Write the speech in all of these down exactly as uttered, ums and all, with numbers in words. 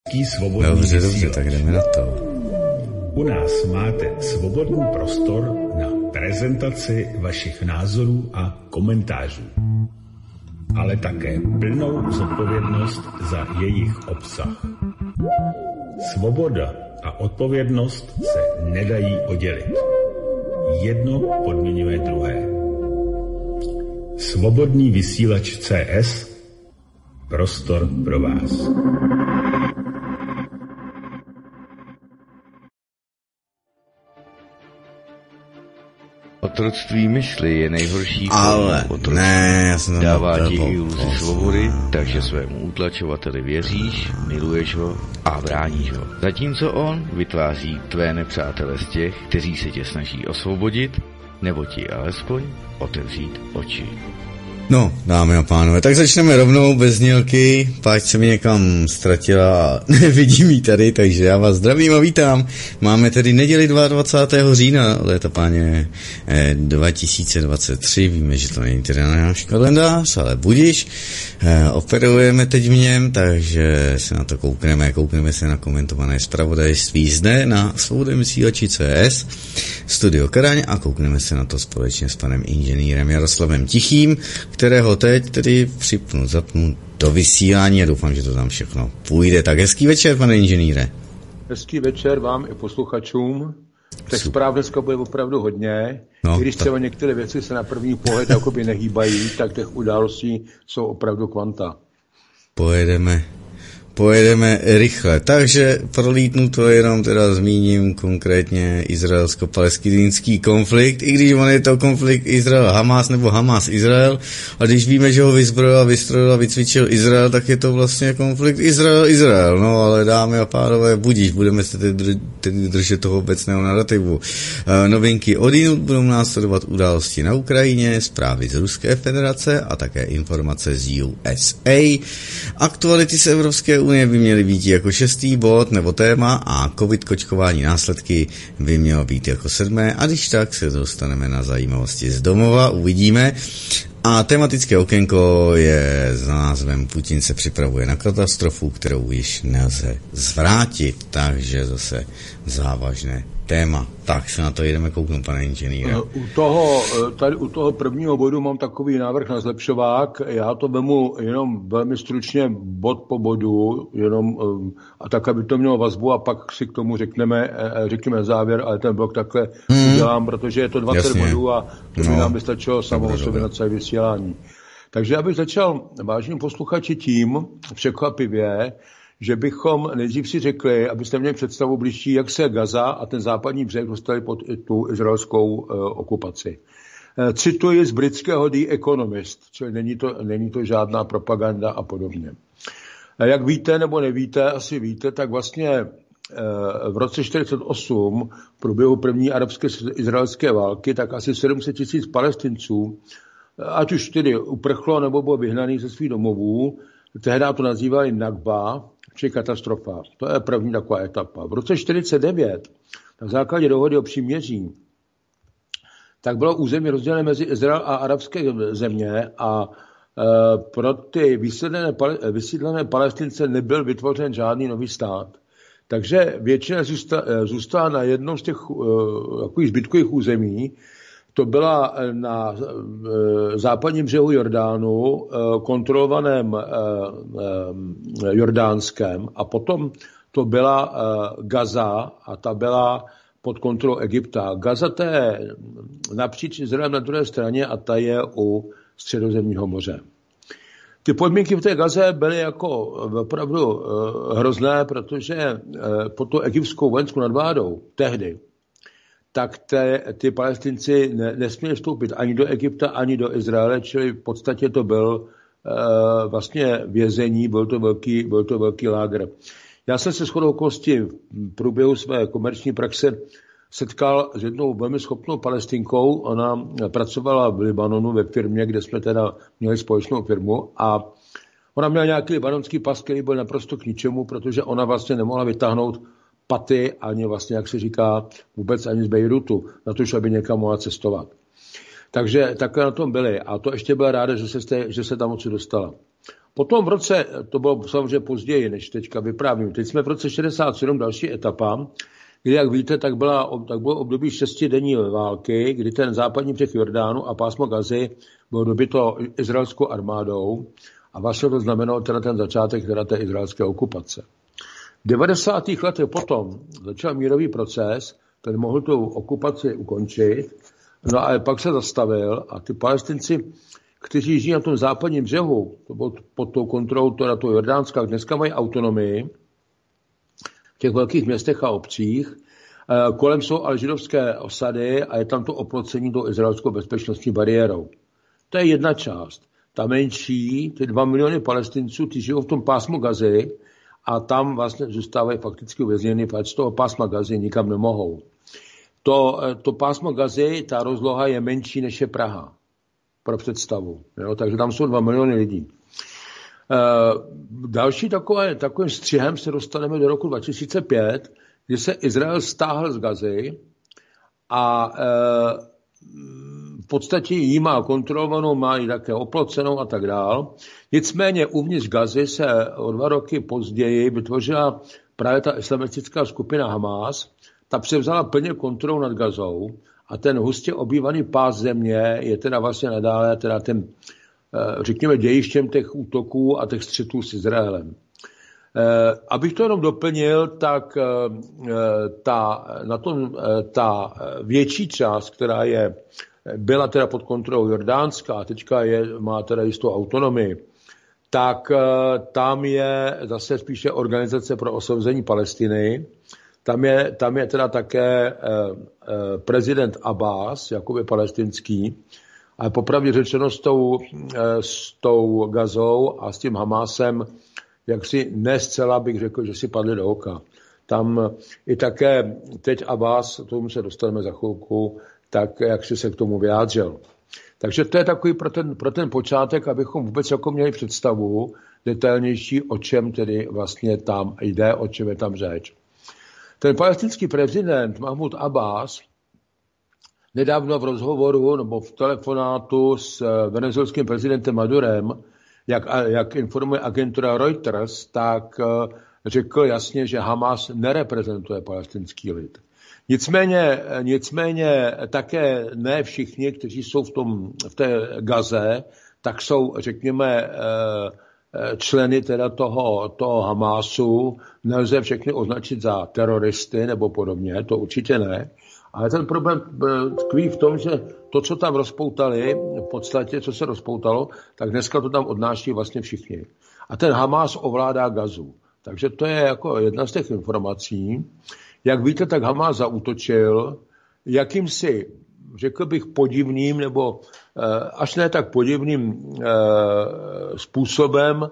Svobodný dobře, dobře, tak jdeme na to. U nás máte svobodný prostor na prezentaci vašich názorů a komentářů, ale také plnou zodpovědnost za jejich obsah. Svoboda a odpovědnost se nedají oddělit. Jedno podmiňuje druhé. Svobodný vysílač C S, prostor pro vás. Otroctví mysli je nejhorší ale otroctví. Ne, já jsem dává ti iluzi svobody, takže svému utlačovateli věříš, miluješ ho a bráníš ho. Zatímco on vytváří tvé nepřátele z těch, kteří se tě snaží osvobodit, nebo ti alespoň otevřít oči. No, dámy a pánové, tak začneme rovnou bez znělky, páč se mi někam ztratila a nevidím ji tady, takže já vás zdravím a vítám. Máme tedy neděli dvacátého druhého října, léta páně eh, dva tisíce dvacet tři, víme, že to není tedy na náš kalendář, ale budiš, eh, operujeme teď v něm, takže se na to koukneme, koukneme se na komentované zpravodajství zde na svobodném vysílači C S, Studio Karaň, a koukneme se na to společně s panem inženýrem Jaroslavem Tichým, kterého teď tedy připnu, zapnu do vysílání a doufám, že to tam všechno půjde. Tak hezký večer, pane inženýre. Hezký večer vám i posluchačům. Tak zpráv dneska bude opravdu hodně. No, I když tak třeba některé věci se na první pohled jakoby nehýbají, tak těch událostí jsou opravdu kvanta. Pojedeme. Pojedeme rychle, takže prolítnu to jenom teda zmíním konkrétně izraelsko-palestinský konflikt, i když on je to konflikt Izrael-Hamas nebo Hamas-Izrael, a když víme, že ho vyzbrojil, vystrojil a vycvičil Izrael, tak je to vlastně konflikt Izrael-Izrael, no ale dámy a pánové, budíš, budeme se tedy, tedy držet toho obecného narrativu. E, novinky odinut budou následovat události na Ukrajině, zprávy z Ruské federace a také informace z U S A. Aktuality z Evropské unie by měly být jako šestý bod nebo téma a covid kočkování následky by mělo být jako sedmé, a když tak se dostaneme na zajímavosti z domova, uvidíme. A tematické okénko je s názvem Putin se připravuje na katastrofu, kterou již nelze zvrátit, takže zase závažné téma. Tak se na to jdeme kouknout, pane inženýre. U toho, tady u toho prvního bodu mám takový návrh na zlepšovák. Já to vemu jenom velmi stručně bod po bodu, jenom, a tak, aby to mělo vazbu, a pak si k tomu řekneme, řekneme závěr, ale ten blok takhle hmm. udělám, protože je to dvacet Jasně. bodů a to by no. nám by stačilo samo o sobě na celé vysílání. Takže já bych začal, vážení posluchači, tím překvapivě, že bychom nejdřív si řekli, abyste měli představu blížší, jak se Gaza a ten západní břeh dostali pod tu izraelskou uh, okupaci. Uh, cituji z britského The Economist, čili není to, není to žádná propaganda a podobně. Uh, jak víte nebo nevíte, asi víte, tak vlastně uh, v roce čtyřicet osm v průběhu první arabské-izraelské války, tak asi sedm set tisíc Palestinců, ať už tedy uprchlo nebo bylo vyhnaných ze svých domovů, tehdy to nazývali Nakba, či katastrofa. To je první taková etapa. V roce čtyřicet devět na základě dohody o příměří tak bylo území rozdělené mezi Izrael a arabské země a e, pro ty vysídlené, vysídlené Palestince nebyl vytvořen žádný nový stát. Takže většina zůstala, zůstala na jednom z těch e, takových zbytkových území. To byla na západním břehu Jordánu, kontrolovaném Jordánskem, a potom to byla Gaza a ta byla pod kontrolou Egypta. Gaza to je napříč Izraelem na druhé straně a ta je u Středozemního moře. Ty podmínky v té Gaze byly jako opravdu hrozné, protože pod tou egyptskou vojenskou nadvládou tehdy tak te, ty Palestinci ne, nesměli vstoupit ani do Egypta, ani do Izraele, čili v podstatě to byl e, vlastně vězení, byl to velký, byl to velký lágr. Já jsem se shodou okolností v průběhu své komerční praxe setkal s jednou velmi schopnou Palestinkou. Ona pracovala v Libanonu ve firmě, kde jsme teda měli společnou firmu, a ona měla nějaký libanonský pas, který byl naprosto k ničemu, protože ona vlastně nemohla vytáhnout paty, ani vlastně, jak se říká, vůbec ani z Bejrutu, na to, aby někam mohla cestovat. Takže takhle na tom byli. A to ještě byla ráda, že se, že se tam odsud dostala. Potom v roce, to bylo samozřejmě později, než teďka vyprávím, teď jsme v roce šedesát sedm, další etapa, kdy, jak víte, tak, byla, tak bylo období šestidenní války, kdy ten západní břeh Jordánu a pásmo Gazy bylo dobyto izraelskou armádou a vlastně to znamenalo teda ten začátek teda té izraelské okupace. V devadesátých letech potom začal mírový proces, ten mohl tu okupaci ukončit, no ale pak se zastavil a ty Palestinci, kteří žijí na tom západním břehu, to bylo pod tou kontrolou to na to Jordánska, dneska mají autonomii v těch velkých městech a obcích. Kolem jsou ale židovské osady a je tam to oplocení do izraelskou bezpečnostní bariérou. To je jedna část. Ta menší, ty dva miliony Palestinců, ty žijou v tom pásmu Gazy a tam vlastně zůstávají fakticky uvězněni, protože z toho pásma Gazy nikam nemohou. To, to pásmo Gazy, ta rozloha je menší než je Praha. Pro představu. Jo? Takže tam jsou dva miliony lidí. E, další takové, takovým střihem se dostaneme do roku dva tisíce pět, kdy se Izrael stáhl z Gazy a e, v podstatě jí má kontrolovanou, má ji také oplocenou a tak dál. Nicméně uvnitř Gazy se o dva roky později vytvořila právě ta islamistická skupina Hamás. Ta převzala plně kontrolu nad Gazou a ten hustě obývaný pás země je teda vlastně nadále teda ten, řekněme, dějištěm těch útoků a těch střetů s Izraelem. Abych to jenom doplnil, tak ta, na tom, ta větší část, která je, byla teda pod kontrolou Jordánska a teďka je, má teda jistou autonomii, tak tam je zase spíše Organizace pro osvobození Palestiny. Tam je, tam je teda také eh, eh, prezident Abbas, jakoby palestinský, ale popravdě řečeno s tou, eh, s tou Gazou a s tím Hamásem, jak si ne zcela bych řekl, že si padli do oka. Tam i také teď Abbas, tomu se dostaneme za chvilku, tak jak si se k tomu vyjádřil. Takže to je takový pro ten, pro ten počátek, abychom vůbec jako měli představu detailnější, o čem tedy vlastně tam jde, o čem je tam řeč. Ten palestinský prezident Mahmud Abbas nedávno v rozhovoru nebo v telefonátu s venezuelským prezidentem Madurem, jak, jak informuje agentura Reuters, tak řekl jasně, že Hamas nereprezentuje palestinský lid. Nicméně, nicméně také ne všichni, kteří jsou v, tom, v té Gaze, tak jsou, řekněme, členy teda toho, toho Hamásu. Nelze všechny označit za teroristy nebo podobně, to určitě ne. Ale ten problém tkví v tom, že to, co tam rozpoutali, v podstatě, co se rozpoutalo, tak dneska to tam odnáší vlastně všichni. A ten Hamás ovládá Gazu. Takže to je jako jedna z těch informací. Jak víte, tak Hamás zaútočil jakýmsi, řekl bych, podivným, nebo až ne tak podivným způsobem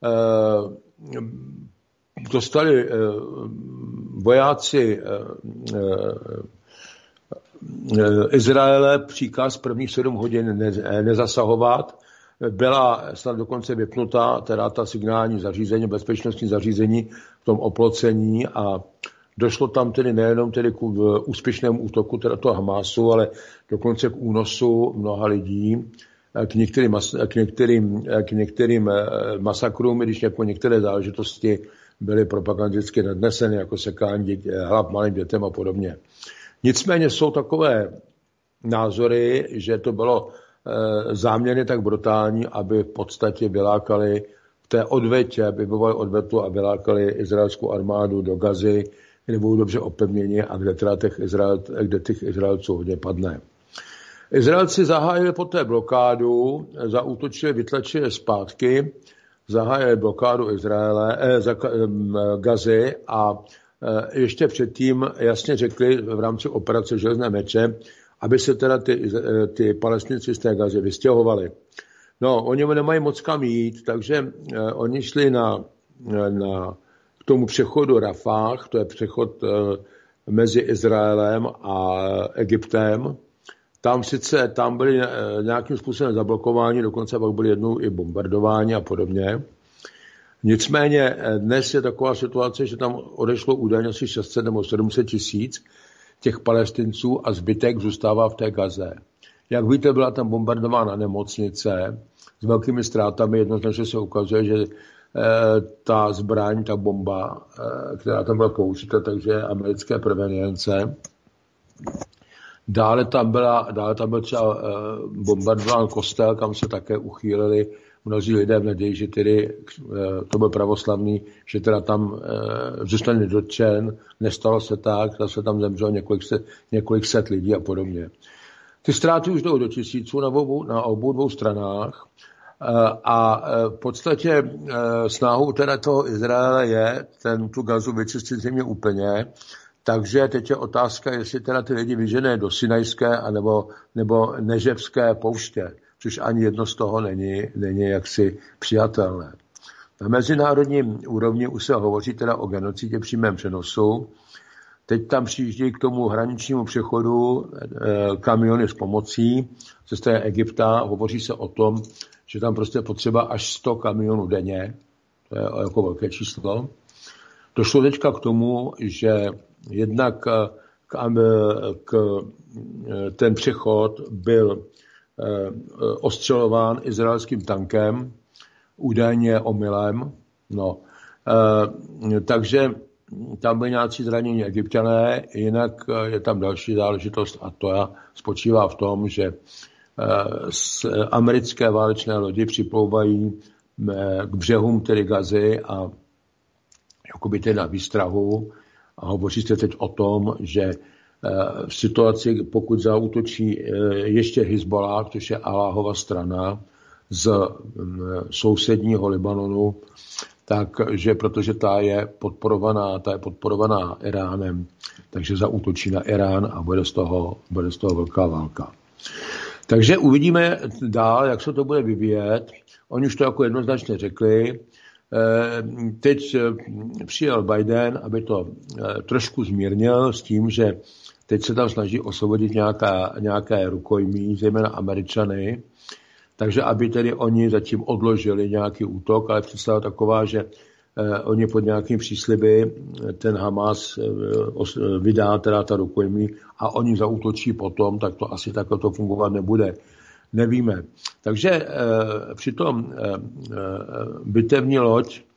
dostali vojáci Izraele příkaz prvních sedm hodin nezasahovat. Byla snad dokonce vypnutá teda ta signální zařízení, bezpečnostní zařízení v tom oplocení a došlo tam tedy nejenom tedy k úspěšnému útoku teda toho Hamásu, ale dokonce k únosu mnoha lidí, k některým, k některým, k některým masakrům, když jako některé záležitosti byly propagandicky nadneseny, jako sekání dětí, hlav malým dětem a podobně. Nicméně jsou takové názory, že to bylo záměrně tak brutální, aby v podstatě vylákali v té odvetě, aby vyvolali odvetu a vylákali izraelskou armádu do Gazy, kde budou dobře opevněni a kde, teda těch, Izrael, kde těch Izraelců hodně padne. Izraelci zahájili poté blokádu, zaútočili, vytlačili zpátky, zahájili blokádu Izraele, eh, za, eh, Gazy a eh, ještě předtím jasně řekli v rámci operace Železné meče, aby se teda ty, ty Palestinci z té Gazy vystěhovali. No, oni nemají moc kam jít, takže eh, oni šli na, na k tomu přechodu Rafah, to je přechod eh, mezi Izraelem a Egyptem. Tam sice tam byli eh, nějakým způsobem zablokováni, dokonce pak byli jednou i bombardováni a podobně. Nicméně eh, dnes je taková situace, že tam odešlo údajně asi šest set nebo sedm set tisíc těch Palestinců a zbytek zůstává v té Gaze. Jak víte, byla tam bombardována nemocnice s velkými ztrátami. Jednoznačně se ukazuje, že ta zbraň, ta bomba, která tam byla použita, takže americké provenience. Dále tam byla, dále tam byl třeba bombardován kostel, kam se také uchýlili mnozí lidé v naději, že tedy to byl pravoslavný, že teda tam zůstane nedotčen. Nestalo se tak, zase tam zemřelo několik set, několik set lidí a podobně. Ty ztráty už jdou do tisíců na obou, na obou dvou stranách. A v podstatě snahou teda toho Izraele je ten, tu Gazu vyčistit země úplně. Takže teď je otázka, jestli teda ty lidi vyžené do Sinajské anebo, nebo Neževské pouště, což ani jedno z toho není, není jaksi přijatelné. Na mezinárodním úrovni už se hovoří teda o genocidě přímém přenosu. Teď tam přijíždějí k tomu hraničnímu přechodu kamiony s pomocí ze strany Egypta. Hovoří se o tom, že tam prostě potřeba až sto kamionů denně. To je jako velké číslo. Došlo teďka k tomu, že jednak k, k, ten přechod byl ostřelován izraelským tankem, údajně omylem. No. Takže tam byly nějací zranění Egypťané, jinak je tam další záležitost a to spočívá v tom, že z americké válečné lodi připlouvají k břehům tedy Gazy a jakoby tedy na výstrahu a hovoří se teď o tom, že v situaci, pokud zaútočí ještě Hizbollah, což je Alláhova strana z sousedního Libanonu, takže protože ta je podporovaná, ta je podporovaná Iránem, takže zaútočí na Irán a bude z toho, bude z toho velká válka. Takže uvidíme dál, jak se to bude vyvíjet. Oni už to jako jednoznačně řekli. Teď přijel Biden, aby to trošku zmírnil s tím, že teď se tam snaží osvobodit nějaká, nějaké rukojmí, zejména Američany, takže aby tedy oni zatím odložili nějaký útok, ale představa taková, že oni pod nějakým přísliby ten Hamas vydá teda ta rukojmí a oni zaútočí potom, tak to asi takhle to fungovat nebude. Nevíme. Takže e, přitom e, e, bitevní loď e,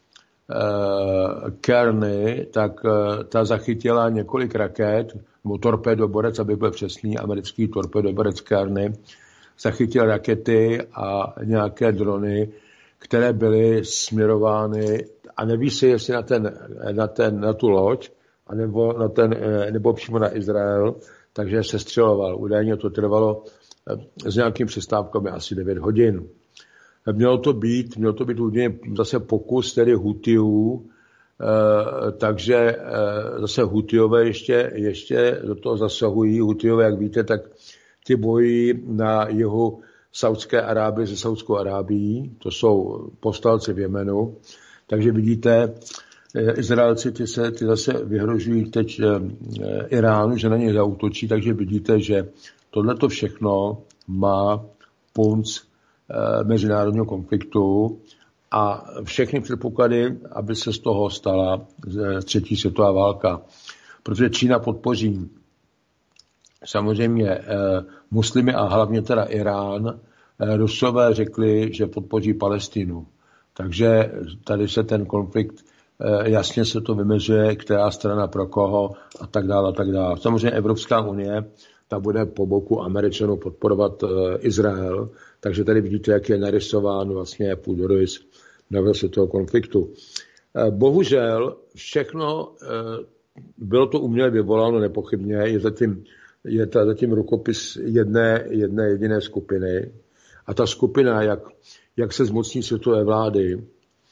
Kearney, tak e, ta zachytila několik raket, nebo torpédoborec, aby byl přesný, americký torpédoborec Kearney, zachytil rakety a nějaké drony, které byly směrovány a neví se, jestli na, ten, na, ten, na tu loď, anebo, na ten, nebo přímo na Izrael, takže se střeloval. Údajně to trvalo s nějakým přestávkami asi devět hodin. Mělo to být, mělo to být údajně zase pokus tedy Hutiů, takže zase Hutiové ještě, ještě do toho zasahují. Hutiové, jak víte, tak ty bojí na jihu Saudské Arábie se Saudskou Arábií, to jsou povstalci v Jemenu, takže vidíte, Izraelci ty, se, ty zase vyhrožují teď Iránu, že na něj zaútočí, takže vidíte, že tohleto všechno má punc mezinárodního konfliktu a všechny předpoklady, aby se z toho stala třetí světová válka. Protože Čína podpoří samozřejmě eh, muslimy a hlavně teda Irán. Eh, Rusové řekli, že podpoří Palestinu. Takže tady se ten konflikt, eh, jasně se to vymezuje, která strana pro koho a tak dále a tak dále. Samozřejmě Evropská unie, ta bude po boku Američanů podporovat eh, Izrael, takže tady vidíte, jak je narysován vlastně půdorys nového světového konfliktu. Eh, bohužel všechno, eh, bylo to uměle vyvoláno nepochybně, je zatím je to zatím rukopis jedné, jedné jediné skupiny. A ta skupina, jak, jak se zmocní světové vlády,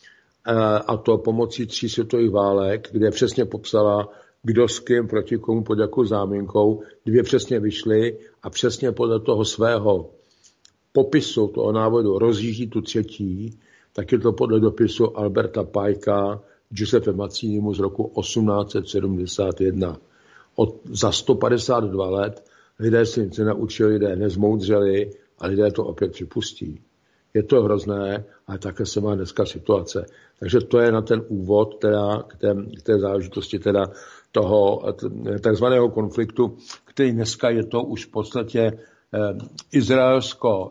a to pomocí tří světových válek, kde přesně popsala, kdo s kým, proti komu, pod jakou záminkou, dvě přesně vyšly a přesně podle toho svého popisu, toho návodu, rozjíždí tu třetí, tak je to podle dopisu Alberta Pajka, Giuseppe Mazzinimu z roku osmnáct set sedmdesát jedna. Od, za sto padesát dva let lidé si nic nenaučili, lidé nezmoudřeli a lidé to opět připustí. Je to hrozné, ale také se má dneska situace. Takže to je na ten úvod teda, k, té, k té záležitosti teda toho takzvaného konfliktu, který dneska je to už v podstatě izraelsko,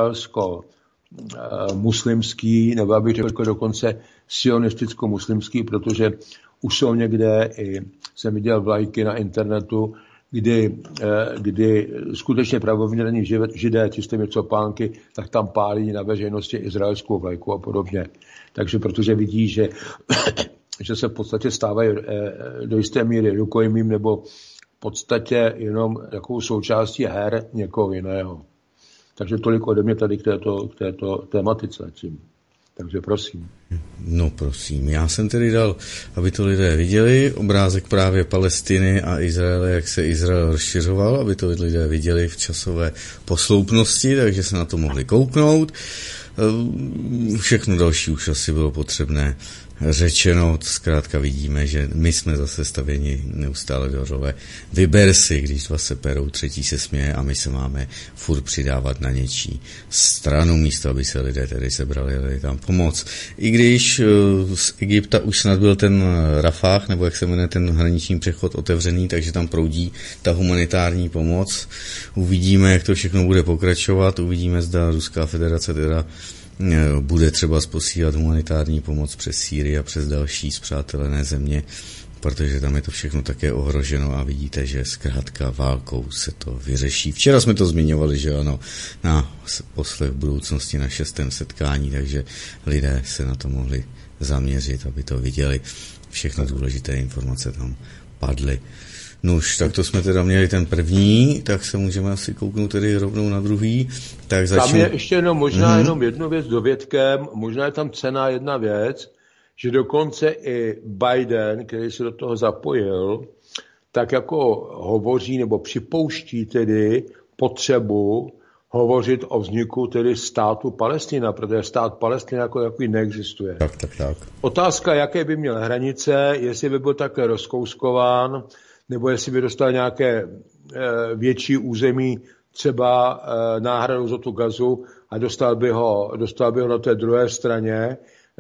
izraelsko-muslimský, nebo abych řekl dokonce sionisticko-muslimský, protože už jsou někde, i jsem viděl vlajky na internetu, kdy, kdy skutečně pravověrní židé, ti s těmi copánky, tak tam pálí na veřejnosti izraelskou vlajku a podobně. Takže protože vidí, že, že se v podstatě stávají do jisté míry rukojmím nebo v podstatě jenom takovou součástí her někoho jiného. Takže tolik ode mě tady k této, k této tématice. Tím. Takže prosím. No prosím, já jsem tedy dal, aby to lidé viděli, obrázek právě Palestiny a Izraele, jak se Izrael rozšiřoval, aby to lidé viděli v časové posloupnosti, takže se na to mohli kouknout. Všechno další už asi bylo potřebné řečeno, zkrátka vidíme, že my jsme zase stavěni neustále do role vyber si, když dva se perou, třetí se směje a my se máme furt přidávat na něčí stranu místo, aby se lidé tedy sebrali, ale tam pomoc. I když z Egypta už snad byl ten Rafah, nebo jak se jmenuje ten hraniční přechod otevřený, takže tam proudí ta humanitární pomoc. Uvidíme, jak to všechno bude pokračovat, uvidíme, zda Ruská federace teda bude třeba posílat humanitární pomoc přes Sýrii a přes další spřátelené země, protože tam je to všechno také ohroženo a vidíte, že zkrátka válkou se to vyřeší. Včera jsme to zmiňovali, že ano, na poslech v budoucnosti na šestém setkání, takže lidé se na to mohli zaměřit, aby to viděli. Všechno důležité informace tam padly. Nož, tak to jsme teda měli ten první, tak se můžeme asi kouknout tedy rovnou na druhý. Tak začnu... Tam je ještě jenom možná mm-hmm. jenom jednu věc dovědkem, možná je tam cena jedna věc, že dokonce i Biden, který se do toho zapojil, tak jako hovoří nebo připouští tedy potřebu hovořit o vzniku tedy státu Palestina, protože stát Palestina jako takový neexistuje. Tak, tak, tak. Otázka, jaké by měl hranice, jestli by byl také rozkouskován, nebo jestli by dostal nějaké e, větší území, třeba e, náhradu za tu Gazu a dostal by ho, dostal by ho na té druhé straně, e,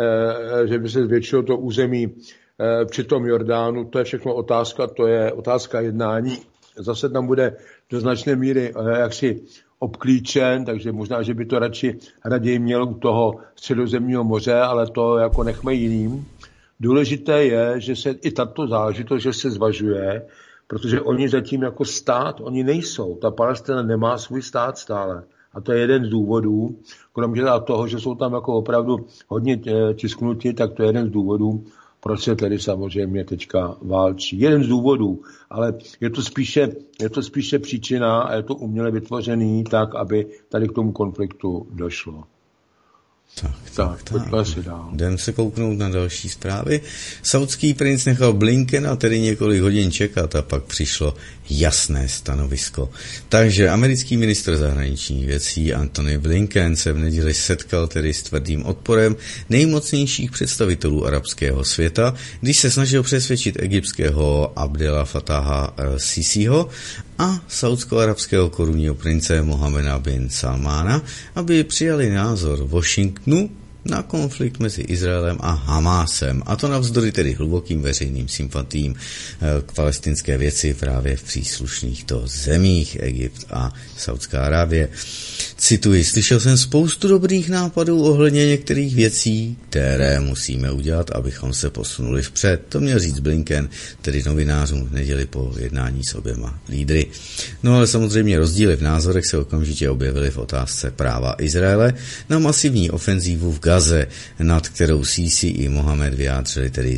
že by se zvětšilo to území e, při tom Jordánu. To je všechno otázka, to je otázka jednání. Zase tam bude do značné míry e, jaksi obklíčen, takže možná, že by to radši raději měl u toho Středozemního moře, ale to jako nechme jiným. Důležité je, že se i tato záležitost, že se zvažuje, protože oni zatím jako stát, oni nejsou. Ta Palestina nemá svůj stát stále. A to je jeden z důvodů, kromě toho, že jsou tam jako opravdu hodně tisknutí, tak to je jeden z důvodů, proč se tedy samozřejmě teďka válčí. Jeden z důvodů, ale je to spíše, je to spíše příčina a je to uměle vytvořený tak, aby tady k tomu konfliktu došlo. Tak, tak, tak. tak. Si dál. Jdem se kouknout na další zprávy. Saudský princ nechal Blinkena tedy několik hodin čekat a pak přišlo jasné stanovisko. Takže americký ministr zahraničních věcí Antony Blinken se v neděli setkal tedy s tvrdým odporem nejmocnějších představitelů arabského světa, když se snažil přesvědčit egyptského Abdela Fataha Sisiho a saudsko-arabského korunního prince Mohammeda bin Salmana, aby přijali názor Washingtonu na konflikt mezi Izraelem a Hamásem. A to navzdory tedy hlubokým veřejným sympatím k palestinské věci právě v příslušných to zemích, Egypt a Saudská Arábie. Cituji, slyšel jsem spoustu dobrých nápadů ohledně některých věcí, které musíme udělat, abychom se posunuli vpřed. To měl říct Blinken, tedy novinářům v neděli po jednání s oběma lídry. No ale samozřejmě rozdíly v názorech se okamžitě objevily v otázce práva Izraele na masivní ofenzívu v Gaze, nad kterou Sisi i Mohamed vyjádřili tedy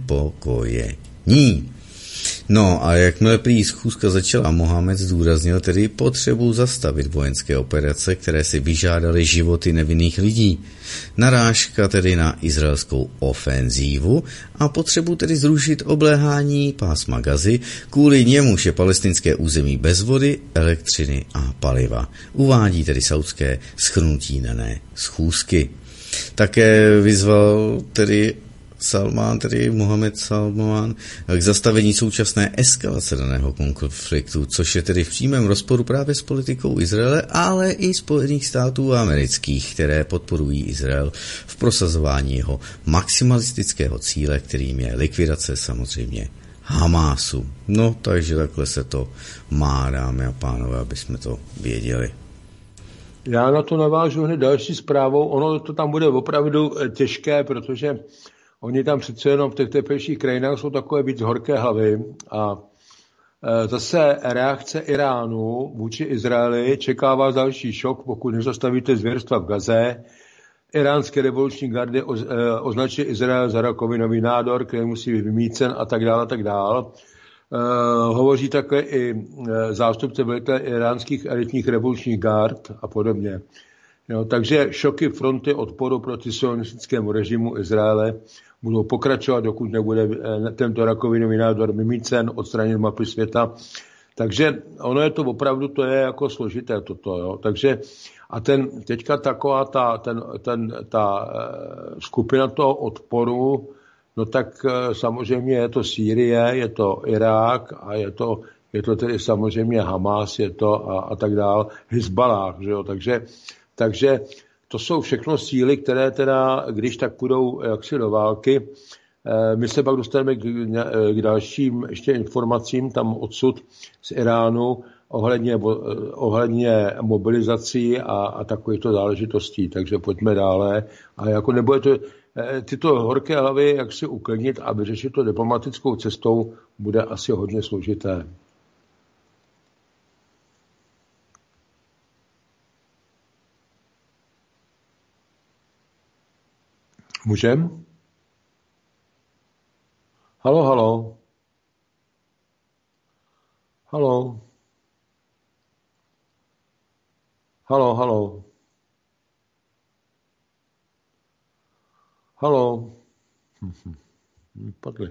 znepokojení. No a jakmile prý schůzka začala, Mohamed zdůraznil tedy potřebu zastavit vojenské operace, které si vyžádaly životy nevinných lidí. Narážka tedy na izraelskou ofenzívu a potřebu tedy zrušit obléhání pásma Gazy, kvůli němuž je palestinské území bez vody, elektřiny a paliva. Uvádí tedy saudské shrnutí dané schůzky. Také vyzval tedy Salman, tedy Mohamed Salman, k zastavení současné eskalace daného konfliktu, což je tedy v přímém rozporu právě s politikou Izraele, ale i Spojených států amerických, které podporují Izrael v prosazování jeho maximalistického cíle, kterým je likvidace samozřejmě Hamásu. No, takže takhle se to má, dámy a pánové, aby jsme to věděli. Já na to navážu hned další zprávou. Ono to tam bude opravdu těžké, protože oni tam přece jenom v těch teplejších krajinách jsou takové víc horké hlavy a zase reakce Iránu vůči Izraeli čeká vás další šok, pokud nezastavíte zvěrstva v Gaze. Iránské revoluční gardy označí Izrael za rakovinový nádor, který musí být vymýcen a tak dále a tak dále. Uh, hovoří také i uh, zástupce velitele iránských elitních revolučních gard a podobně. Jo, takže šoky fronty odporu proti sionistickému režimu Izraele budou pokračovat, dokud nebude uh, tento rakovinový nádor vymýcen, odstraněn mapy světa. Takže ono je to opravdu, to je jako složité toto. Jo. Takže a ten, teďka taková ta, ten, ten, ta uh, skupina toho odporu, no tak samozřejmě je to Sýrie, je to Irák a je to, je to tedy samozřejmě Hamas, je to a, a tak dál, Hizballah, že jo, takže, takže to jsou všechno síly, které teda, když tak půjdou jaksi do války. My se pak dostaneme k, k dalším ještě informacím tam odsud z Iránu ohledně, ohledně mobilizací a, a takovýchto záležitostí, takže pojďme dále. A jako nebude to tyto horké hlavy, jak si uklidnit a vyřešit to diplomatickou cestou, bude asi hodně složité. Můžem? Halo, halo. Halo. Halo, halo. Halo. Padli.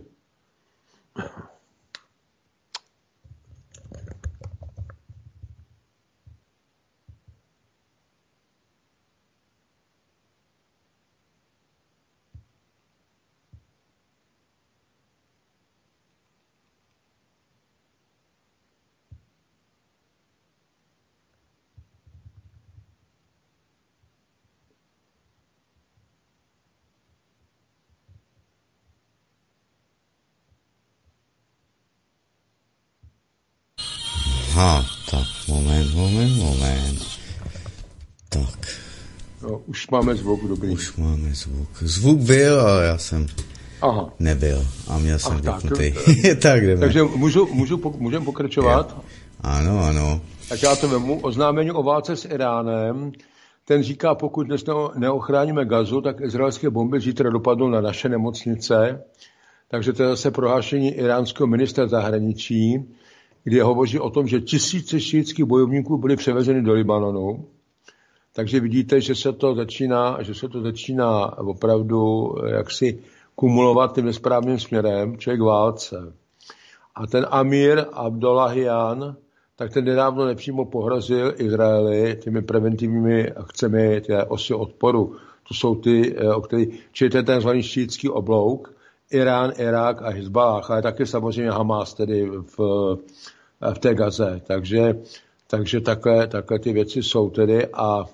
Aha, tak, moment, moment, moment. Tak. No, už máme zvuk, dobrý. Už máme zvuk. Zvuk byl, ale já jsem Aha. nebyl a měl jsem vypnutý. Tak, tak jdeme. Takže můžu, můžu, můžeme pokračovat? Jo. Ano, ano. Tak já to vemu. Oznámení o válce s Iránem. Ten říká, pokud dnes neochráníme Gazu, tak izraelské bomby zítra dopadnou na naše nemocnice. Takže to je zase prohlášení iránského ministra zahraničí, kde hovoří o tom, že tisíce šíitských bojovníků byly převezeny do Libanonu. Takže vidíte, že se to začíná, že se to začíná opravdu jaksi kumulovat tím nesprávným směrem, člověk k válce. A ten Amir Abdollahian, tak ten nedávno nepřímo pohrozil Izraeli těmi preventivními akcemi té osy odporu. To jsou ty, o kterých, čili to je ten zvaný šíitský oblouk, Irán, Irák a Hizballah, ale taky samozřejmě Hamas, tedy v, v té Gaze. Takže, takže takhle, takhle ty věci jsou tedy a e,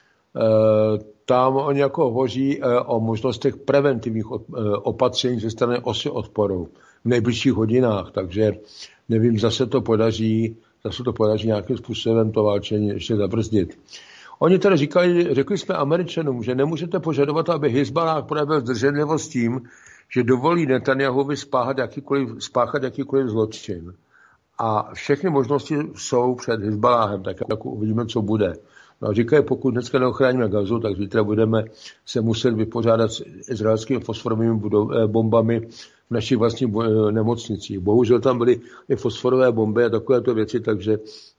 tam oni jako hovoří e, o možnostech preventivních od, e, opatření ze strany osy odporu v nejbližších hodinách, takže nevím, zase to podaří, zase to podaří nějakým způsobem to válčení ještě zabrzdit. Oni teda říkali, řekli jsme Američanům, že nemůžete požadovat, aby Hizballah projevil zdrženlivost tím, že dovolí Netanjahovi spáchat jakýkoliv, spáchat jakýkoliv zločin. A všechny možnosti jsou před Hizballahem, tak jako uvidíme, co bude. No a říkají, pokud dneska neochráníme Gazu, tak zítra budeme se muset vypořádat s izraelskými fosforovými bombami v našich vlastních nemocnicích. Bohužel tam byly i fosforové bomby a takovéto věci, takže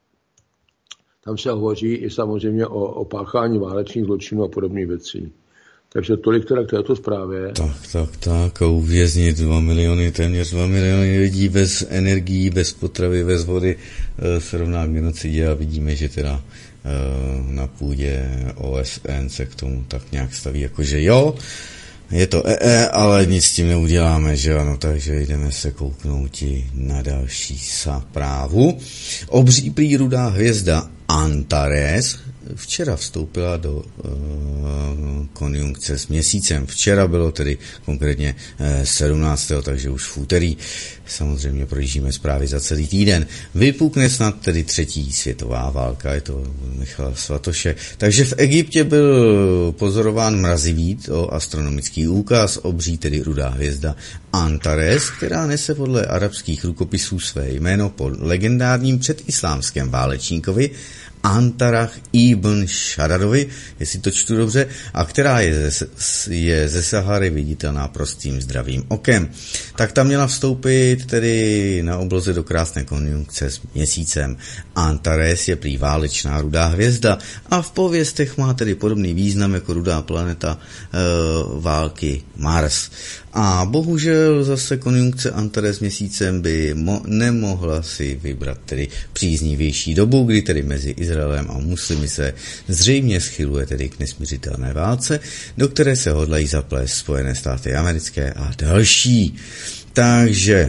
tam se hovoří i samozřejmě o, o páchání válečných zločinů a podobných věcí. Takže tolik teda k této zprávě. Tak, tak, tak. A uvěznit dva miliony, téměř dva miliony lidí bez energií, bez potravy, bez vody se rovná k genocidě a vidíme, že teda na půdě O S N se k tomu tak nějak staví, jakože jo, je to ee, ale nic s tím neuděláme, že ano, takže jdeme se kouknout na další zprávu. Obří prý rudá hvězda Antares včera vstoupila do uh, konjunkce s měsícem. Včera bylo tedy konkrétně uh, sedmnáctého takže už v úterý. Samozřejmě projíždíme zprávy za celý týden. Vypukne snad tedy třetí světová válka, je to Michal Svatoše. Takže v Egyptě byl pozorován mrazivý o astronomický úkaz, obří tedy rudá hvězda Antares, která nese podle arabských rukopisů své jméno po legendárním předislámském válečníkovi Antarach ibn Sharadovi, jestli to čtu dobře, a která je ze, je ze Sahary viditelná prostým zdravým okem. Tak tam měla vstoupit tedy na obloze do krásné konjunkce s měsícem. Antares je prý válečná rudá hvězda a v pověstech má tedy podobný význam jako rudá planeta e, války Mars. A bohužel zase konjunkce Antares měsícem by mo- nemohla si vybrat tedy příznivější dobu, kdy tedy mezi Izraelem a muslimy se zřejmě schyluje tedy k nesmířitelné válce, do které se hodlají zaplést Spojené státy americké a další. Takže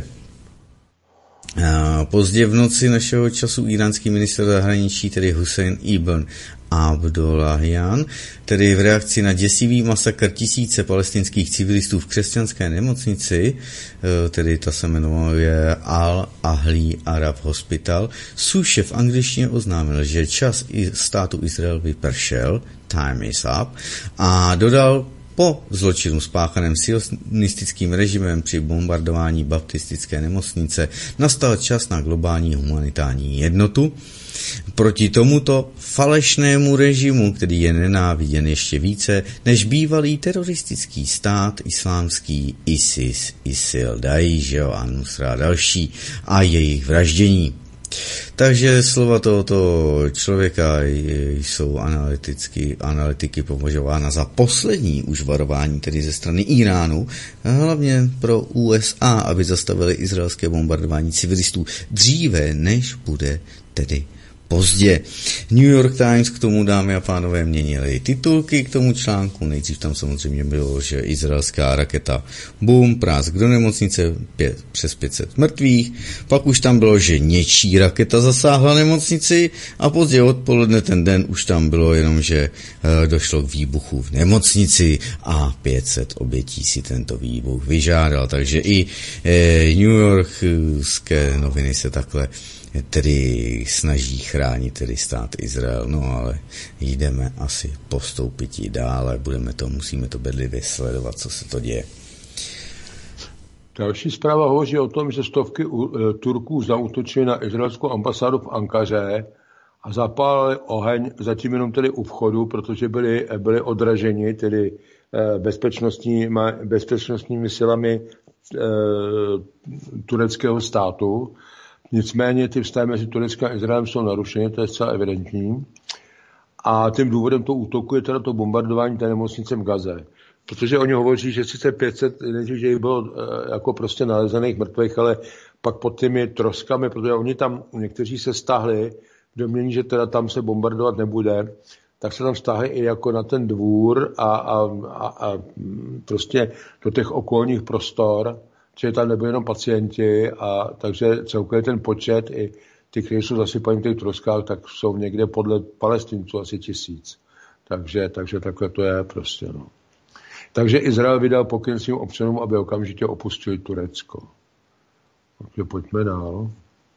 pozdě v noci našeho času iránský ministr zahraničí, tedy Hussein ibn Abdullahian, tedy v reakci na děsivý masakr tisíce palestinských civilistů v křesťanské nemocnici, tedy ta se jmenuje Al-Ahli Arab Hospital, suše v angličtině oznámil, že čas státu Izrael vypršel, time is up, a dodal: po zločinu spáchaném sionistickým režimem při bombardování baptistické nemocnice nastal čas na globální humanitární jednotu proti tomuto falešnému režimu, který je nenáviděn ještě více než bývalý teroristický stát islámský ISIS, ISIL, Daesh, An-Nusra a další a jejich vraždění. Takže slova tohoto člověka jsou analyticky, analytiky považována za poslední už varování, tedy ze strany Iránu, hlavně pro U S A, aby zastavili izraelské bombardování civilistů dříve, než bude tedy pozdě. New York Times k tomu, dámy a pánové, měnili titulky k tomu článku. Nejdřív tam samozřejmě bylo, že izraelská raketa bum, prásk do nemocnice, pět, přes pět set mrtvých. Pak už tam bylo, že něčí raketa zasáhla nemocnici a později odpoledne ten den už tam bylo jenom, že e, došlo k výbuchu v nemocnici a pět set obětí si tento výbuch vyžádal. Takže i e, New Yorkské noviny se takhle tedy snaží chránit tedy stát Izrael, no ale jdeme asi postoupit i dále, budeme to, musíme to bedlivě sledovat, co se to děje. Další zpráva hovoří o tom, že stovky Turků zaútočily na izraelskou ambasádu v Ankaře a zapálili oheň zatím jenom tedy u vchodu, protože byli, byli odraženi tedy bezpečnostní, bezpečnostními silami tureckého státu. Nicméně ty vztahy mezi Tureckem a Izraelem jsou narušeny, to je zcela evidentní. A tím důvodem toho útoku je teda to bombardování té nemocnice v Gaze. Protože oni hovoří, že sice pět set, že jich bylo jako prostě nalezených mrtvých, ale pak pod těmi troskami, protože oni tam, někteří se stáhli, domnění, že teda tam se bombardovat nebude, tak se tam stáhli i jako na ten dvůr a, a, a, a prostě do těch okolních prostor, že tam nebyli jenom pacienti, a takže celkově ten počet, i ty, kteří jsou zasypaní v těch troskách, tak jsou někde podle Palestinců asi tisíc. Takže, takže takhle to je prostě. No. Takže Izrael vydal pokyn svým občanům, aby okamžitě opustili Turecko. Takže pojďme dál.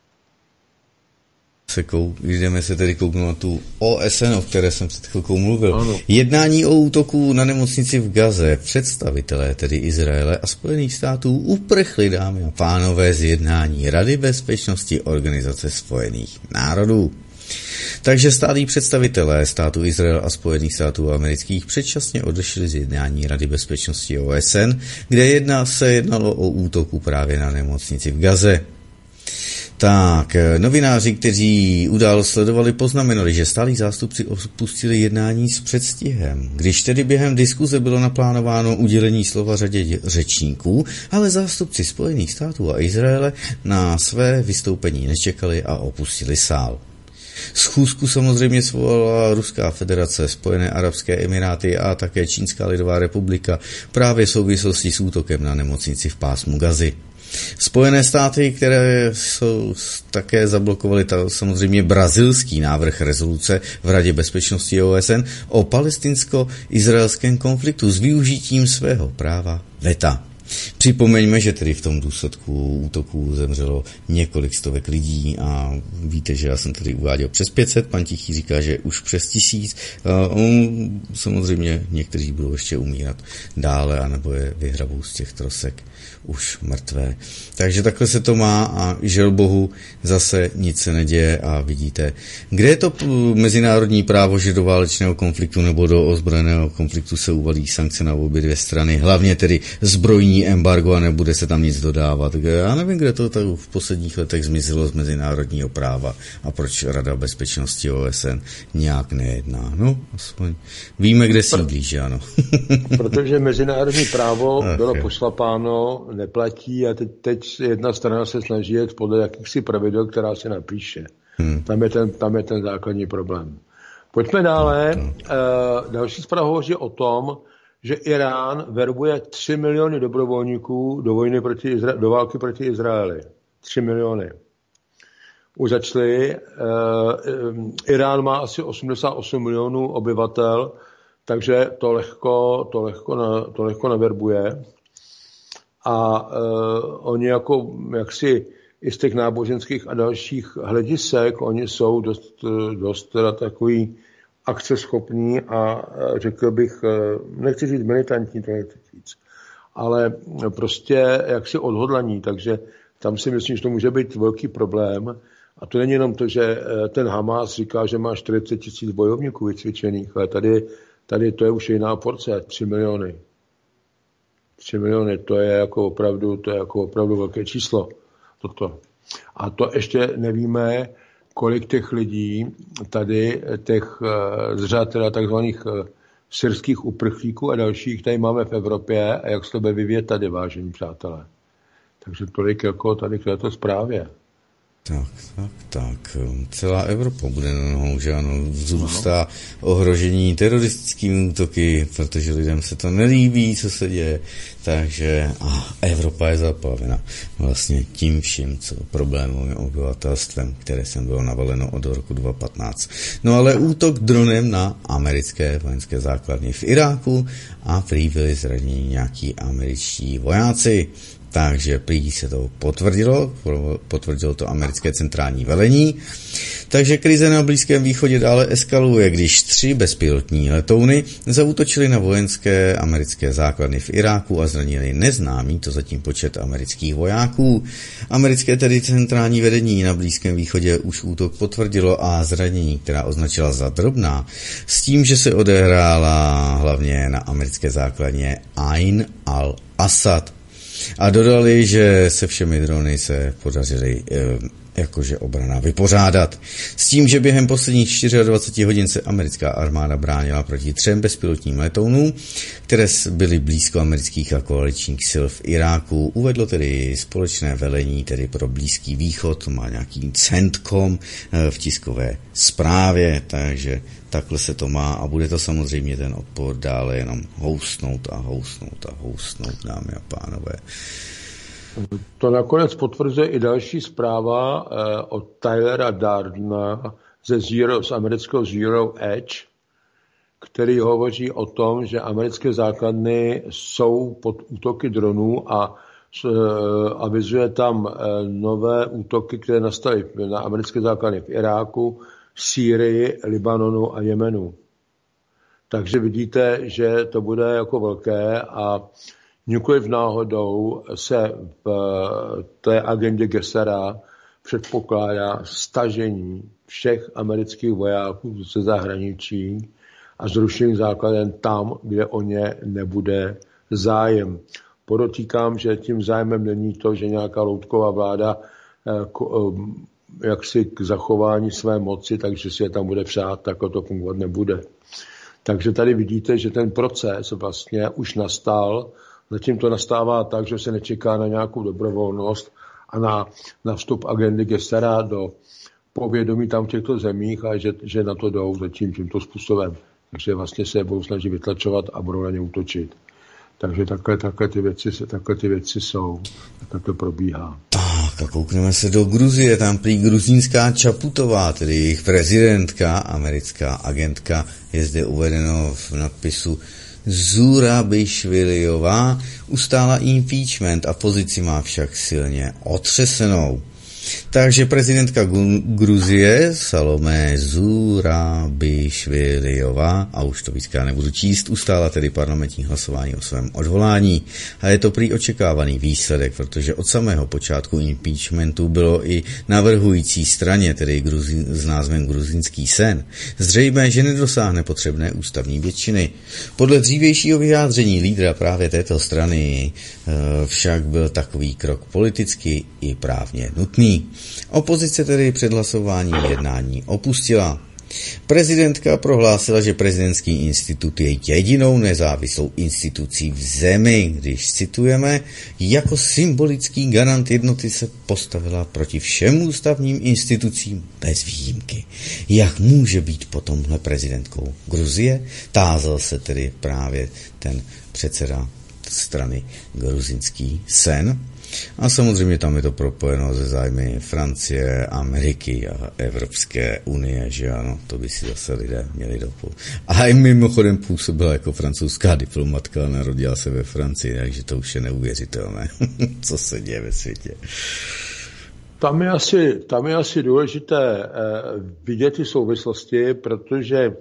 Se kou, jdeme se tedy kouknout na tu O S N, o které jsem před chvilkou mluvil. Ano. Jednání o útoku na nemocnici v Gaze. Představitelé tedy Izraele a Spojených států uprchli, dámy a pánové, z jednání Rady bezpečnosti Organizace spojených národů. Takže stálí představitelé státu Izrael a Spojených států amerických předčasně odešli z jednání Rady bezpečnosti O S N, kde jedna se jednalo o útoku právě na nemocnici v Gaze. Tak, novináři, kteří událost sledovali, poznamenali, že stálí zástupci opustili jednání s předstihem. Když tedy během diskuze bylo naplánováno udělení slova řadě řečníků, ale zástupci Spojených států a Izraele na své vystoupení nečekali a opustili sál. Schůzku samozřejmě svolala Ruská federace, Spojené arabské emiráty a také Čínská lidová republika právě v souvislosti s útokem na nemocnici v pásmu Gazy. Spojené státy, které jsou také zablokovaly samozřejmě brazilský návrh rezoluce v Radě bezpečnosti O S N o palestinsko-izraelském konfliktu s využitím svého práva veta. Připomeňme, že tedy v tom důsledku útoků zemřelo několik stovek lidí a víte, že já jsem tady uváděl přes pět set, pan Tichý říká, že už přes tisíc. On, samozřejmě někteří budou ještě umírat dále, anebo je vyhrabou z těch trosek už mrtvé. Takže takhle se to má a žel bohu zase nic se neděje a vidíte, kde je to mezinárodní právo, že do válečného konfliktu nebo do ozbrojeného konfliktu se uvalí sankce na obě dvě strany, hlavně tedy zbrojní embargo a nebude se tam nic dodávat. Já nevím, kde to tak v posledních letech zmizelo z mezinárodního práva a proč Rada bezpečnosti O S N nějak nejedná. No, aspoň víme, kde sídlí, že ano. Protože mezinárodní právo bylo pošlapáno, neplatí a teď, teď jedna strana se snaží jet podle jakýchsi pravidel, která se napíše. Hmm. Tam, je ten, tam je ten základní problém. Pojďme dále. Hmm. E, další zpráva hovoří o tom, že Irán verbuje tři miliony dobrovolníků do, vojny proti Izra- do války proti Izraeli. tři miliony. Už začali. E, e, Irán má asi osmdesát osm milionů obyvatel, takže to lehko, to lehko, na, to lehko naverbuje. A e, oni jako jaksi i z těch náboženských a dalších hledisek, oni jsou dost, dost teda takový akceschopní a řekl bych, nechci říct militantní, to nechci říct, ale prostě jaksi odhodlaní, takže tam si myslím, že to může být velký problém. A to není jenom to, že ten Hamas říká, že má čtyřicet tisíc bojovníků vycvičených, ale tady, tady to je už jiná porce, tři miliony. tři miliony, to je jako opravdu, to je jako opravdu velké číslo. Toto. A to ještě nevíme, kolik těch lidí tady, těch z řad teda takzvaných syrských uprchlíků a dalších tady máme v Evropě a jak se to bude vyvíjet tady, vážení přátelé. Takže tolik jako tady k této zprávě. Tak, tak, tak. Celá Evropa bude na nohou, že ano, vzrůstá ohrožení teroristickými útoky, protože lidem se to nelíbí, co se děje, takže a Evropa je zaplavena vlastně tím vším, co problémovým obyvatelstvem, které sem bylo navaleno od roku dva tisíce patnáct. No ale útok dronem na americké vojenské základny v Iráku a prý byli zraněni nějaký američtí vojáci. Takže prý se to potvrdilo, potvrdilo to americké centrální velení. Takže krize na Blízkém východě dále eskaluje, když tři bezpilotní letouny zaútočily na vojenské americké základny v Iráku a zranili neznámý, to zatím počet amerických vojáků. Americké tedy centrální vedení na Blízkém východě už útok potvrdilo a zranění, která označila za drobná, s tím, že se odehrála hlavně na americké základně Ain al-Asad. A dodali, že se všemi drony se podařili e, jakože obrana vypořádat. S tím, že během posledních dvacet čtyři hodin se americká armáda bránila proti třem bezpilotním letounům, které byly blízko amerických a koaličních sil v Iráku. Uvedlo tedy společné velení tedy pro Blízký východ, to má nějaký CENTCOM e, v tiskové zprávě, takže takhle se to má a bude to samozřejmě ten odpor dále jenom housnout a housnout a housnout, dámy a pánové. To nakonec potvrzuje i další zpráva eh, od Tylera Dardna ze Zero, z amerického Zero Edge, který hovoří o tom, že americké základny jsou pod útoky dronů a eh, avizuje tam eh, nové útoky, které nastaly na americké základny v Iráku, Sýrii, Libanonu a Jemenu. Takže vidíte, že to bude jako velké a nikoliv náhodou se v té agendě Gessera předpokládá stažení všech amerických vojáků ze zahraničí a zrušení základen tam, kde o ně nebude zájem. Podotýkám, že tím zájmem není to, že nějaká loutková vláda jaksi k zachování své moci, takže si je tam bude přát, tak to fungovat nebude. Takže tady vidíte, že ten proces vlastně už nastal, zatím to nastává tak, že se nečeká na nějakou dobrovolnost a na, na vstup agendy Gessera do povědomí tam v těchto zemích a že, že na to jdou zatím tímto způsobem. Takže vlastně se budou snažit vytlačovat a budou na ně útočit. Takže takhle, takhle, ty věci, takhle ty věci jsou. Takhle to probíhá. Tak a koukneme se do Gruzie. Tam prý gruzínská Čaputová, tedy jejich prezidentka, americká agentka, je zde uvedeno v nadpisu Zurabišviliová, ustála impeachment a pozici má však silně otřesenou. Takže prezidentka Gruzie Salome Zurabišviliová, a už to víckrát nebudu číst, ustála tedy parlamentní hlasování o svém odvolání. A je to prý očekávaný výsledek, protože od samého počátku impeachmentu bylo i navrhující straně, tedy Gruzi, s názvem Gruzínský sen, zřejmé, že nedosáhne potřebné ústavní většiny. Podle dřívějšího vyjádření lídra právě této strany však byl takový krok politicky i právně nutný. Opozice tedy před hlasováním jednání opustila. Prezidentka prohlásila, že prezidentský institut je jedinou nezávislou institucí v zemi, když citujeme, jako symbolický garant jednoty se postavila proti všem ústavním institucím bez výjimky. Jak může být potomhle prezidentkou Gruzie? Tázal se tedy právě ten předseda strany Gruzínský sen. A samozřejmě tam je to propojeno se zájmy Francie, Ameriky a Evropské unie, že ano, to by si zase lidé měli dopou. A i mimochodem působila jako francouzská diplomatka a narodila se ve Francii, takže to už je neuvěřitelné, co se děje ve světě. Tam je asi, tam je asi důležité eh, vidět ty souvislosti, protože eh,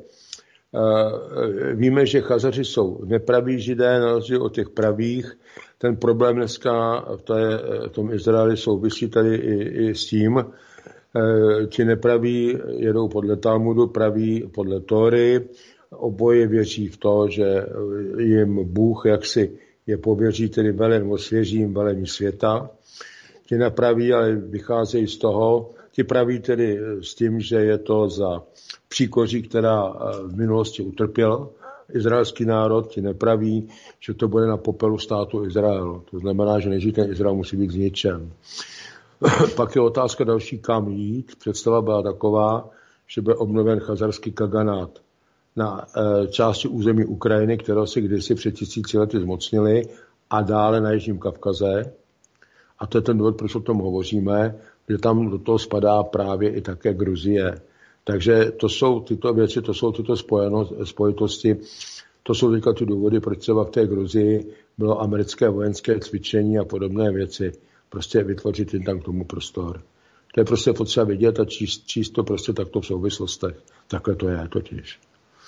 víme, že Chazaři jsou nepraví židé, na rozdíl od těch pravých. Ten problém dneska v, té, v tom Izraeli souvisí tady i, i s tím. E, ti nepraví jedou podle Talmudu, praví podle Tóry. Oboje věří v to, že jim Bůh jaksi je pověří tedy velen o svěžím velení světa. Ti nepraví, ale vycházejí z toho, ti praví tedy s tím, že je to za příkoří, která v minulosti utrpěl izraelský národ, ti nepraví, že to bude na popelu státu Izrael. To znamená, že nejdřív ten Izrael musí být zničen. Pak je otázka další, kam jít. Představa byla taková, že byl obnoven chazarský kaganát na e, části území Ukrajiny, kterého si kdysi před tisíci lety zmocnili, a dále na Jižním Kavkaze. A to je ten důvod, proč o tom hovoříme, že tam do toho spadá právě i také Gruzie. Takže to jsou tyto věci, to jsou tyto spojitosti, to jsou teďka ty důvody, proč třeba v té Gruzii bylo americké vojenské cvičení a podobné věci. Prostě vytvořit jen tam k tomu prostor. To je prostě potřeba vidět a číst, číst to prostě takto v souvislostech. Takhle to je totiž.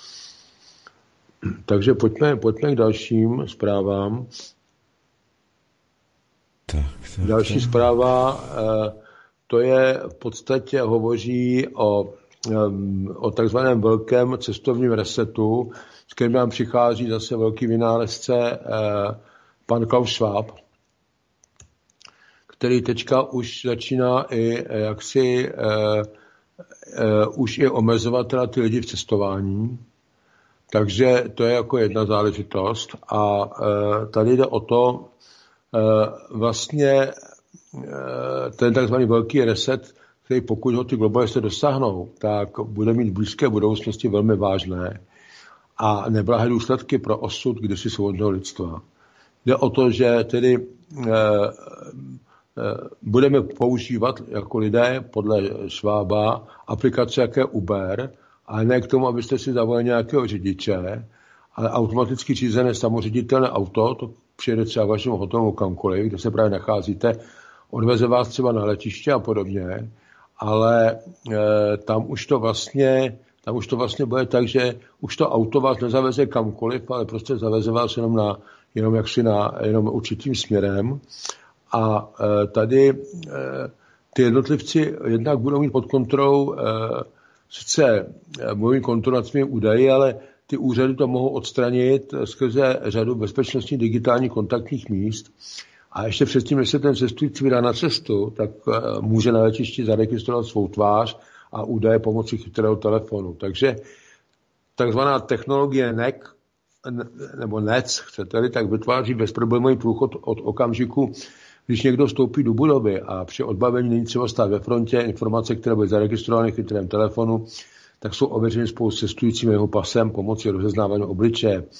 Takže pojďme, pojďme k dalším zprávám. Tak, tak, Další tak. zpráva, to je v podstatě hovoří o o takzvaném velkém cestovním resetu, s kterým nám přichází zase velký vynálezce eh, pan Klaus Schwab, který teďka už začíná i jaksi eh, eh, už i omezovat teda ty lidi v cestování. Takže to je jako jedna záležitost. A eh, tady jde o to, eh, vlastně eh, ten takzvaný velký reset, který pokud ho ty globalisté dosáhnou, tak bude mít v blízké budoucnosti velmi vážné a neblahé důsledky pro osud kdysi svobodného lidstva. Jde o to, že tedy e, e, budeme používat jako lidé podle Schwaba aplikace jako je Uber, ale ne k tomu, abyste si zavolali nějakého řidiče, ale automaticky řízené samoředitelné auto, to přijede třeba vašemu hotelu kamkoliv, kde se právě nacházíte, odveze vás třeba na letiště a podobně, ale e, tam už to vlastně tam už to vlastně bude tak, že už to auto vás nezaveze kamkoliv, ale prostě zaveze vás jenom na jenom jaksi na jenom určitým směrem. A e, tady e, ty jednotlivci jednak budou mít pod kontrolou e, sice budou mít kontrolu nad svými údaji, ale ty úřady to mohou odstranit skrze řadu bezpečnostních digitálních kontaktních míst. A ještě předtím, než se ten cestující vydá na cestu, tak může na letišti zaregistrovat svou tvář a údaje pomocí chytrého telefonu. Takže takzvaná technologie N E C, nebo N E C, chcete-li, tak vytváří bezproblémový průchod od okamžiku, když někdo vstoupí do budovy a při odbavení není třeba stát ve frontě, informace, které byly zaregistrovány v chytrém telefonu, tak jsou ověřeny spolu s cestujícím jeho pasem pomocí rozeznávání obličeje.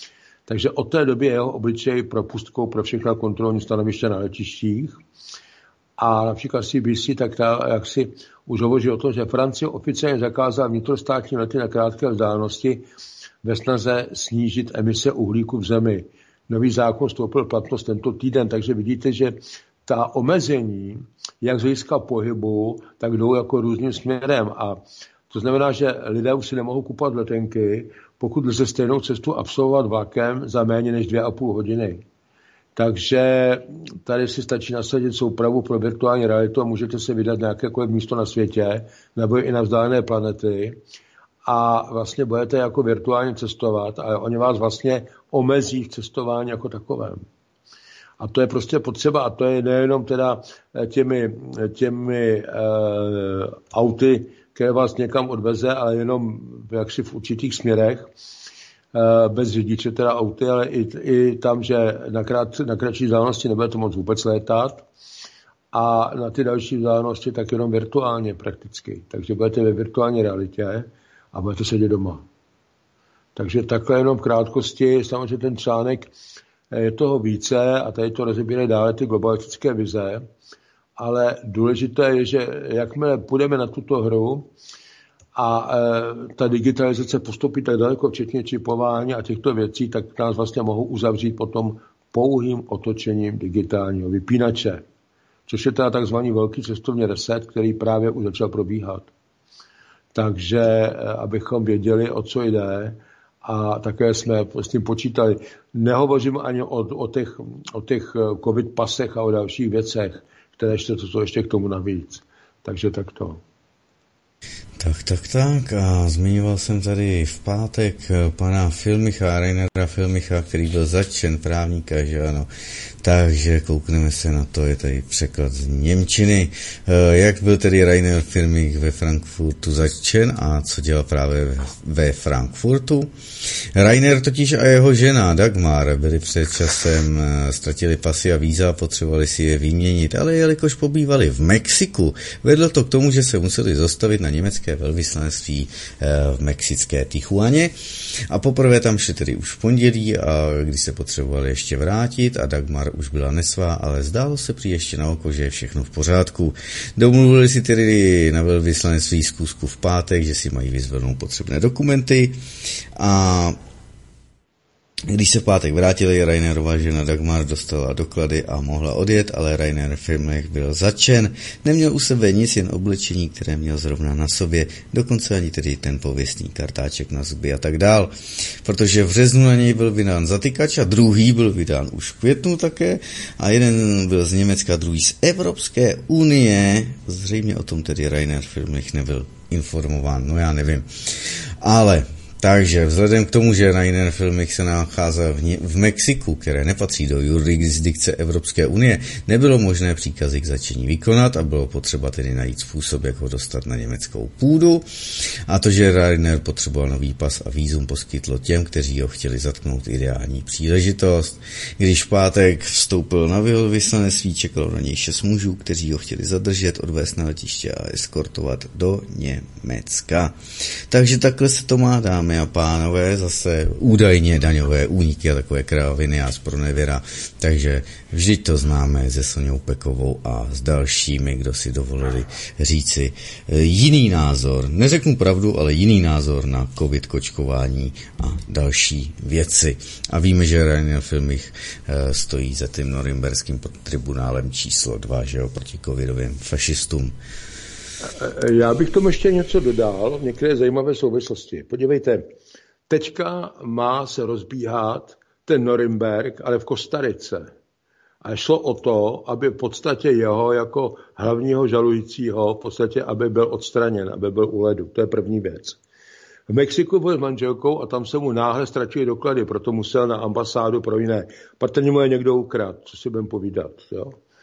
Takže od té doby je jeho obličej propustkou pro všechna kontrolní stanoviště na letištích. A například C B C, tak ta, jak si už hovoří o tom, že Francie oficiálně zakázala vnitrostátní lety na krátké vzdálenosti ve snaze snížit emise uhlíku v zemi. Nový zákon vstoupil v platnost tento týden, takže vidíte, že ta omezení, jak z hlediska pohybu, tak jdou jako různým směrem. A to znamená, že lidé už si nemohou kupovat letenky, pokud lze stejnou cestu absolvovat vlakem za méně než dvě a půl hodiny. Takže tady si stačí nasadit soupravu pro virtuální realitu a můžete se vydat na jakékoliv místo na světě, nebo i na vzdálené planety a vlastně budete jako virtuálně cestovat a oni vás vlastně omezí v cestování jako takovém. A to je prostě potřeba a to je nejenom teda těmi, těmi e, auty, které vás někam odveze, ale jenom jaksi v určitých směrech, e, bez řidiče teda auty, ale i, i tam, že na, krát, na kratší vzdálenosti nebudete moct vůbec létat a na ty další vzdálenosti tak jenom virtuálně prakticky. Takže budete ve virtuální realitě a budete sedět doma. Takže takhle jenom v krátkosti, samozřejmě ten článek je toho více a tady to rozebírají dále ty globalistické vize, ale důležité je, že jakmile půjdeme na tuto hru a e, ta digitalizace postupí tak daleko, včetně čipování a těchto věcí, tak nás vlastně mohou uzavřít potom pouhým otočením digitálního vypínače, což je teda takzvaný velký cestovní reset, který právě už začal probíhat. Takže e, abychom věděli, o co jde, a také jsme s tím počítali. Nehovořím ani o, o, těch, o těch covid pasech a o dalších věcech, které ještě, to jsou ještě k tomu navíc. Takže takto. Tak, tak, tak. A zmiňoval jsem tady v pátek pana Filmicha, Rainera Filmicha, který byl zatčen, právníka, že ano. Takže koukneme se na to, je tady překlad z němčiny. Jak byl tedy Rainer Filmich ve Frankfurtu zatčen a co dělal právě ve Frankfurtu? Rainer totiž a jeho žena Dagmar byli před časem, ztratili pasy a víza, potřebovali si je vyměnit, ale jelikož pobývali v Mexiku, vedlo to k tomu, že se museli zastavit na německé velvyslanectví v mexické Tijuaně a poprvé tam šli tedy už v pondělí a když se potřebovali ještě vrátit a Dagmar už byla nesvá, ale zdálo se prý ještě na oko, že je všechno v pořádku. Domluvili si tedy na velvyslanectví zkusku v pátek, že si mají vyzvednout potřebné dokumenty a když se v pátek vrátili, Rainerova žena Dagmar dostala doklady a mohla odjet, ale Rainer Filmich byl zatčen. Neměl u sebe nic, jen oblečení, které měl zrovna na sobě, dokonce ani tedy ten pověstný kartáček na zuby a tak dál. Protože v březnu na něj byl vydán zatykač a druhý byl vydán už v květnu také a jeden byl z Německa, druhý z Evropské unie. Zřejmě o tom tedy Rainer Filmich nebyl informován, no já nevím. Ale takže vzhledem k tomu, že Rainer Filmich se nacházel v, v Mexiku, které nepatří do jurisdikce Evropské unie, nebylo možné příkazy k zatčení vykonat a bylo potřeba tedy najít způsob, jak ho dostat na německou půdu. A to, že Rainer potřeboval nový pas a vízum, poskytlo těm, kteří ho chtěli zatknout, ideální příležitost. Když v pátek vstoupil na velvyslanectví, čekalo na něj šest mužů, kteří ho chtěli zadržet, odvést na letiště a eskortovat do Německa. Takže takhle se to má, dámy a pánové, zase údajně daňové úniky a takové kraviny a zpronevěra, takže vždyť to známe se Soňou Pekovou a s dalšími, kdo si dovolili říci jiný názor, neřeknu pravdu, ale jiný názor na covid kočkování a další věci. A víme, že Rainer Filmich stojí za tím norimberským tribunálem číslo dva, že jo, proti covidovým fašistům. Já bych tomu ještě něco dodal, některé zajímavé souvislosti. Podívejte, teďka má se rozbíhat ten Norimberg, ale v Kostarice. A šlo o to, aby v podstatě jeho jako hlavního žalujícího, v podstatě, aby byl odstraněn, aby byl u ledu. To je první věc. V Mexiku byl s manželkou a tam se mu náhle ztratily doklady, proto musel na ambasádu pro jiné. Patrně mu je někdo ukrad, co si budeme povídat, jo.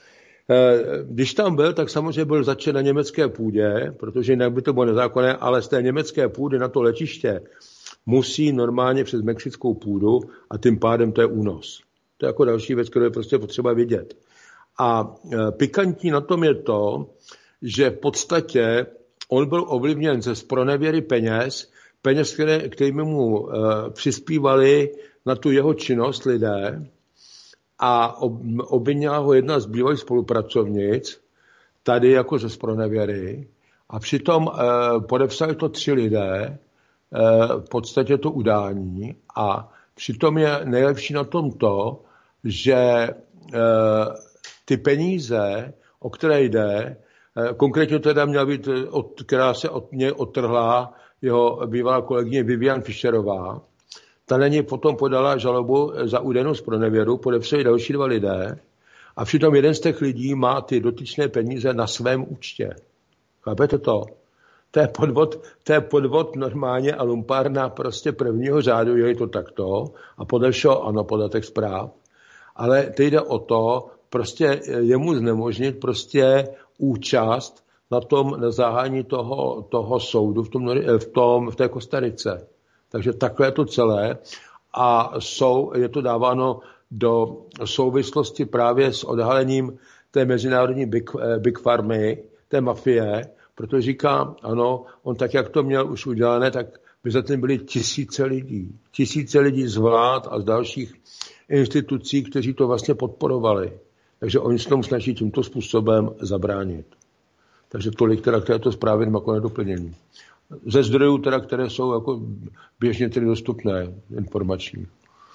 Když tam byl, tak samozřejmě byl zatčen na německé půdě, protože jinak by to bylo nezákonné, ale z té německé půdy na to letiště musí normálně přes mexickou půdu a tím pádem to je únos. To je jako další věc, kterou je prostě potřeba vědět. A pikantní na tom je to, že v podstatě on byl ovlivněn ze zpronevěry peněz, peněz, které, kterými mu uh, přispívali na tu jeho činnost lidé a obvinila ho jedna z bývalých spolupracovnic, tady jako ze zpronevěry, a přitom eh, podepsali to tři lidé, eh, v podstatě to udání, a přitom je nejlepší na tom to, že eh, ty peníze, o které jde, eh, konkrétně teda měla být, od, která se od něj odtrhla jeho bývalá kolegyně Vivian Fischerová, ta na něj potom podala žalobu za údajnou zpronevěru, podepsali další dva lidé, a přitom jeden z těch lidí má ty dotyčné peníze na svém účtě. Chápete to? To je podvod, to je podvod normálně a lumpárna prostě prvního řádu, je to takto, a podle všeho ano, podle těch zpráv. Ale teď jde o to, prostě jemu znemožnit prostě účast na tom, na zahájení toho, toho soudu v, tom, v, tom, v té Kostarice. Takže takhle je to celé a jsou, je to dáváno do souvislosti právě s odhalením té mezinárodní big, big farmy, té mafie, protože říká, ano, on tak, jak to měl už udělané, tak by za tím byly tisíce lidí. Tisíce lidí z vlád a z dalších institucí, kteří to vlastně podporovali. Takže oni se tomu snaží tímto způsobem zabránit. Takže tolik teda k této zprávě jako nedoplnění. Ze zdrojů, teda, které jsou jako běžně tedy dostupné, informační.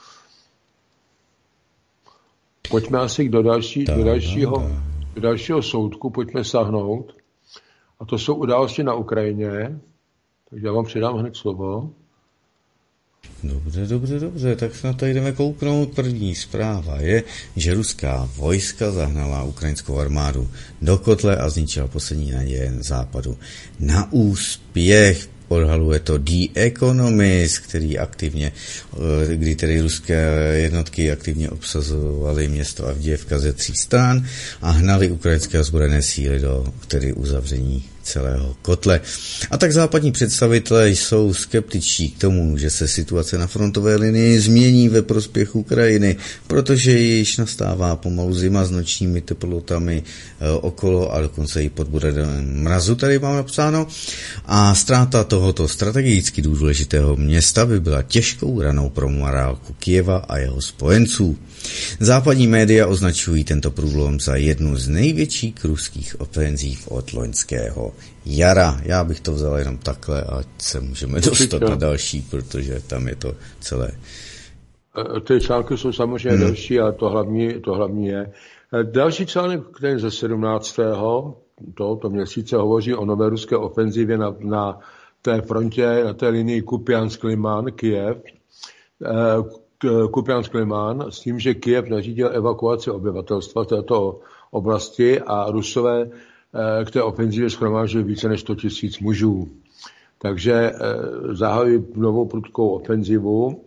Pojďme asi do, další, do, dalšího, do dalšího soudku, pojďme sáhnout. A to jsou události na Ukrajině. Takže já vám předám hned slovo. Dobře, dobře, dobře, tak snad tady jdeme kouknout. První zpráva je, že ruská vojska zahnala ukrajinskou armádu do kotle a zničila poslední naděje západu na úspěch. Odhaluje to The Economist, který aktivně, kdy tedy ruské jednotky aktivně obsazovaly město Avdijevka ze tří stran a hnali ukrajinské ozbrojené síly do tedy uzavření celého kotle. A tak západní představitelé jsou skeptičtí k tomu, že se situace na frontové linii změní ve prospěch Ukrajiny, protože již nastává pomalu zima s nočními teplotami e, okolo a dokonce i pod bodem mrazu, tady mám napsáno. A ztráta tohoto strategicky důležitého města by byla těžkou ranou pro morálku Kyjeva a jeho spojenců. Západní média označují tento průlom za jednu z největších ruských ofenzív od loňského jara. Já bych to vzal jenom takhle a se můžeme dostat na další, protože tam je to celé. Ty články jsou samozřejmě hmm. další a to hlavní, to hlavní je. Další článek, který ze sedmnáctého tohoto měsíce hovoří o nové ruské ofenzivě na, na té frontě, na té linii Kupiansk-Liman, Kyjev. Kupiansk-Liman s tím, že Kyjev nařídil evakuaci obyvatelstva této oblasti a Rusové k té ofenzivě shromáždili více než sto tisíc mužů. Takže zahájí novou prudkou ofenzivu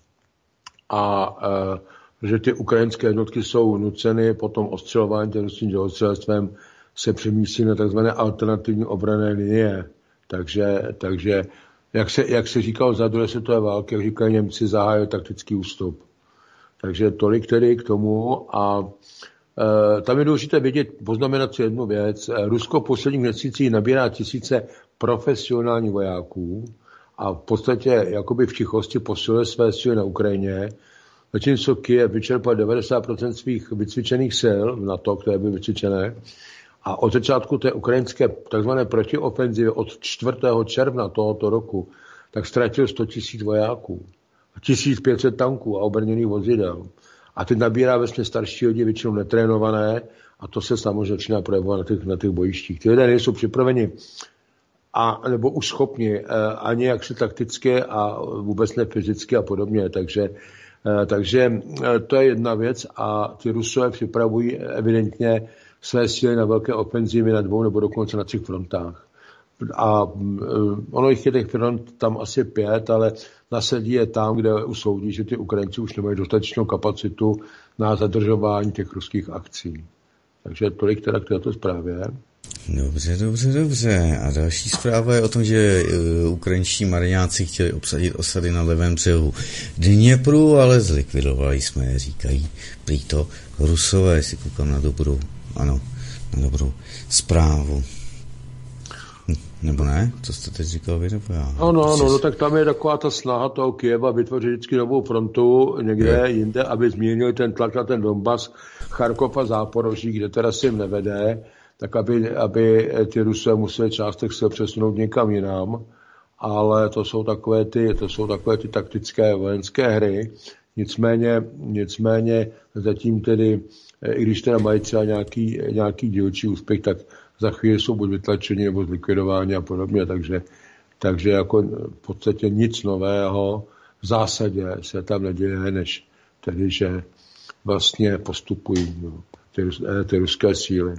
a že ty ukrajinské jednotky jsou nuceny po tom ostřelování tím ruským dělostřelstvem se přemístí na tzv. Alternativní obranné linie. Takže, takže jak, se, jak se říkalo za druhé světové války, jak říkali Němci, zahájili taktický ústup. Takže tolik tedy k tomu. A e, tam je důležité vidět, poznamenat si jednu věc. Rusko v posledních měsících nabírá tisíce profesionálních vojáků a v podstatě jakoby v tichosti posiluje své síly na Ukrajině. Zatímco Kyjev vyčerpal devadesát procent svých vycvičených sil na to, které byly vycvičené. A od začátku té ukrajinské takzvané protiofenzivy od čtvrtého června tohoto roku tak ztratil sto tisíc vojáků, tisíc pět set tanků a obrněných vozidel. A teď nabírá vlastně starší lidi, většinou netrénované, a to se samozřejmě začíná projevovat na těch, na těch bojištích. Ty lidé nejsou připraveni a, nebo už schopni ani jak se takticky a vůbec ne fyzicky a podobně. Takže, takže to je jedna věc a ty Rusové připravují evidentně své síly na velké ofenzivy na dvou nebo dokonce na třech frontách. A ono jich je těch front tam asi pět, ale nasadí je tam, kde usoudí, že ty Ukrajinci už nemají dostatečnou kapacitu na zadržování těch ruských akcí. Takže tolik teda k této zprávě. Dobře, dobře, dobře. A další zpráva je o tom, že uh, ukrajinští mariňáci chtěli obsadit osady na levém břehu Dněpru, ale zlikvidovali jsme je, říkají prý to Rusové, si koukám na dobrou, ano, na dobrou zprávu. Nebo ne? Co jste teď říkal vy, nebo já? No, no, no, no, tak tam je taková ta snaha toho Kyjeva vytvořit vždycky novou frontu někde je. jinde, aby zmírnili ten tlak na ten Donbas, Charkov a Záporoží, kde teda si jim nevede, tak aby, aby ty Rusové museli částek se přesunout někam jinam, ale to jsou takové ty, to jsou takové ty taktické vojenské hry. Nicméně, nicméně zatím tedy, i když teda mají třeba nějaký, nějaký dílčí úspěch, tak za chvíli jsou buď vytlačení nebo zlikvidováni a podobně, takže, takže jako v podstatě nic nového v zásadě se tam neděje, než tedy, že vlastně postupují ty, ty ruské síly.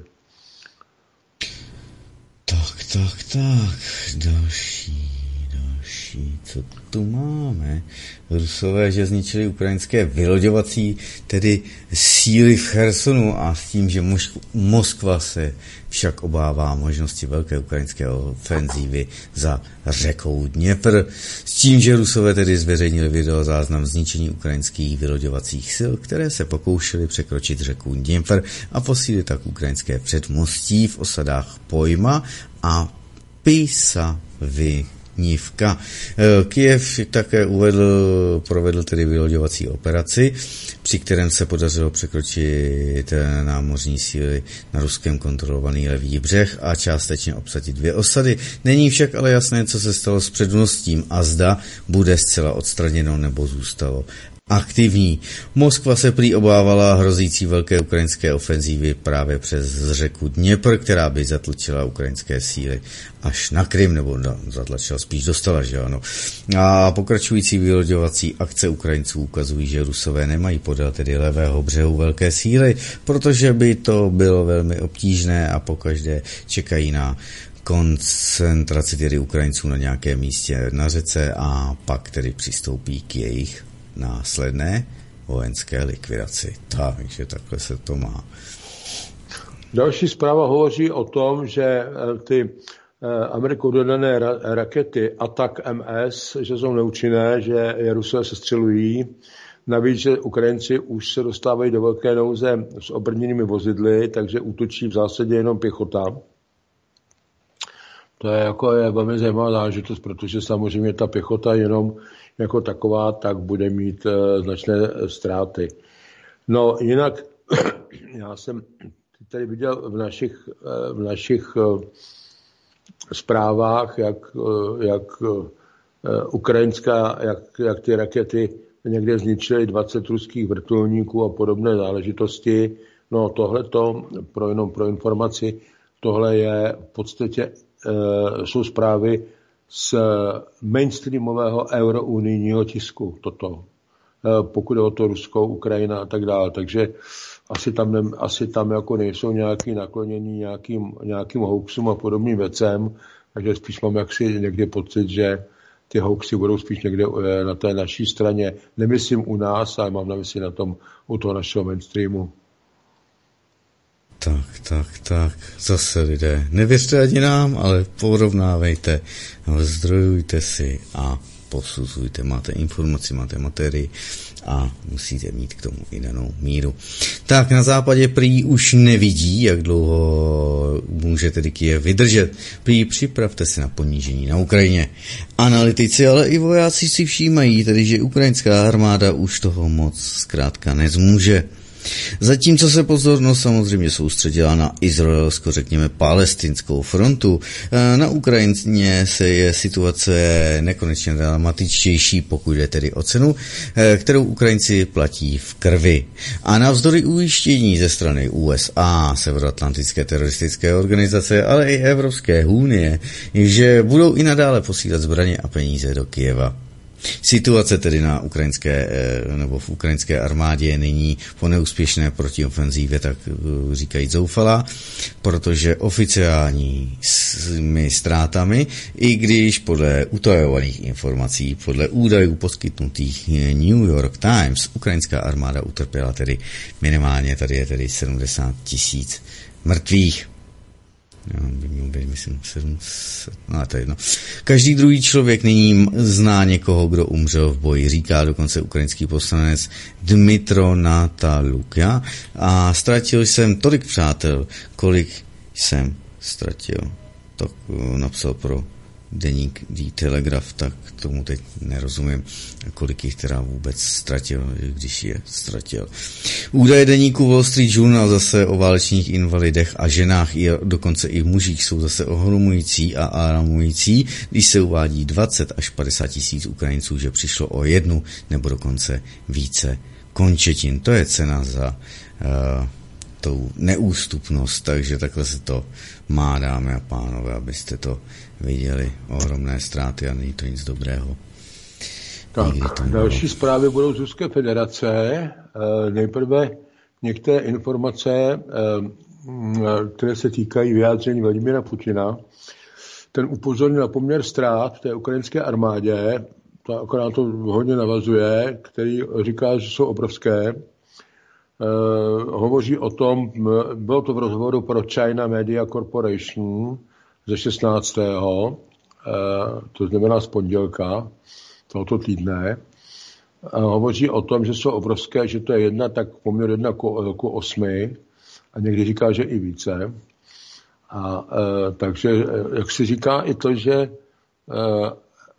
Tak, tak, tak, další, další, co tu máme? Rusové, že zničili ukrajinské vyloďovací, tedy síly v Chersonu a s tím, že Moskva se však obává možnosti velké ukrajinské ofenzívy za řekou Dněpr. S tím, že Rusové tedy zveřejnili videozáznam zničení ukrajinských vyloďovacích sil, které se pokoušely překročit řeku Dněpr a posílit tak ukrajinské předmostí v osadách Pojma a Pisavy. Nívka. Kyjev také uvedl, provedl tedy vyloďovací operaci, při kterém se podařilo překročit námořní síly na ruskem kontrolovaný levý břeh a částečně obsadit dvě osady. Není však ale jasné, co se stalo s předmostím a zda bude zcela odstraněno nebo zůstalo aktivní. Moskva se prý obávala hrozící velké ukrajinské ofenzívy právě přes řeku Dněpr, která by zatlačila ukrajinské síly až na Krym, nebo no, zatlačila, spíš dostala, že ano. A pokračující vyloďovací akce Ukrajinců ukazují, že Rusové nemají podél tedy levého břehu velké síly, protože by to bylo velmi obtížné a pokaždé čekají na koncentraci tedy Ukrajinců na nějakém místě na řece a pak tedy přistoupí k jejich následné vojenské likvidaci. Takže takhle se to má. Další zpráva hovoří o tom, že ty Amerikou dodané ra- rakety Attack M S, že jsou neúčinné, že je Rusové sestřelují. Navíc, že Ukrajinci už se dostávají do velké nouze s obrněnými vozidly, takže útočí v zásadě jenom pěchota. To je jako je velmi zajímavá záležitost, protože samozřejmě ta pěchota jenom jako taková, tak bude mít uh, značné ztráty. No jinak, já jsem tady viděl v našich, uh, v našich uh, zprávách, jak, uh, jak uh, ukrajinská, jak, jak ty rakety někde zničily dvacet ruských vrtulníků a podobné záležitosti. No tohleto, pro jenom pro informaci, tohle je v podstatě, uh, jsou zprávy z mainstreamového eurounijního tisku toto, pokud je o to Rusko, Ukrajina a tak dále. Takže asi tam, ne, asi tam jako nejsou nějaký naklonění nějakým, nějakým hoaxům a podobným věcem, takže spíš mám jaksi někdy pocit, že ty hoaxy budou spíš někde na té naší straně. Nemyslím u nás, ale mám na mysli na tom, u toho našeho mainstreamu. Tak, tak, tak, zase lidé, nevěřte ani nám, ale porovnávejte, zdrojujte si a posuzujte. Máte informaci, máte materii a musíte mít k tomu i danou míru. Tak, na západě prý už nevidí, jak dlouho může tedy Kyjev vydržet. Prý připravte se na ponížení na Ukrajině. Analytici, ale i vojáci si všímají, tedy že ukrajinská armáda už toho moc zkrátka nezmůže. Zatímco se pozornost samozřejmě soustředila na izraelsko, řekněme, palestinskou frontu, na Ukrajině se je situace nekonečně dramatičtější, pokud jde tedy o cenu, kterou Ukrajinci platí v krvi. A navzdory ujištění ze strany U S A, Severoatlantické teroristické organizace, ale i Evropské unie, že budou i nadále posílat zbraně a peníze do Kyjeva. Situace tedy na ukrajinské, nebo v ukrajinské armádě je nyní po neúspěšné protiofenzívě, tak říkají, zoufalá, protože oficiálními ztrátami, i když podle utajovaných informací, podle údajů poskytnutých New York Times, ukrajinská armáda utrpěla tedy minimálně, tady je tedy sedmdesát tisíc mrtvých. Já by měl být, myslím, sedm set, no to je jedno. Každý druhý člověk nyní zná někoho, kdo umřel v boji, říká dokonce ukrajinský poslanec Dmytro Nataluka. A ztratil jsem tolik přátel, kolik jsem ztratil to napsal pro deník The Telegraph, tak tomu teď nerozumím, kolik jich teda vůbec ztratil, když je ztratil. Údaje deníku Wall Street Journal zase o válečných invalidech a ženách i dokonce i mužích jsou zase ohromující a alarmující, když se uvádí dvacet až padesát tisíc Ukrajinců, že přišlo o jednu nebo dokonce více končetin. To je cena za uh, tou neústupnost, takže takhle se to má, dámy a pánové, abyste to viděli. Ohromné ztráty a není to nic dobrého. Tak, další zprávy budou z Ruské federace. E, nejprve některé informace, e, které se týkají vyjádření Vladimíra Putina. Ten upozornil na poměr ztrát v té ukrajinské armádě, to akorát to hodně navazuje, který říká, že jsou obrovské. Uh, hovoří o tom, bylo to v rozhovoru pro China Media Corporation ze šestnáctého Uh, to znamená z pondělka tohoto týdne. Uh, hovoří o tom, že jsou obrovské, že to je jedna, tak poměr jedna ku, ku osmi a někdy říká, že i více. A uh, takže, jak se říká i to, že uh,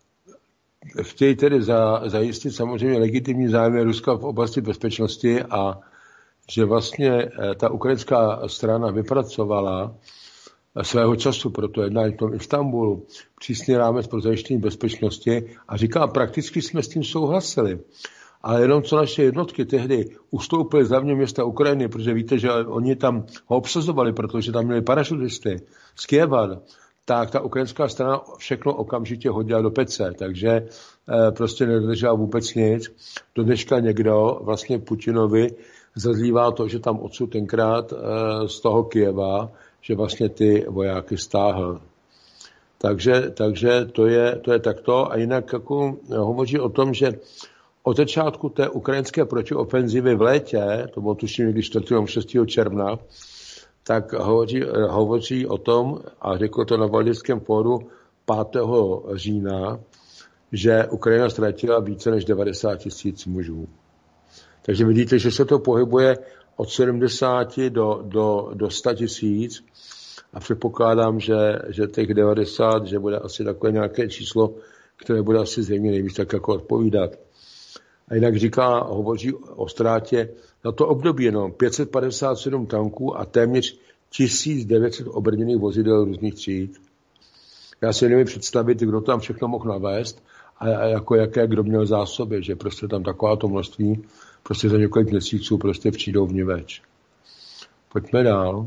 chtějí tedy za, zajistit samozřejmě legitimní zájmy Ruska v oblasti bezpečnosti a že vlastně ta ukrajinská strana vypracovala svého času pro to jednání v tom Istanbulu přísný rámec pro zajištění bezpečnosti a říká, prakticky jsme s tím souhlasili. Ale jenom co naše jednotky tehdy ustoupily z hlavního města Ukrajiny, protože víte, že oni tam ho obsazovali, protože tam měli parašutisty z Kyjeva, tak ta ukrajinská strana všechno okamžitě hodila do pece, takže eh, prostě nedodržela vůbec nic. Do dneška někdo vlastně Putinovi zazlívá to, že tam odsud tenkrát eh, z toho Kyjeva, že vlastně ty vojáky stáhl. Takže, takže to, je, to je takto. A jinak jako hovoří o tom, že od začátku té ukrajinské protiofenzivy v létě, to bylo tuším někdy čtvrtého šestého června, tak hovoří, hovoří o tom, a řekl to na Valdickém fóru pátého října, že Ukrajina ztratila více než devadesát tisíc mužů. Takže vidíte, že se to pohybuje od sedmdesáti do, do, do sta tisíc a předpokládám, že, že těch devadesát, že bude asi takové nějaké číslo, které bude asi zřejmě nejvíc tak jako odpovídat. A jinak říká, hovoří o ztrátě na to období jenom pět set padesát sedm tanků a téměř tisíc devět set obrněných vozidel různých tříd. Já si nevím představit, kdo tam všechno mohl navést a jako jaké kdo měl zásoby, že prostě tam takováto množství prostě za několik měsíců prostě přijdou vniveč. Pojďme dál.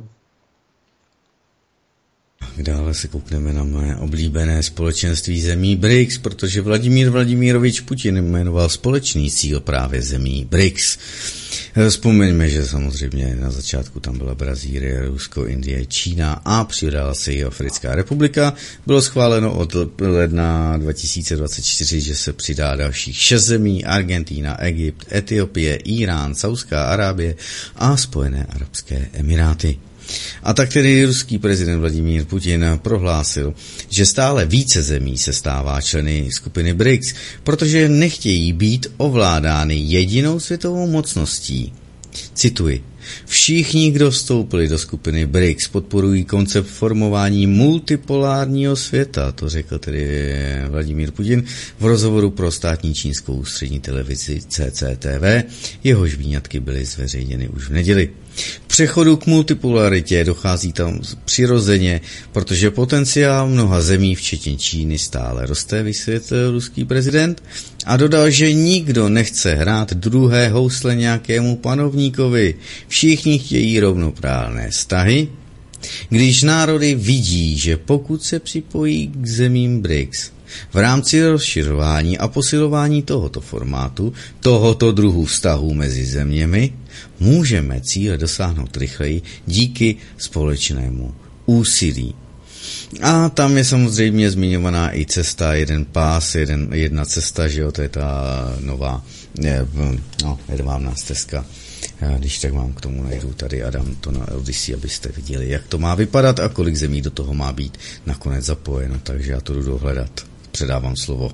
Dále se koukneme na moje oblíbené společenství zemí B R I C S, protože Vladimír Vladimirovič Putin jmenoval společný cíl právě zemí B R I C S. Vzpomeňme, že samozřejmě na začátku tam byla Brazílie, Rusko, Indie, Čína a přidala se i Africká republika. Bylo schváleno od ledna dva tisíce dvacet čtyři, že se přidá dalších šest zemí: Argentína, Egypt, Etiopie, Irán, Saudská Arábie a Spojené arabské emiráty. A tak tedy ruský prezident Vladimír Putin prohlásil, že stále více zemí se stává členy skupiny B R I C S, protože nechtějí být ovládány jedinou světovou mocností. Cituji. Všichni, kdo vstoupili do skupiny B R I C S, podporují koncept formování multipolárního světa, to řekl tedy Vladimír Putin v rozhovoru pro státní čínskou ústřední televizi C C T V, jehož výňatky byly zveřejněny už v neděli. K přechodu k multipolaritě dochází tam přirozeně, protože potenciál mnoha zemí, včetně Číny, stále roste, vysvětlil ruský prezident a dodal, že nikdo nechce hrát druhé housle nějakému panovníkovi. Všichni chtějí rovnoprávné vztahy, když národy vidí, že pokud se připojí k zemím B R I C S v rámci rozšiřování a posilování tohoto formátu, tohoto druhu vztahů mezi zeměmi, můžeme cíle dosáhnout rychleji díky společnému úsilí. A tam je samozřejmě zmiňovaná i cesta, jeden pás, jeden, jedna cesta, že jo, to je ta nová, je, no, jedovámná stezka. Já, když tak vám k tomu najdu tady a dám to na Odyssey, abyste viděli, jak to má vypadat a kolik zemí do toho má být nakonec zapojeno, takže já to jdu dohledat. Předávám slovo.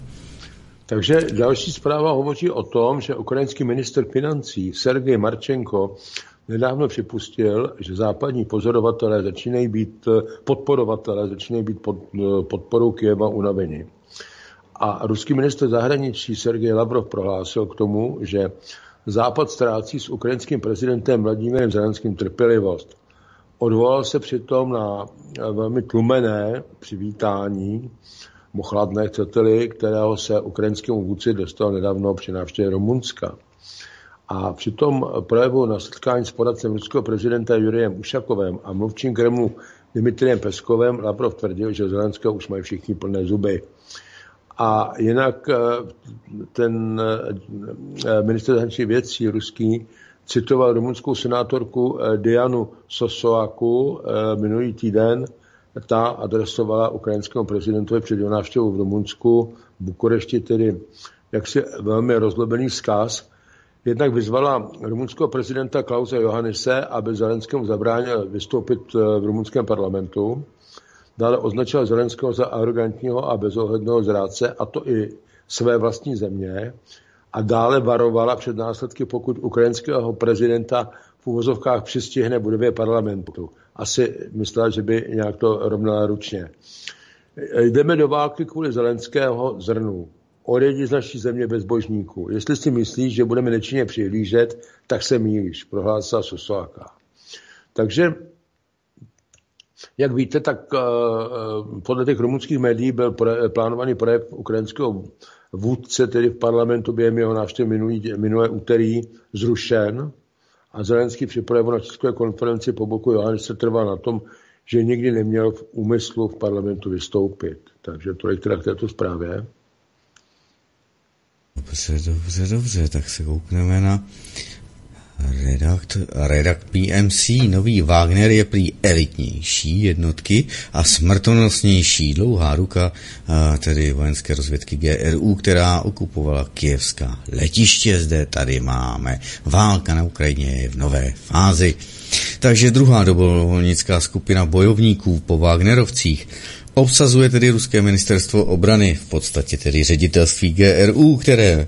Takže další zpráva hovoří o tom, že ukrajinský ministr financí Sergej Marčenko nedávno připustil, že západní pozorovatelé začínají být, podporovatelé začínají být pod, podporou Kyjeva unaveni. A ruský ministr zahraničí Sergej Lavrov prohlásil k tomu, že Západ ztrácí s ukrajinským prezidentem Vladimírem Zelenským trpělivost. Odvolal se přitom na velmi tlumené přivítání, chladné chcete-li, kterého se ukrajinskému vůdci dostal nedávno při návštěvě Rumunska. A při tom projevu na setkání s poradcem ruského prezidenta Jurijem Ušakovem a mluvčím Kremlu Dmitrijem Peskovem Lavrov tvrdil, že Zelenského už mají všichni plné zuby. A jinak ten ministr zahraničních věcí ruský citoval rumunskou senátorku Dianu Sosoaku minulý týden. Ta adresovala ukrajinskému prezidentovi před jeho návštěvou v Rumunsku, v Bukurešti, tedy jaksi velmi rozlobený vzkaz. Jednak vyzvala rumunského prezidenta Klause Johannise, aby Zelenskému zabránil vystoupit v rumunském parlamentu. Dále označila Zelenského za arrogantního a bezohledného zrádce, a to i své vlastní země. A dále varovala před následky, pokud ukrajinského prezidenta v uvozovkách přistihne budově parlamentu. Asi myslela, že by nějak to rovnala ručně. Jdeme do války kvůli Zelenského zrnu. Odejdi z naší země bezbožníků. Jestli si myslíš, že budeme nečinně přihlížet, tak se mýlíš, prohlásila Sosoaka. Takže jak víte, tak podle těch rumunských médií byl plánovaný projev ukrajinského vůdce, tedy v parlamentu během jeho návštěvy minulý, minulé úterý, zrušen. A Zelenský při projevu na tiskové konferenci po boku Johannise trval na tom, že nikdy neměl v úmyslu v parlamentu vystoupit. Takže tolik teda k této zprávě. Dobře, dobře, dobře, tak se koukneme na Redakt, Redakt P M C. Nový Wagner je prý elitnější jednotky a smrtonosnější dlouhá ruka, tedy vojenské rozvědky G R U, která okupovala kyjevská letiště. Zde tady máme válka na Ukrajině je v nové fázi. Takže druhá dobrovolnická skupina bojovníků po Wagnerovcích obsazuje tedy ruské ministerstvo obrany, v podstatě tedy ředitelství G R U, které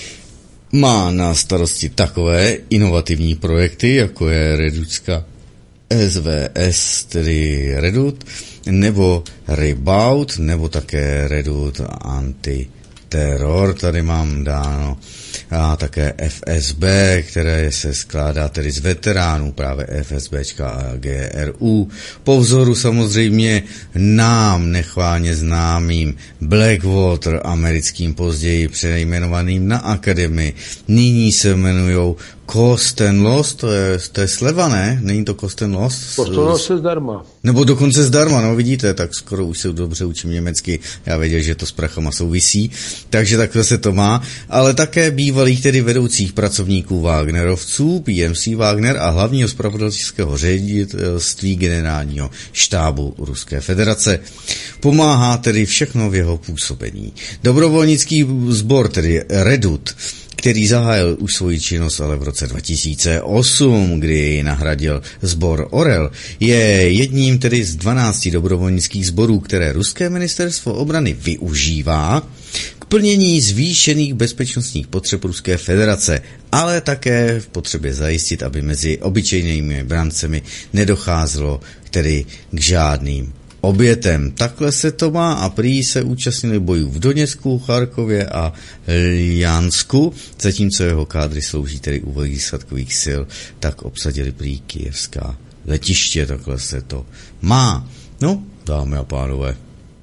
má na starosti takové inovativní projekty, jako je Redutská S V S, tedy Redut, nebo Rebound, nebo také Redut Antiterror, tady mám dáno, a také F S B, které se skládá tedy z veteránů, právě FSBčka a G R U. Po vzoru samozřejmě nám nechválně známým Blackwater, americkým později přejmenovaným na Akademii. Nyní se jmenujou Cost and Loss, to je, to je sleva, ne? Není to Cost and Loss? Cost and Loss je zdarma. Nebo dokonce zdarma, no vidíte, tak skoro už se dobře učím německy, já věděl, že to s prachama souvisí, takže takhle se to má, ale také bývalých tedy vedoucích pracovníků Wagnerovců, P M C Wagner a hlavního zpravodajského ředitelství generálního štábu Ruské federace. Pomáhá tedy všechno v jeho působení. Dobrovolnický sbor, tedy Redut, který zahájil už svoji činnost ale v roce dva tisíce osm, kdy jej nahradil sbor Orel, je jedním tedy z dvanácti dobrovolnických sborů, které ruské ministerstvo obrany využívá k plnění zvýšených bezpečnostních potřeb Ruské federace, ale také v potřebě zajistit, aby mezi obyčejnými brancemi nedocházelo tedy k žádným obětem. Takhle se to má a prý se účastnili bojů v Doněcku, Charkově a Ljansku, zatímco jeho kádry slouží tedy u výsadkových sil, tak obsadili prý kyjevská letiště, takhle se to má. No, dámy a pánové.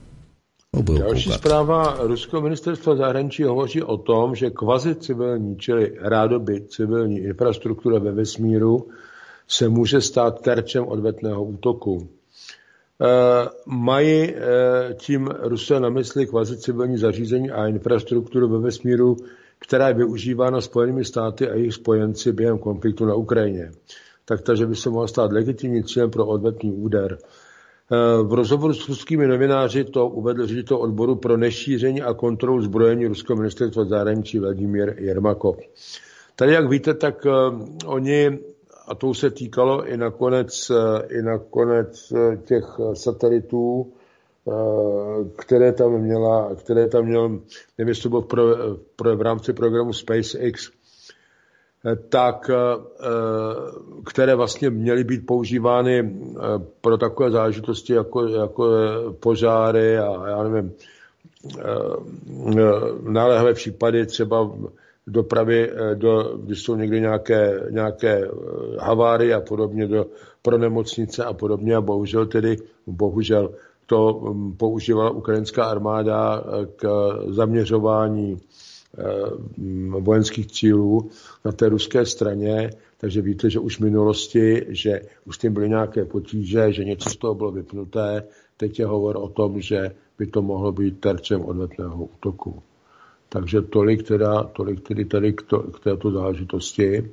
Další koukat. Zpráva ruského ministerstva zahraničí hovoří o tom, že kvazi civilní, čili rádoby civilní infrastruktura ve vesmíru se může stát terčem odvetného útoku. E, mají e, tím Rusové na mysli kvazi civilní zařízení a infrastrukturu ve vesmíru, která je využívána Spojenými státy a jejich spojenci během konfliktu na Ukrajině. Tak takže by se mohla stát legitimní cílem pro odvetný úder. E, v rozhovoru s ruskými novináři to uvedl ředitel odboru pro nešíření a kontrolu zbrojení ruského ministerstva zahraničí Vladimír Jermakov. Tady, jak víte, tak e, oni, a to se týkalo i nakonec, i nakonec těch satelitů, které tam měla, které tam měl, nevím, jestli to bylo pro, pro, v rámci programu SpaceX, tak, které vlastně měly být používány pro takové záležitosti, jako, jako požáry a já nevím, náléhavé případy třeba dopravy, do, když jsou někdy nějaké, nějaké havárie a podobně do, pro nemocnice a podobně a bohužel tedy, bohužel to používala ukrajinská armáda k zaměřování vojenských cílů na té ruské straně, takže víte, že už v minulosti, že už tím byly nějaké potíže, že něco z toho bylo vypnuté, teď je hovor o tom, že by to mohlo být terčem odvetného útoku. Takže tolik teda, tolik tedy tady k, to, k této záležitosti.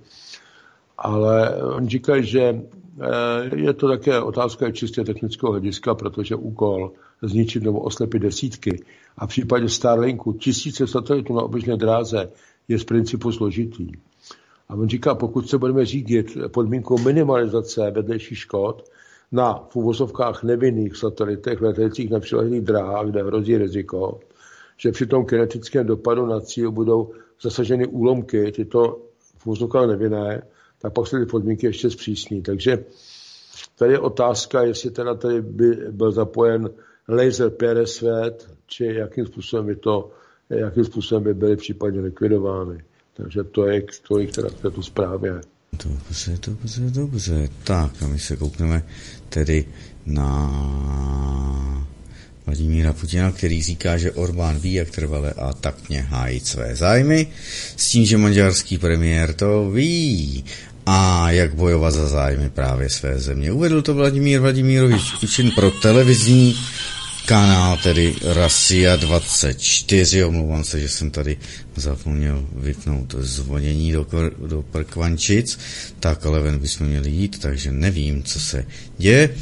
Ale on říká, že je to také otázka čistě technického hlediska, protože úkol zničit nebo oslepit desítky a v případě Starlinku tisíce satelitů na oběžné dráze je z principu složitý. A on říká, pokud se budeme řídit podmínkou minimalizace vedlejších škod na v uvozovkách nevinných satelitech letejících na přilehlých dráhách, kde hrozí riziko, že při tom kinetickém dopadu na cíl budou zasaženy úlomky, tyto v uvozovkách nevinné, tak pak se ty podmínky ještě zpřísní. Takže tady je otázka, jestli teda tady by byl zapojen laser peresvet, či jakým způsobem by to, jakým způsobem by byly případně likvidovány. Takže to je to je teda v této zprávě. Dobře, dobře, dobře. Tak a my se koukneme tedy na Vladimíra Putina, který říká, že Orbán ví, jak trvale a taktně hájit své zájmy, s tím, že maďarský premiér to ví a jak bojovat za zájmy právě své země. Uvedl to Vladimír Vladimirovič Putin pro televizní kanál, tedy Rasia dvacet čtyři. Omlouvám se, že jsem tady zapomněl vypnout zvonění do, do Prkvančic, tak ale ven bychom měli jít, takže nevím, co se děje.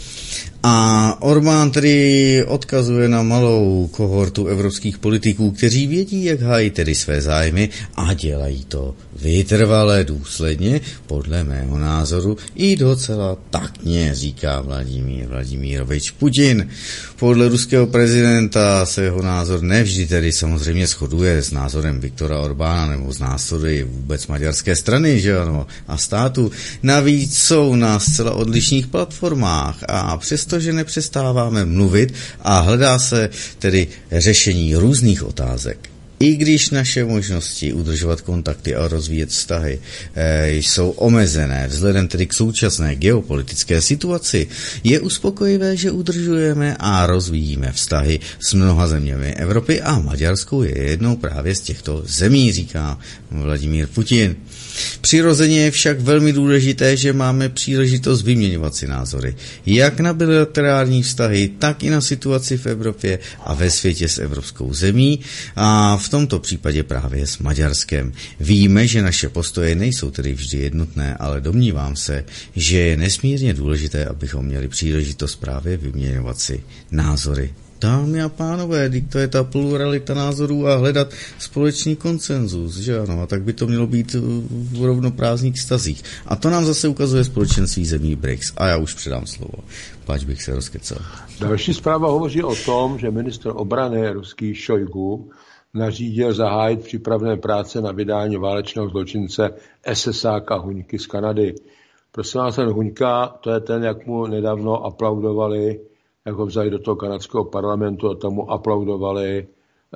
A Orbán tedy odkazuje na malou kohortu evropských politiků, kteří vědí, jak hájí tedy své zájmy a dělají to vytrvale, důsledně, podle mého názoru, i docela taktně, říká Vladimír Vladimirovič Putin. Podle ruského prezidenta se jeho názor nevždy tedy samozřejmě shoduje s názorem Viktora Orbána nebo s názory vůbec maďarské strany, že ano, a státu. Navíc jsou na zcela odlišných platformách a přestože nepřestáváme mluvit a hledá se tedy řešení různých otázek. I když naše možnosti udržovat kontakty a rozvíjet vztahy e, jsou omezené vzhledem tedy k současné geopolitické situaci, je uspokojivé, že udržujeme a rozvíjíme vztahy s mnoha zeměmi Evropy a Maďarskou je jednou právě z těchto zemí, říká Vladimír Putin. Přirozeně je však velmi důležité, že máme příležitost vyměňovat si názory, jak na bilaterální vztahy, tak i na situaci v Evropě a ve světě s evropskou zemí a v tomto případě právě s Maďarskem. Víme, že naše postoje nejsou tedy vždy jednotné, ale domnívám se, že je nesmírně důležité, abychom měli příležitost právě vyměňovat si názory. Dámy a pánové, to je ta pluralita názorů a hledat společný konsenzus, že ano, a tak by to mělo být v rovnoprávných vztazích. A to nám zase ukazuje společenství zemí B R I C S. A já už předám slovo, pač bych se rozkecal. Další zpráva hovoří o tom, že ministr obrany ruský Šojgu nařídil zahájit přípravné práce na vydání válečného zločince esesáka Huňky z Kanady. Prosím vás, ten Huňka, to je ten, jak mu nedávno aplaudovali, jak ho vzali do toho kanadského parlamentu a tomu aplaudovali e,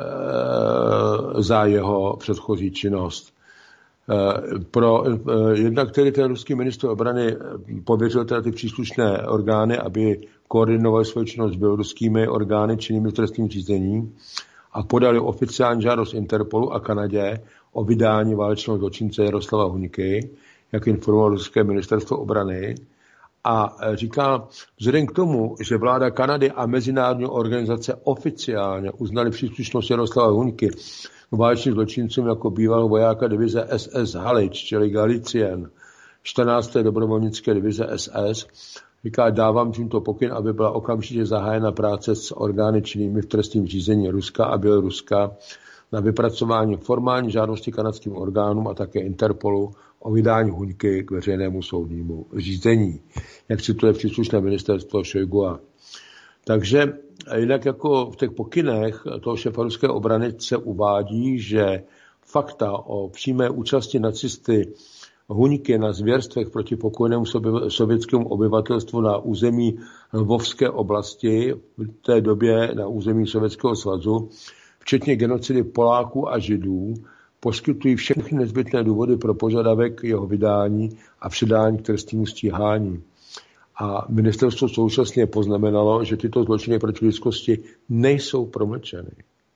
za jeho předchozí činnost. E, pro, e, jednak tedy ten ruský ministr obrany pověřil teda ty příslušné orgány, aby koordinovali svou činnost s běloruskými orgány činnými v trestním řízení a podali oficiální žádost Interpolu a Kanadě o vydání válečného zločince Jaroslava Huňky, jak informovalo ruské ministerstvo obrany. A říká, vzhledem k tomu, že vláda Kanady a mezinárodní organizace oficiálně uznali příslušnost Jaroslava Huňky válečným zločincům jako bývalého vojáka divize S S Halič, čili Galicien, čtrnácté dobrovolnické divize S S, říká, dávám tímto pokyn, aby byla okamžitě zahájena práce s orgány činnými v trestním řízení Ruska a Běloruska na vypracování formální žádosti kanadským orgánům a také Interpolu o vydání Huňky k veřejnému soudnímu řízení, jak cituje příslušné ministerstvo Šojgua. Takže jinak jako v těch pokynech toho šéfa ruské obrany se uvádí, že fakta o přímé účasti nacisty huňky na zvěrstvech proti pokojnému sovětskému obyvatelstvu na území Lvovské oblasti, v té době na území Sovětského svazu, včetně genocidy Poláků a Židů, poskytují všechny nezbytné důvody pro požadavek jeho vydání a předání k trestnímu stíhání. A ministerstvo současně poznamenalo, že tyto zločiny proti lidskosti nejsou promlčeny.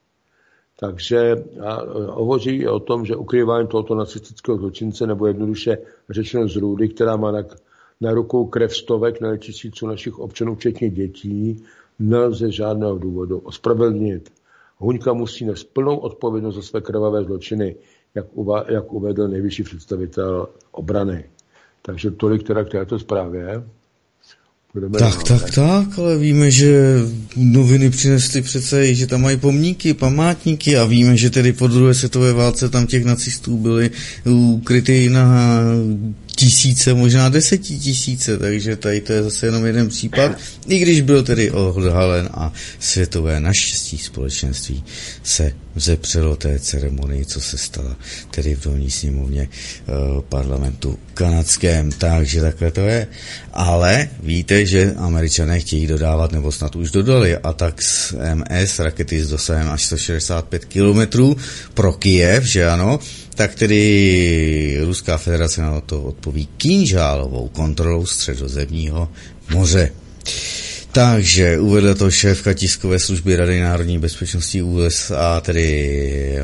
Takže hovoří o tom, že ukrývání tohoto nacistického zločince, nebo jednoduše řečeno zrůdy, která má na, na rukou krev stovek, ne tisíců našich občanů, včetně dětí, nelze žádného důvodu ospravedlnit. Huňka musí nést plnou odpovědnost za své krvavé zločiny, jak, uva, jak uvedl nejvyšší představitel obrany. Takže tolik teda k této zprávě. Budeme tak, dále. tak, tak, ale víme, že noviny přinesly přece, že tam mají pomníky, památníky a víme, že tedy po druhé světové válce tam těch nacistů byly ukryty na tisíce, možná desetitisíce, takže tady to je zase jenom jeden případ, i když byl tedy odhalen a světové naštěstí společenství se vzepřelo té ceremonii, co se stala tedy v dolní sněmovně uh, parlamentu kanadském, takže takhle to je. Ale víte, že Američané chtějí dodávat, nebo snad už dodali, atak z M S, rakety s dosahem až sto šedesát pět kilometrů pro Kyjev, že ano, tak tedy Ruská federace na to odpoví kýnžálovou kontrolou středozemního moře. Takže uvedla to šéfka tiskové služby Rady národní bezpečnosti U S A, tedy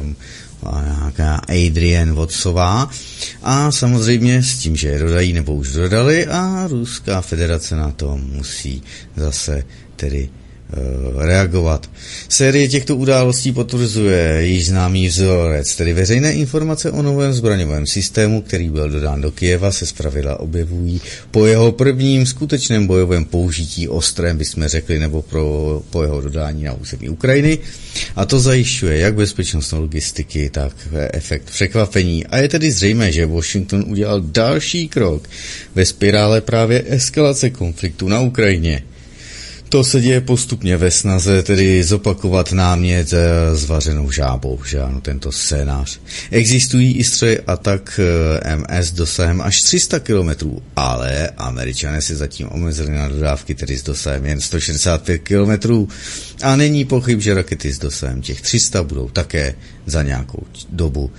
Adrienne Watsonová, a samozřejmě s tím, že je dodají nebo už dodali, a Ruská federace na to musí zase tedy reagovat. Série těchto událostí potvrzuje již známý vzorec, tedy veřejné informace o novém zbraňovém systému, který byl dodán do Kyjeva, se zpravidla objevují po jeho prvním skutečném bojovém použití, ostrém bychom řekli, nebo pro, po jeho dodání na území Ukrajiny, a to zajišťuje jak bezpečnost logistiky, tak efekt překvapení, a je tedy zřejmé, že Washington udělal další krok ve spirále právě eskalace konfliktu na Ukrajině. To se děje postupně ve snaze tedy zopakovat námět s vařenou žábou, že ano, tento scénář. Existují i stroje atak M S dosahem až tři sta kilometrů, ale Američané se zatím omezili na dodávky tedy s dosahem jen sto šedesát pět kilometrů a není pochyb, že rakety s dosahem těch tři sta budou také za nějakou dobu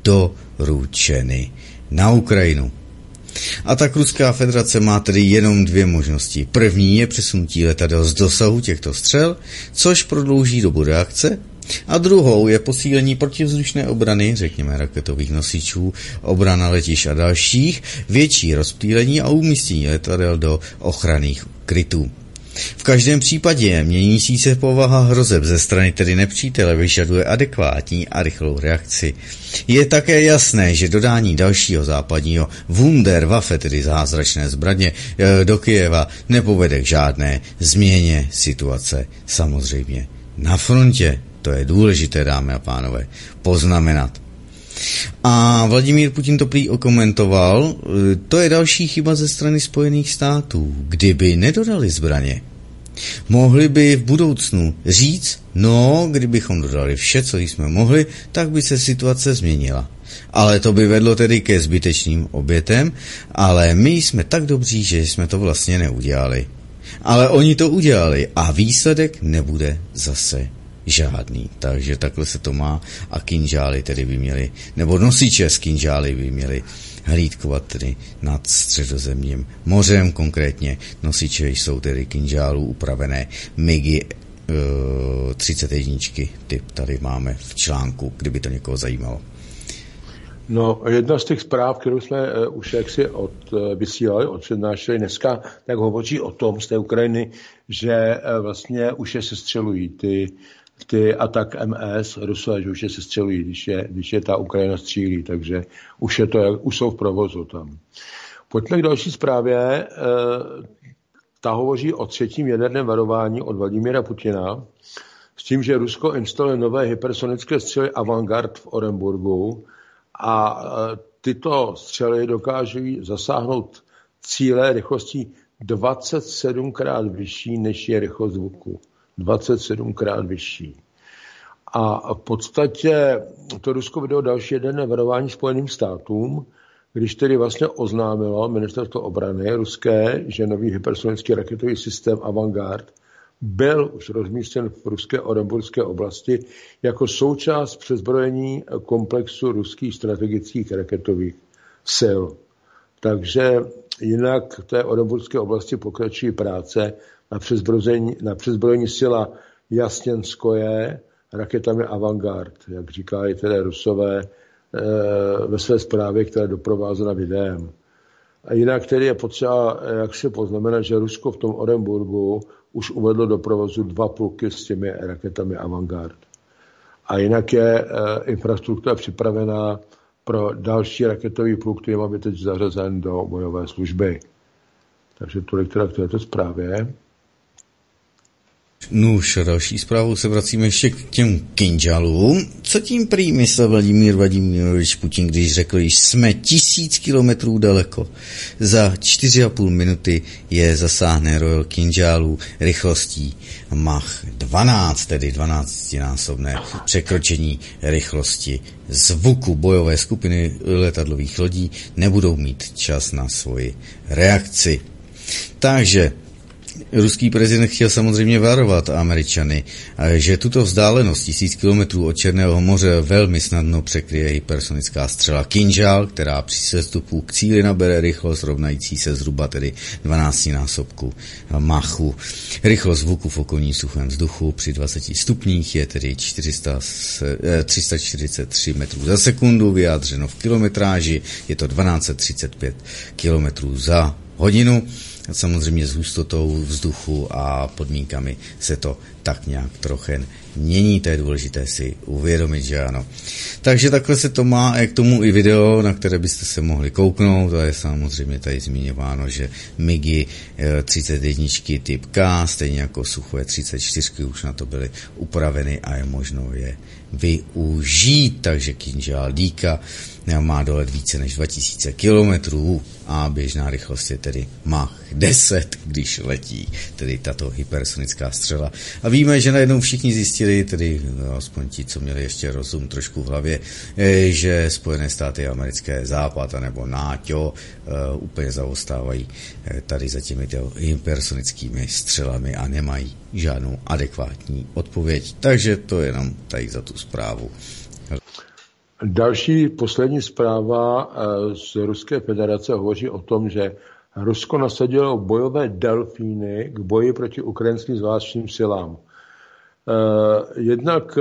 doručeny na Ukrajinu. A tak Ruská federace má tedy jenom dvě možnosti. První je přesunutí letadel z dosahu těchto střel, což prodlouží dobu reakce, a druhou je posílení protivzdušné obrany, řekněme raketových nosičů, obrana letišť a dalších, větší rozptýlení a umístění letadel do ochranných krytů. V každém případě měnící se povaha hrozeb ze strany tedy nepřítele vyžaduje adekvátní a rychlou reakci. Je také jasné, že dodání dalšího západního Wunderwaffe, tedy zázračné zbraně, do Kyjeva nepovede k žádné změně situace. Samozřejmě na frontě, to je důležité, dámy a pánové, poznamenat. A Vladimír Putin to prý okomentoval, to je další chyba ze strany Spojených států. Kdyby nedodali zbraně, mohli by v budoucnu říct, no, kdybychom dodali vše, co jsme mohli, tak by se situace změnila. Ale to by vedlo tedy ke zbytečným obětem, ale my jsme tak dobří, že jsme to vlastně neudělali. Ale oni to udělali a výsledek nebude zase žádný. Takže takhle se to má a kynžály tedy by měly, nebo nosiče z kynžály by měly hlídkovat tedy nad středozemním mořem, konkrétně nosiče jsou tedy kynžálů upravené MiGy uh, třicet jedna, typ tady máme v článku, kdyby to někoho zajímalo. No, jedna z těch zpráv, kterou jsme uh, už jaksi od, uh, vysílali, odpřednášeli dneska, tak hovoří o tom z té Ukrajiny, že uh, vlastně už je sestřelují ty ty atak M S, Rusové, že už je se střelují, když je, když je ta Ukrajina střílí, takže už, je to, už jsou v provozu tam. Pojďme k další zprávě. Ta hovoří o třetím jaderném varování od Vladimíra Putina s tím, že Rusko instaluje nové hypersonické střely Avangard v Orenburgu a tyto střely dokáží zasáhnout cíle rychlostí dvacet sedmkrát vyšší, než je rychlost zvuku. dvacet sedmkrát vyšší. A v podstatě to Rusko vydalo další jaderné varování Spojeným státům, když tedy vlastně oznámilo ministerstvo obrany ruské, že nový hypersonický raketový systém Avangard byl už rozmístěn v ruské orenburské oblasti jako součást přezbrojení komplexu ruských strategických raketových sil. Takže jinak v té orenburské oblasti pokračují práce na přezbrojení, na přezbrojení sila Jasněnskoje raketami Avangard, jak říkají tedy Rusové e, ve své zprávě, která je doprovázena videem. A jinak tedy je potřeba, jak si poznamenat, že Rusko v tom Orenburgu už uvedlo do provozu dva pluky s těmi raketami Avangard. A jinak je e, infrastruktura připravená pro další raketový pluk, který má být teď zařazen do bojové služby. Takže tolik teda k této zprávě. Nuž, a další zprávou se vracíme ještě k těm Kinžalům. Co tím prý myslel Vladimír Vladimirovič Putin, když řekl, že jsme tisíc kilometrů daleko. Za čtyři a půl minuty je zasáhne Royal Kinžalů rychlostí Mach dvanáct, tedy dvanáctinásobné překročení rychlosti zvuku. Bojové skupiny letadlových lodí nebudou mít čas na svoji reakci. Takže ruský prezident chtěl samozřejmě varovat Američany, že tuto vzdálenost tisíc kilometrů od Černého moře velmi snadno překryje hypersonická střela Kinžal, která při sestupu k cíli nabere rychlost rovnající se zhruba tedy dvanáctinásobku Machu. Rychlost zvuku v okolním suchém vzduchu při dvaceti stupních je tedy tři sta čtyřicet tři metrů za sekundu, vyjádřeno v kilometráži, je to dvanáct set třicet pět kilometrů za hodinu. Samozřejmě s hustotou vzduchu a podmínkami se to tak nějak trochu mění, to je důležité si uvědomit, že ano. Takže takhle se to má, a k tomu i video, na které byste se mohli kouknout, to je samozřejmě tady zmiňováno, že MiGy třicet jedna typ K, stejně jako Suchové třicet čtyři už na to byly upraveny a je možno je využít, takže Kinžal Díka má dolet více než dva tisíce kilometrů a běžná rychlost je tedy Mach deset, když letí tedy tato hypersonická střela. A víme, že najednou všichni zjistili, tedy no, aspoň ti, co měli ještě rozum trošku v hlavě, že Spojené státy americké, Západ anebo NATO uh, úplně zaostávají tady za těmi hypersonickými střelami a nemají žádnou adekvátní odpověď. Takže to je jenom tady za tu zprávu. Další poslední zpráva z Ruské federace hovoří o tom, že Rusko nasadilo bojové delfíny k boji proti ukrajinským zvláštním silám. Jednak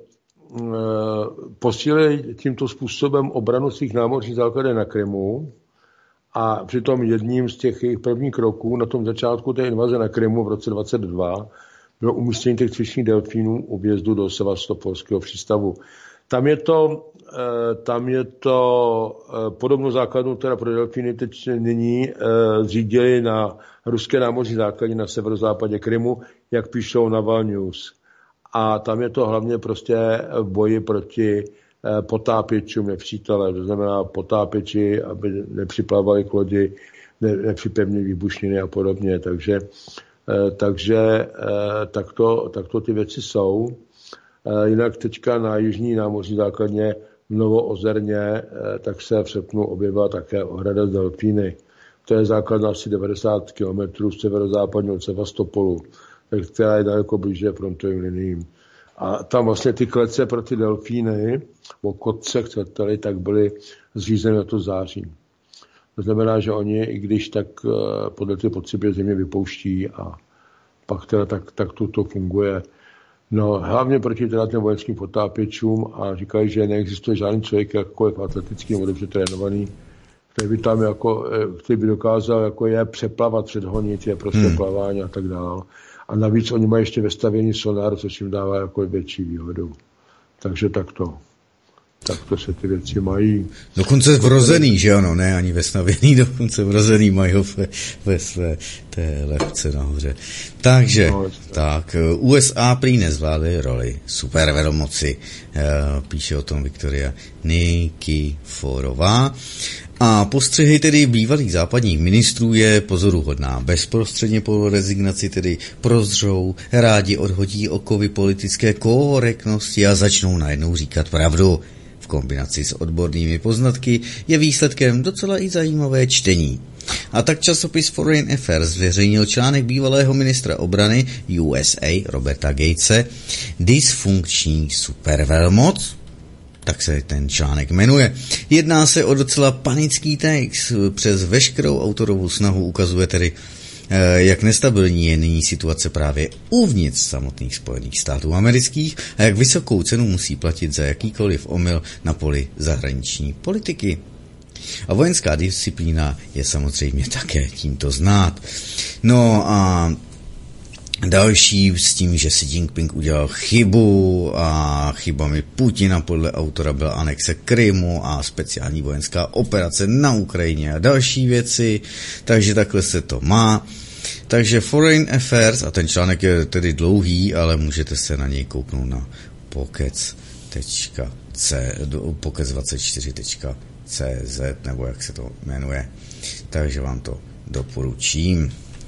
posílili tímto způsobem obranu svých námořních základen na Krymu a přitom jedním z těch jejich prvních kroků na tom začátku té invaze na Krymu v roce dvacet dva bylo umístění těch cvičných delfínů u vjezdu do Sevastopolského přístavu. Tam je to, tam je to podobnou základnu, která pro delfíny teď nyní zřídili na ruské námořní základně na severozápadě Krymu, jak píšou Naval News. A tam je to hlavně prostě v boji proti potápěčům nepřítele, to znamená potápěči, aby nepřiplavali k lodi, ne, nepřipevnili výbušniny a podobně. Takže, takže takto, takto ty věci jsou. Jinak teďka na jižní námořní základně v Novoozerně, tak se v srpnu objevila také ohrada z delfíny. To je základna asi devadesát kilometrů severozápadně od Sevastopolu, která je daleko blíže frontovým liniím. A tam vlastně ty klece pro ty delfíny, o kotce, chcete-li, tak byly zřízeny na to září. To znamená, že oni, i když tak podle ty potřeby země vypouští a pak teda tak, tak to, to funguje. No, hlavně proti teda těm vojenským potápěčům a říkají, že neexistuje žádný člověk, jako je atletický nebo dobře trénovaný, který by tam jako, který by dokázal jako je přeplavat, předhonit, je prostě hmm. plavání a tak dále. A navíc oni mají ještě vestavěný sonar, což jim dává jako větší výhodu. Takže takto. Takto se ty věci mají. Dokonce vrozený, že ano, ne ani vestavěný, dokonce vrozený mají ho ve, ve své té lepce nahoře. Takže, no, tak, U S A prý nezvládly roli supervelmoci, píše o tom Viktoria Nikiforová. A postřehy tedy bývalých západních ministrů je pozoruhodná. Bezprostředně po rezignaci tedy prozřou, rádi odhodí okovy politické korektnosti a začnou najednou říkat pravdu. v kombinaci s odbornými poznatky je výsledkem docela i zajímavé čtení. A tak časopis Foreign Affairs zveřejnil článek bývalého ministra obrany U S A Roberta Gatese Dysfunkční supervelmoc, tak se ten článek jmenuje. Jedná se o docela panický text, přes veškerou autorovou snahu ukazuje tedy, jak nestabilní je nyní situace právě uvnitř samotných Spojených států amerických a jak vysokou cenu musí platit za jakýkoliv omyl na poli zahraniční politiky. A vojenská disciplína je samozřejmě také tímto znát. No a další s tím, že Xi Jinping udělal chybu a chybami Putina podle autora byla anexe Krymu a speciální vojenská operace na Ukrajině a další věci, takže takhle se to má. Takže Foreign Affairs, a ten článek je tedy dlouhý, ale můžete se na něj kouknout na pokec tečka c, pokec dvacet čtyři tečka cé zet, nebo jak se to jmenuje. Takže vám to doporučím.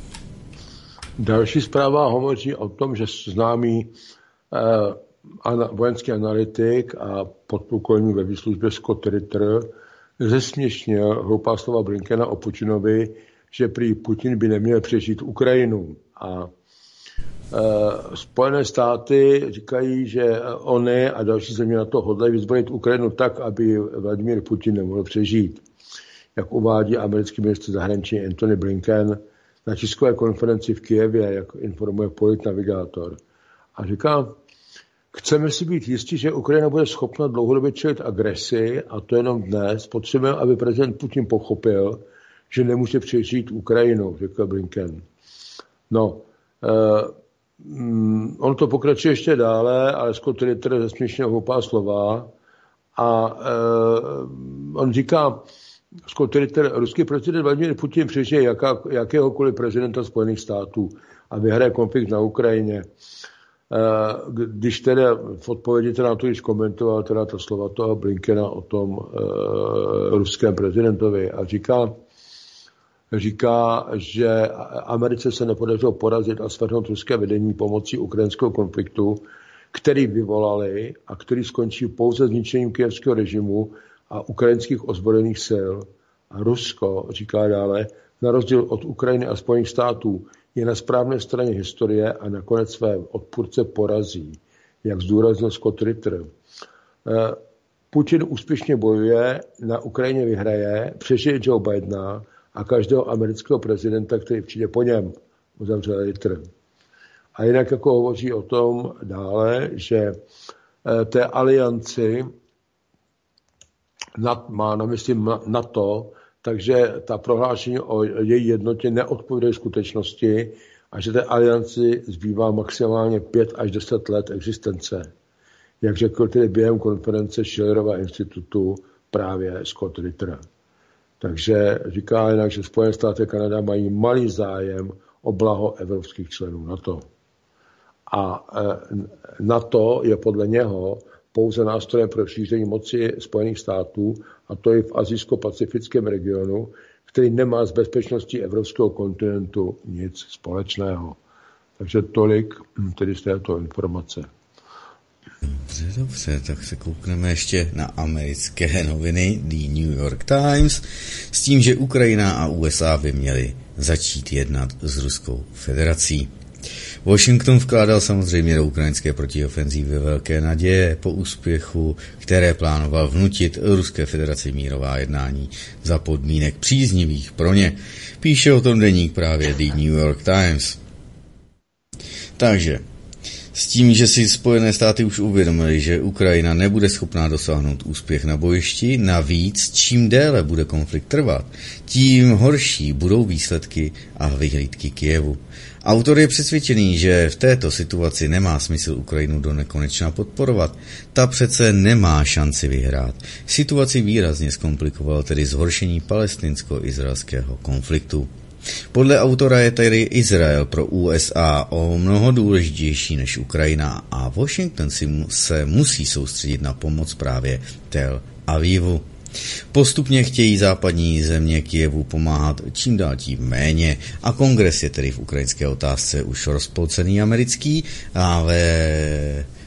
Další zpráva hovoří o tom, že známý eh, ana, vojenský analytik a podplukovník ve výslužbě Scott Ritter zesměšnil hloupá slova Blinkena o Putinovi, že prý Putin by neměl přežít Ukrajinu. A eh, Spojené státy říkají, že oni a další země na to hodlají vyzbrojit Ukrajinu tak, aby Vladimír Putin nemohl přežít. Jak uvádí americký ministr zahraničí Antony Blinken na tiskové konferenci v Kyjevě, jak informuje Politnavigátor. A říká, chceme si být jistí, že Ukrajina bude schopna dlouhodobě čelit agresi, a to jenom dnes. Potřebujeme, aby prezident Putin pochopil, že nemůže přežít Ukrajinu, řekl Blinken. No, eh, mm, on to pokračuje ještě dále, ale Scott Ritter zesměšně hloupá slova a eh, on říká, Scott Ritter, ruský prezident Vladimír Putin přežije jaká, jakéhokoliv prezidenta Spojených států a vyhraje konflikt na Ukrajině. Když teda v odpovědi teda na to již komentoval teda ta slova toho Blinkena o tom uh, ruském prezidentovi a říká, říká, že Americe se nepodařilo porazit a svrhnout ruské vedení pomocí ukrajinského konfliktu, který vyvolali a který skončí pouze zničením kyjevského režimu a ukrajinských ozbrojených sil. A Rusko, říká dále, na rozdíl od Ukrajiny a Spojených států, je na správné straně historie a nakonec své odpůrce porazí, jak zdůraznil Scott Ritter. Putin úspěšně bojuje, na Ukrajině vyhraje, přežije Joe Bidena a každého amerického prezidenta, který přijde po něm, uzavřel Ritter. A jinak jako hovoří o tom dále, že té alianci má na mysli NATO, takže ta prohlášení o její jednotě neodpovídají skutečnosti a že té alianci zbývá maximálně pět až deset let existence. Jak řekl tedy během konference Schillerova institutu právě Scott Ritter. Takže říká jinak, že Spojené státy a Kanada mají malý zájem o blaho evropských členů NATO. A NATO je podle něho pouze nástrojem pro šíření moci Spojených států, a to i v azijsko-pacifickém regionu, který nemá s bezpečností evropského kontinentu nic společného. Takže tolik tedy z této informace. Dobře, dobře, tak se koukneme ještě na americké noviny The New York Times s tím, že Ukrajina a U S A by měly začít jednat s Ruskou federací. Washington vkládal samozřejmě do ukrajinské protiofenzívy velké naděje po úspěchu, které plánoval vnutit Ruské federaci mírová jednání za podmínek příznivých pro ně. Píše o tom deník právě The New York Times. Takže s tím, že si Spojené státy už uvědomili, že Ukrajina nebude schopná dosáhnout úspěch na bojišti, navíc čím déle bude konflikt trvat, tím horší budou výsledky a vyhlídky Kyjevu. Autor je přesvědčený, že v této situaci nemá smysl Ukrajinu do nekonečna podporovat. Ta přece nemá šanci vyhrát. Situaci výrazně zkomplikovalo tedy zhoršení palestinsko-izraelského konfliktu. Podle autora je tedy Izrael pro U S A o mnoho důležitější než Ukrajina a Washington si mu, se musí soustředit na pomoc právě Tel Avivu. Postupně chtějí západní země Kyjevu pomáhat čím dál tím méně a kongres je tedy v ukrajinské otázce už rozpolcený americký a ve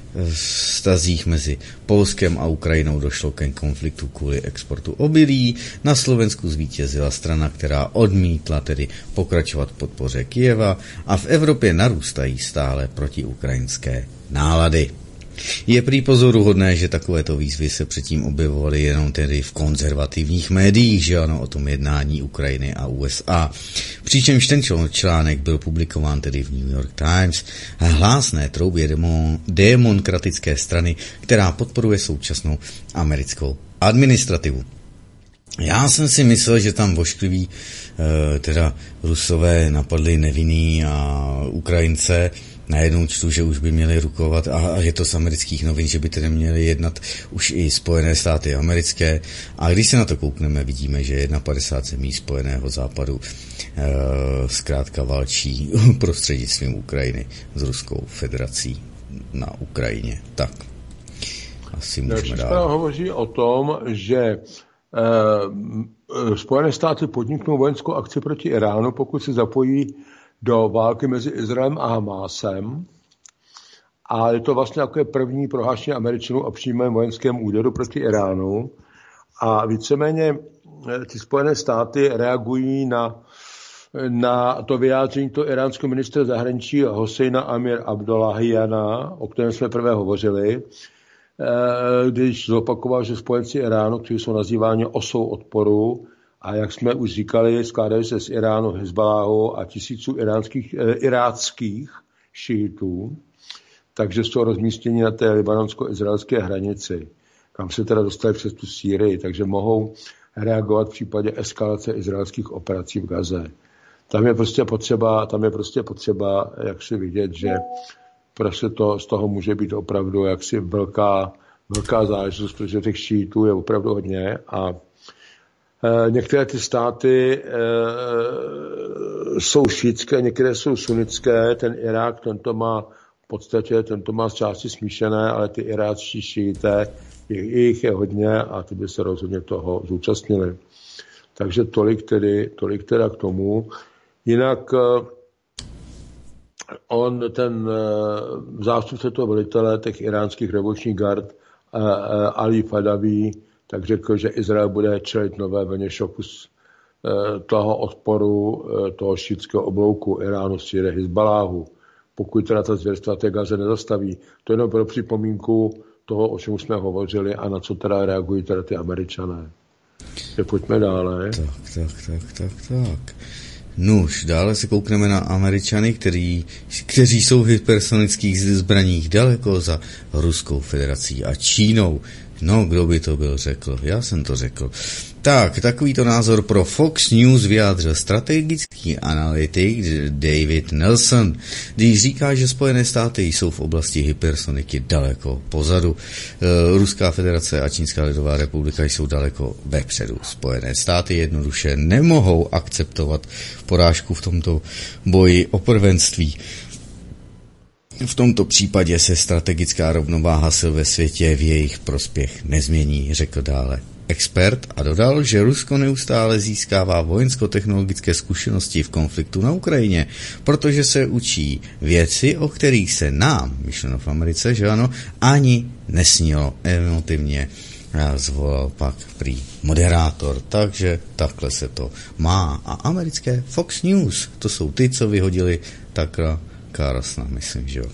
vztazích mezi Polskem a Ukrajinou došlo ke konfliktu kvůli exportu obilí. Na Slovensku zvítězila strana, která odmítla tedy pokračovat v podpoře Kyjeva a v Evropě narůstají stále protiukrajinské nálady. Je prý pozoruhodné, že takovéto výzvy se předtím objevovaly jenom tedy v konzervativních médiích, že ano, o tom jednání Ukrajiny a U S A. Přičemž ten článek byl publikován tedy v New York Times a hlásné troubě demon, demokratické strany, která podporuje současnou americkou administrativu. Já jsem si myslel, že tam voškliví e, teda Rusové napadli nevinný a Ukrajince. Najednou čtu, že už by měli rukovat, a je to z amerických novin, že by tedy měli jednat už i Spojené státy americké. A když se na to koukneme, vidíme, že padesát jedna zemí Spojeného západu e, zkrátka válčí prostřednictvím Ukrajiny s Ruskou federací na Ukrajině. Tak, asi můžeme dál. Zpráva hovoří o tom, že e, Spojené státy podniknou vojenskou akci proti Iránu, pokud se zapojí do války mezi Izraelem a Hamásem. A je to vlastně takové první prohlášení Američanů o přímém vojenském úderu proti Iránu. A víceméně ty Spojené státy reagují na, na to vyjádření toho iránského ministra zahraničí Hosejna Amir Abdollahijana, o kterém jsme prvé hovořili, když zopakoval, že spojenci Iránu, kteří jsou nazýváni osou odporu, a jak jsme už říkali, skládají se z Iránu, Hezbaláhu a tisíců iránských, e, iráckých šítů, takže jsou rozmístěni na té libanonsko-izraelské hranici, kam se teda dostali přes tu Sýrii, takže mohou reagovat v případě eskalace izraelských operací v Gaze. Tam je prostě potřeba, tam je prostě potřeba, jak si vidět, že prostě to, z toho může být opravdu jaksi velká, velká záležitost, protože těch šítů je opravdu hodně a některé ty státy e, jsou šítské, některé jsou sunnické, ten Irák, ten to má v podstatě, ten to má z části smíšené, ale ty iráčtí šíité, jich je hodně a ty by se rozhodně toho zúčastnili. Takže tolik tedy, tolik teda k tomu. Jinak on, ten zástupce toho velitele těch iránských revolučních gard Ali Fadaví, tak řekl, že Izrael bude čelit nové vlně šoku z toho odporu, toho šítského oblouku Iránu, Sýrie, Hezbaláhu, pokud teda ta zvěrstva té Gaze nezastaví. To je jenom pro připomínku toho, o čem jsme hovořili a na co teda reagují teda ty Američané. Tak pojďme dále. Tak, tak, tak, tak, tak. Nuž, dále se koukneme na Američany, který, kteří jsou v hypersonických zbraních daleko za Ruskou federací a Čínou. No, kdo by to byl řekl? Já jsem to řekl. Tak, takovýto názor pro Fox News vyjádřil strategický analytik David Nelson, když říká, že Spojené státy jsou v oblasti hypersoniky daleko pozadu. E, Ruská federace a Čínská lidová republika jsou daleko vepředu. Spojené státy jednoduše nemohou akceptovat porážku v tomto boji o prvenství. V tomto případě se strategická rovnováha sil ve světě v jejich prospěch nezmění, řekl dále expert a dodal, že Rusko neustále získává vojensko-technologické zkušenosti v konfliktu na Ukrajině, protože se učí věci, o kterých se nám, myšleno v Americe, že ano, ani nesnilo emotivně. A zvolal pak prý moderátor, takže takhle se to má. A americké Fox News, to jsou ty, co vyhodili Tuckera Carlsona, myslím, že jo.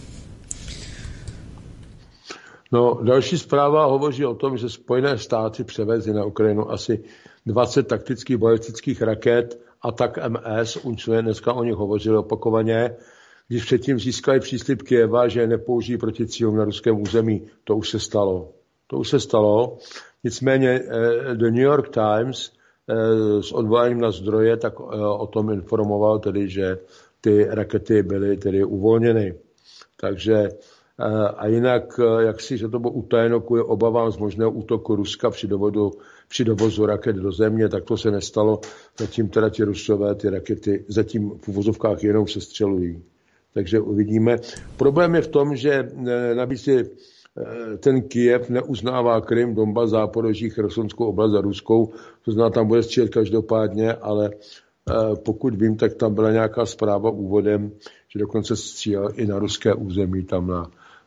No, další zpráva hovoří o tom, že Spojené státy převezly na Ukrajinu asi dvacet taktických balistických raket Attack M S, už dneska o nich hovořili opakovaně, když předtím získali příslib Kyjeva, že je nepoužijí proti cílům na ruském území. To už se stalo. To už se stalo. Nicméně The New York Times s odvoláním na zdroje tak o tom informoval, tedy, že ty rakety byly tedy uvolněny. Takže a jinak, jak si, že to bylo utajeno kvůli obavám z možného útoku Ruska při, dovodu, při dovozu raket do země, tak to se nestalo. Zatím teda ti Rusové ty rakety zatím v uvozovkách jenom sestřelují. Takže uvidíme. Problém je v tom, že navíc ten Kyjev neuznává Krym, Donbas, Záporoží, Chersonskou oblast za Ruskou. To znamená, tam bude střílet každopádně, ale pokud vím, tak tam byla nějaká zpráva úvodem, že dokonce střílel i na ruské území, tam na,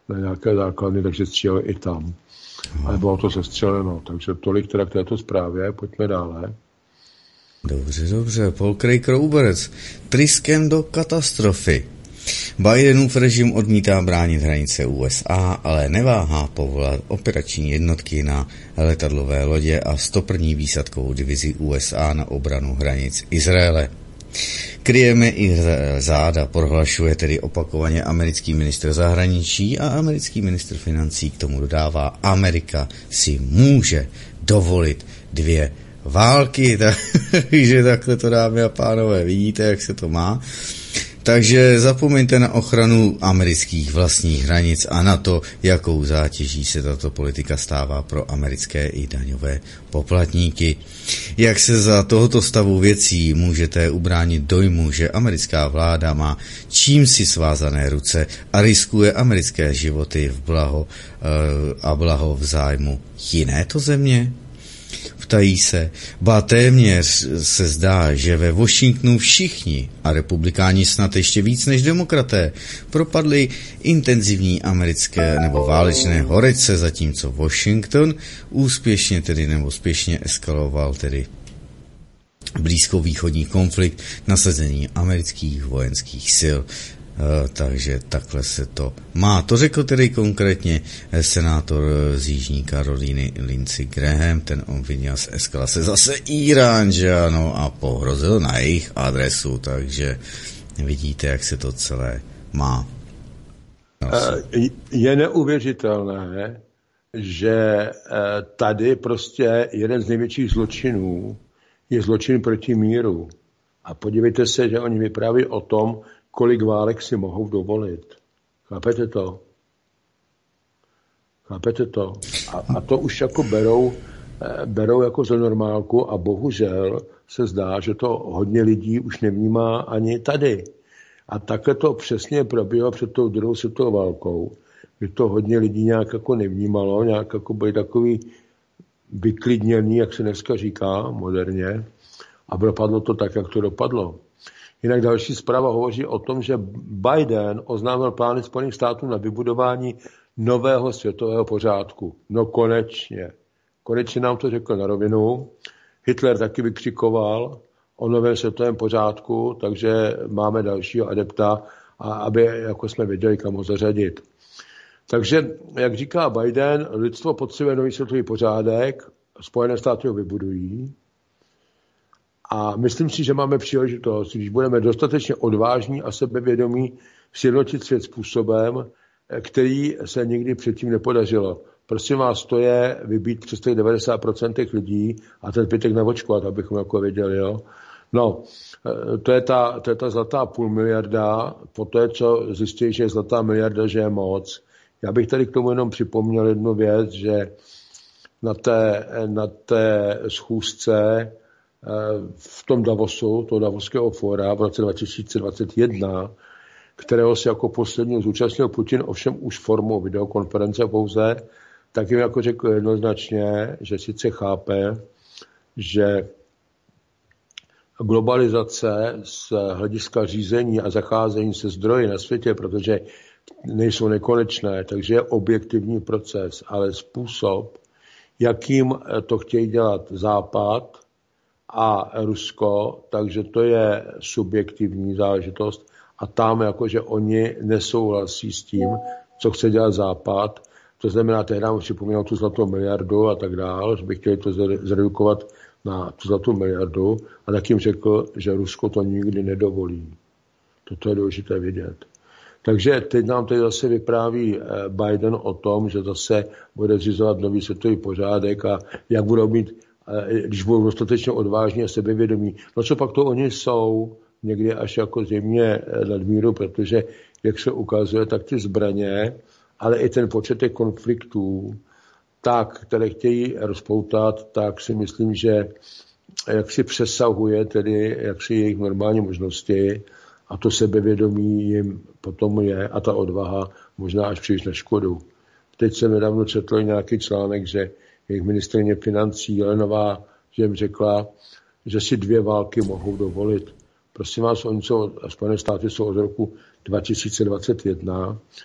na nějaké základny, takže stříleli i tam. Ale bylo to sestřeleno. Takže tolik teda k této zprávě, pojďme dále. Dobře, dobře. Paul Craig Roberts. Tryskem do katastrofy. Bidenův režim odmítá bránit hranice U S A, ale neváhá povolat operační jednotky na letadlové lodě a sto první výsadkovou divizi U S A na obranu hranic Izraele. Kryjeme Izrael záda, prohlašuje tedy opakovaně americký ministr zahraničí a americký ministr financí k tomu dodává, Amerika si může dovolit dvě války, takže takhle to, dámy a pánové, vidíte, jak se to má. Takže zapomeňte na ochranu amerických vlastních hranic a na to, jakou zátěží se tato politika stává pro americké i daňové poplatníky. Jak se za tohoto stavu věcí můžete ubránit dojmu, že americká vláda má čím si svázané ruce a riskuje americké životy v blaho a blaho v zájmu jinéto země? Ptají se, ba téměř se zdá, že ve Washingtonu všichni, a republikáni snad ještě víc než demokraté, propadli intenzivní americké nebo válečné horečce, zatímco Washington úspěšně tedy nebo úspěšně eskaloval tedy blízkovýchodní konflikt nasazení amerických vojenských sil. Uh, takže takhle se to má. To řekl tedy konkrétně senátor z Jižní Karolíny Lindsey Graham, ten obvinil z eskalace zase Irán, že ano, a pohrozil na jejich adresu, takže vidíte, jak se to celé má. No, je neuvěřitelné, že tady prostě jeden z největších zločinů je zločin proti míru. A podívejte se, že oni vypráví o tom, kolik válek si mohou dovolit. Chápete to? Chápete to? A, a to už jako berou, berou jako za normálku a bohužel se zdá, že to hodně lidí už nevnímá ani tady. A takhle to přesně probíhalo před tou druhou světovou válkou, kdy to hodně lidí nějak jako nevnímalo, nějak jako byli takový vyklidněný, jak se dneska říká moderně, a dopadlo to tak, jak to dopadlo. Jinak další zpráva hovoří o tom, že Biden oznámil plány Spojených států na vybudování nového světového pořádku. No konečně. Konečně nám to řekl na rovinu. Hitler taky vykřikoval o novém světovém pořádku, takže máme dalšího adepta, a aby jako jsme věděli, kam ho zařadit. Takže, jak říká Biden, lidstvo potřebuje nový světový pořádek, Spojené státy ho vybudují. A myslím si, že máme příležitost, když budeme dostatečně odvážní a sebevědomí, sjednotit svět způsobem, který se nikdy předtím nepodařilo. Prosím vás, to je vybít přes těch devadesát procent lidí a ten zbytek neočkovat, abychom jako věděli. Jo? No, to je, ta, to je ta zlatá půl miliarda, po té, co zjistí, že je zlatá miliarda, že je moc. Já bych tady k tomu jenom připomněl jednu věc, že na té, na té schůzce v tom Davosu, toho Davoského fóra v roce dva tisíce dvacet jedna, kterého se jako poslední zúčastnil Putin, ovšem už formou videokonference pouze, tak jim jako řekl jednoznačně, že sice chápe, že globalizace z hlediska řízení a zacházení se zdroji na světě, protože nejsou nekonečné, takže je objektivní proces, ale způsob, jakým to chtějí dělat Západ a Rusko, takže to je subjektivní záležitost a tam jakože oni nesouhlasí s tím, co chce dělat Západ. To znamená, tehdy nám připomínal tu zlatou miliardu a tak dále, že by chtěli to zredukovat na tu zlatou miliardu a tak jim řekl, že Rusko to nikdy nedovolí. Toto je důležité vidět. Takže teď nám tady zase vypráví Biden o tom, že zase bude zřizovat nový světový pořádek a jak budou mít, když budou dostatečně odvážní a sebevědomí. No co pak to oni jsou, někdy až jako zjemně nadmíru, protože jak se ukazuje, tak ty zbraně, ale i ten počet těch konfliktů, tak, které chtějí rozpoutat, tak si myslím, že jak si přesahuje tedy jak si jejich normální možnosti a to sebevědomí jim potom je a ta odvaha možná až příliš na škodu. Teď jsem nedávno četl nějaký článek, že jejich ministryně financí Jelenová, že jim řekla, že si dvě války mohou dovolit. Prosím vás, oni jsou, Spojené státy jsou od roku dva tisíce dvacet jedna,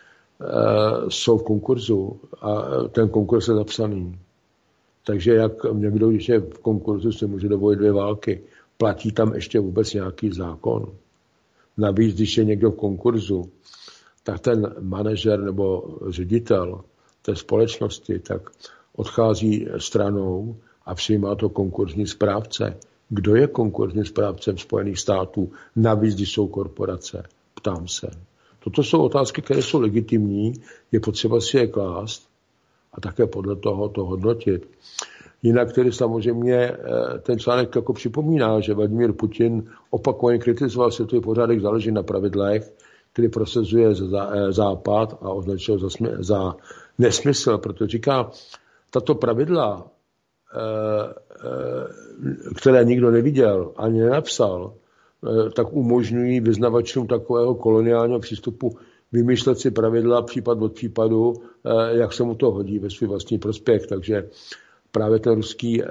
jsou v konkurzu a ten konkurs je zapsaný. Takže jak někdo, když je v konkurzu, si může dovolit dvě války. Platí tam ještě vůbec nějaký zákon. Navíc, když je někdo v konkurzu, tak ten manažer nebo ředitel té společnosti tak odchází stranou a přijímá to konkurzní správce. Kdo je konkurzním správcem Spojených států? Navíc, když jsou korporace. Ptám se. Toto jsou otázky, které jsou legitimní, je potřeba si je klást a také podle toho to hodnotit. Jinak tedy samozřejmě ten článek jako připomíná, že Vladimír Putin opakovaně kritizoval světový pořádek založený na pravidlech, který prosazuje Západ a označil za, za nesmysl, protože říká, tato pravidla, které nikdo neviděl ani nenapsal, tak umožňují vyznavačům takového koloniálního přístupu vymýšlet si pravidla případ od případu, jak se mu to hodí ve svůj vlastní prospěch. Takže právě ten ruský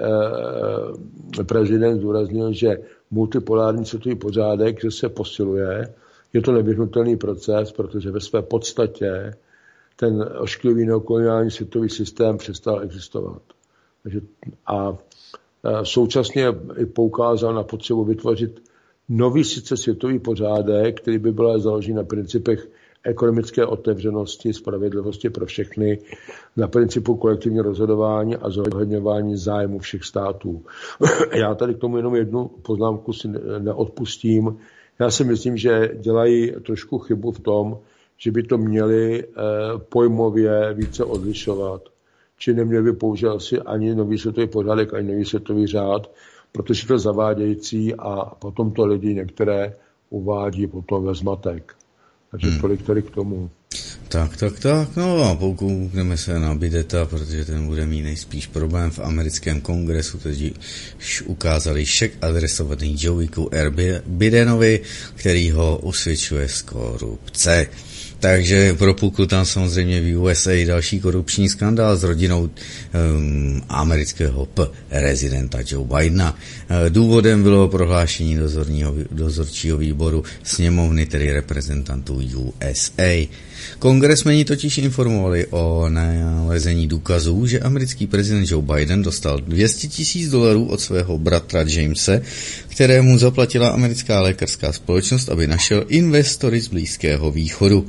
prezident zdůraznil, že multipolární světový pořádek, že se posiluje, je to nevyhnutelný proces, protože ve své podstatě ten ošklivý neokoloniální světový systém přestal existovat. Takže a současně i poukázal na potřebu vytvořit nový sice světový pořádek, který by byl založen na principech ekonomické otevřenosti, spravedlivosti pro všechny, na principu kolektivního rozhodování a zohledňování zájmu všech států. Já tady k tomu jenom jednu poznámku si neodpustím. Já si myslím, že dělají trošku chybu v tom, že by to měli pojmově více odlišovat. Či neměli by použít asi ani nový světový pořádek, ani nový světový řád, protože to je zavádějící a potom to lidi některé uvádí potom ve zmatek. Takže hmm. tolik tady k tomu. Tak, tak, tak, no a pokoukneme se na Bideta, protože ten bude mít nejspíš problém v americkém kongresu, teď už ukázali šek adresovaný Joeyku R. Bidenovi, který ho usvědčuje z korupce. Takže propukl tam samozřejmě v U S A další korupční skandál s rodinou um, amerického prezidenta Joe Bidena. Důvodem bylo prohlášení dozorního, dozorčího výboru sněmovny, tedy reprezentantů U S A. Kongresmeni totiž informovali o nalezení důkazů, že americký prezident Joe Biden dostal dvě stě tisíc dolarů od svého bratra Jamese, kterému zaplatila americká lékařská společnost, aby našel investory z Blízkého východu.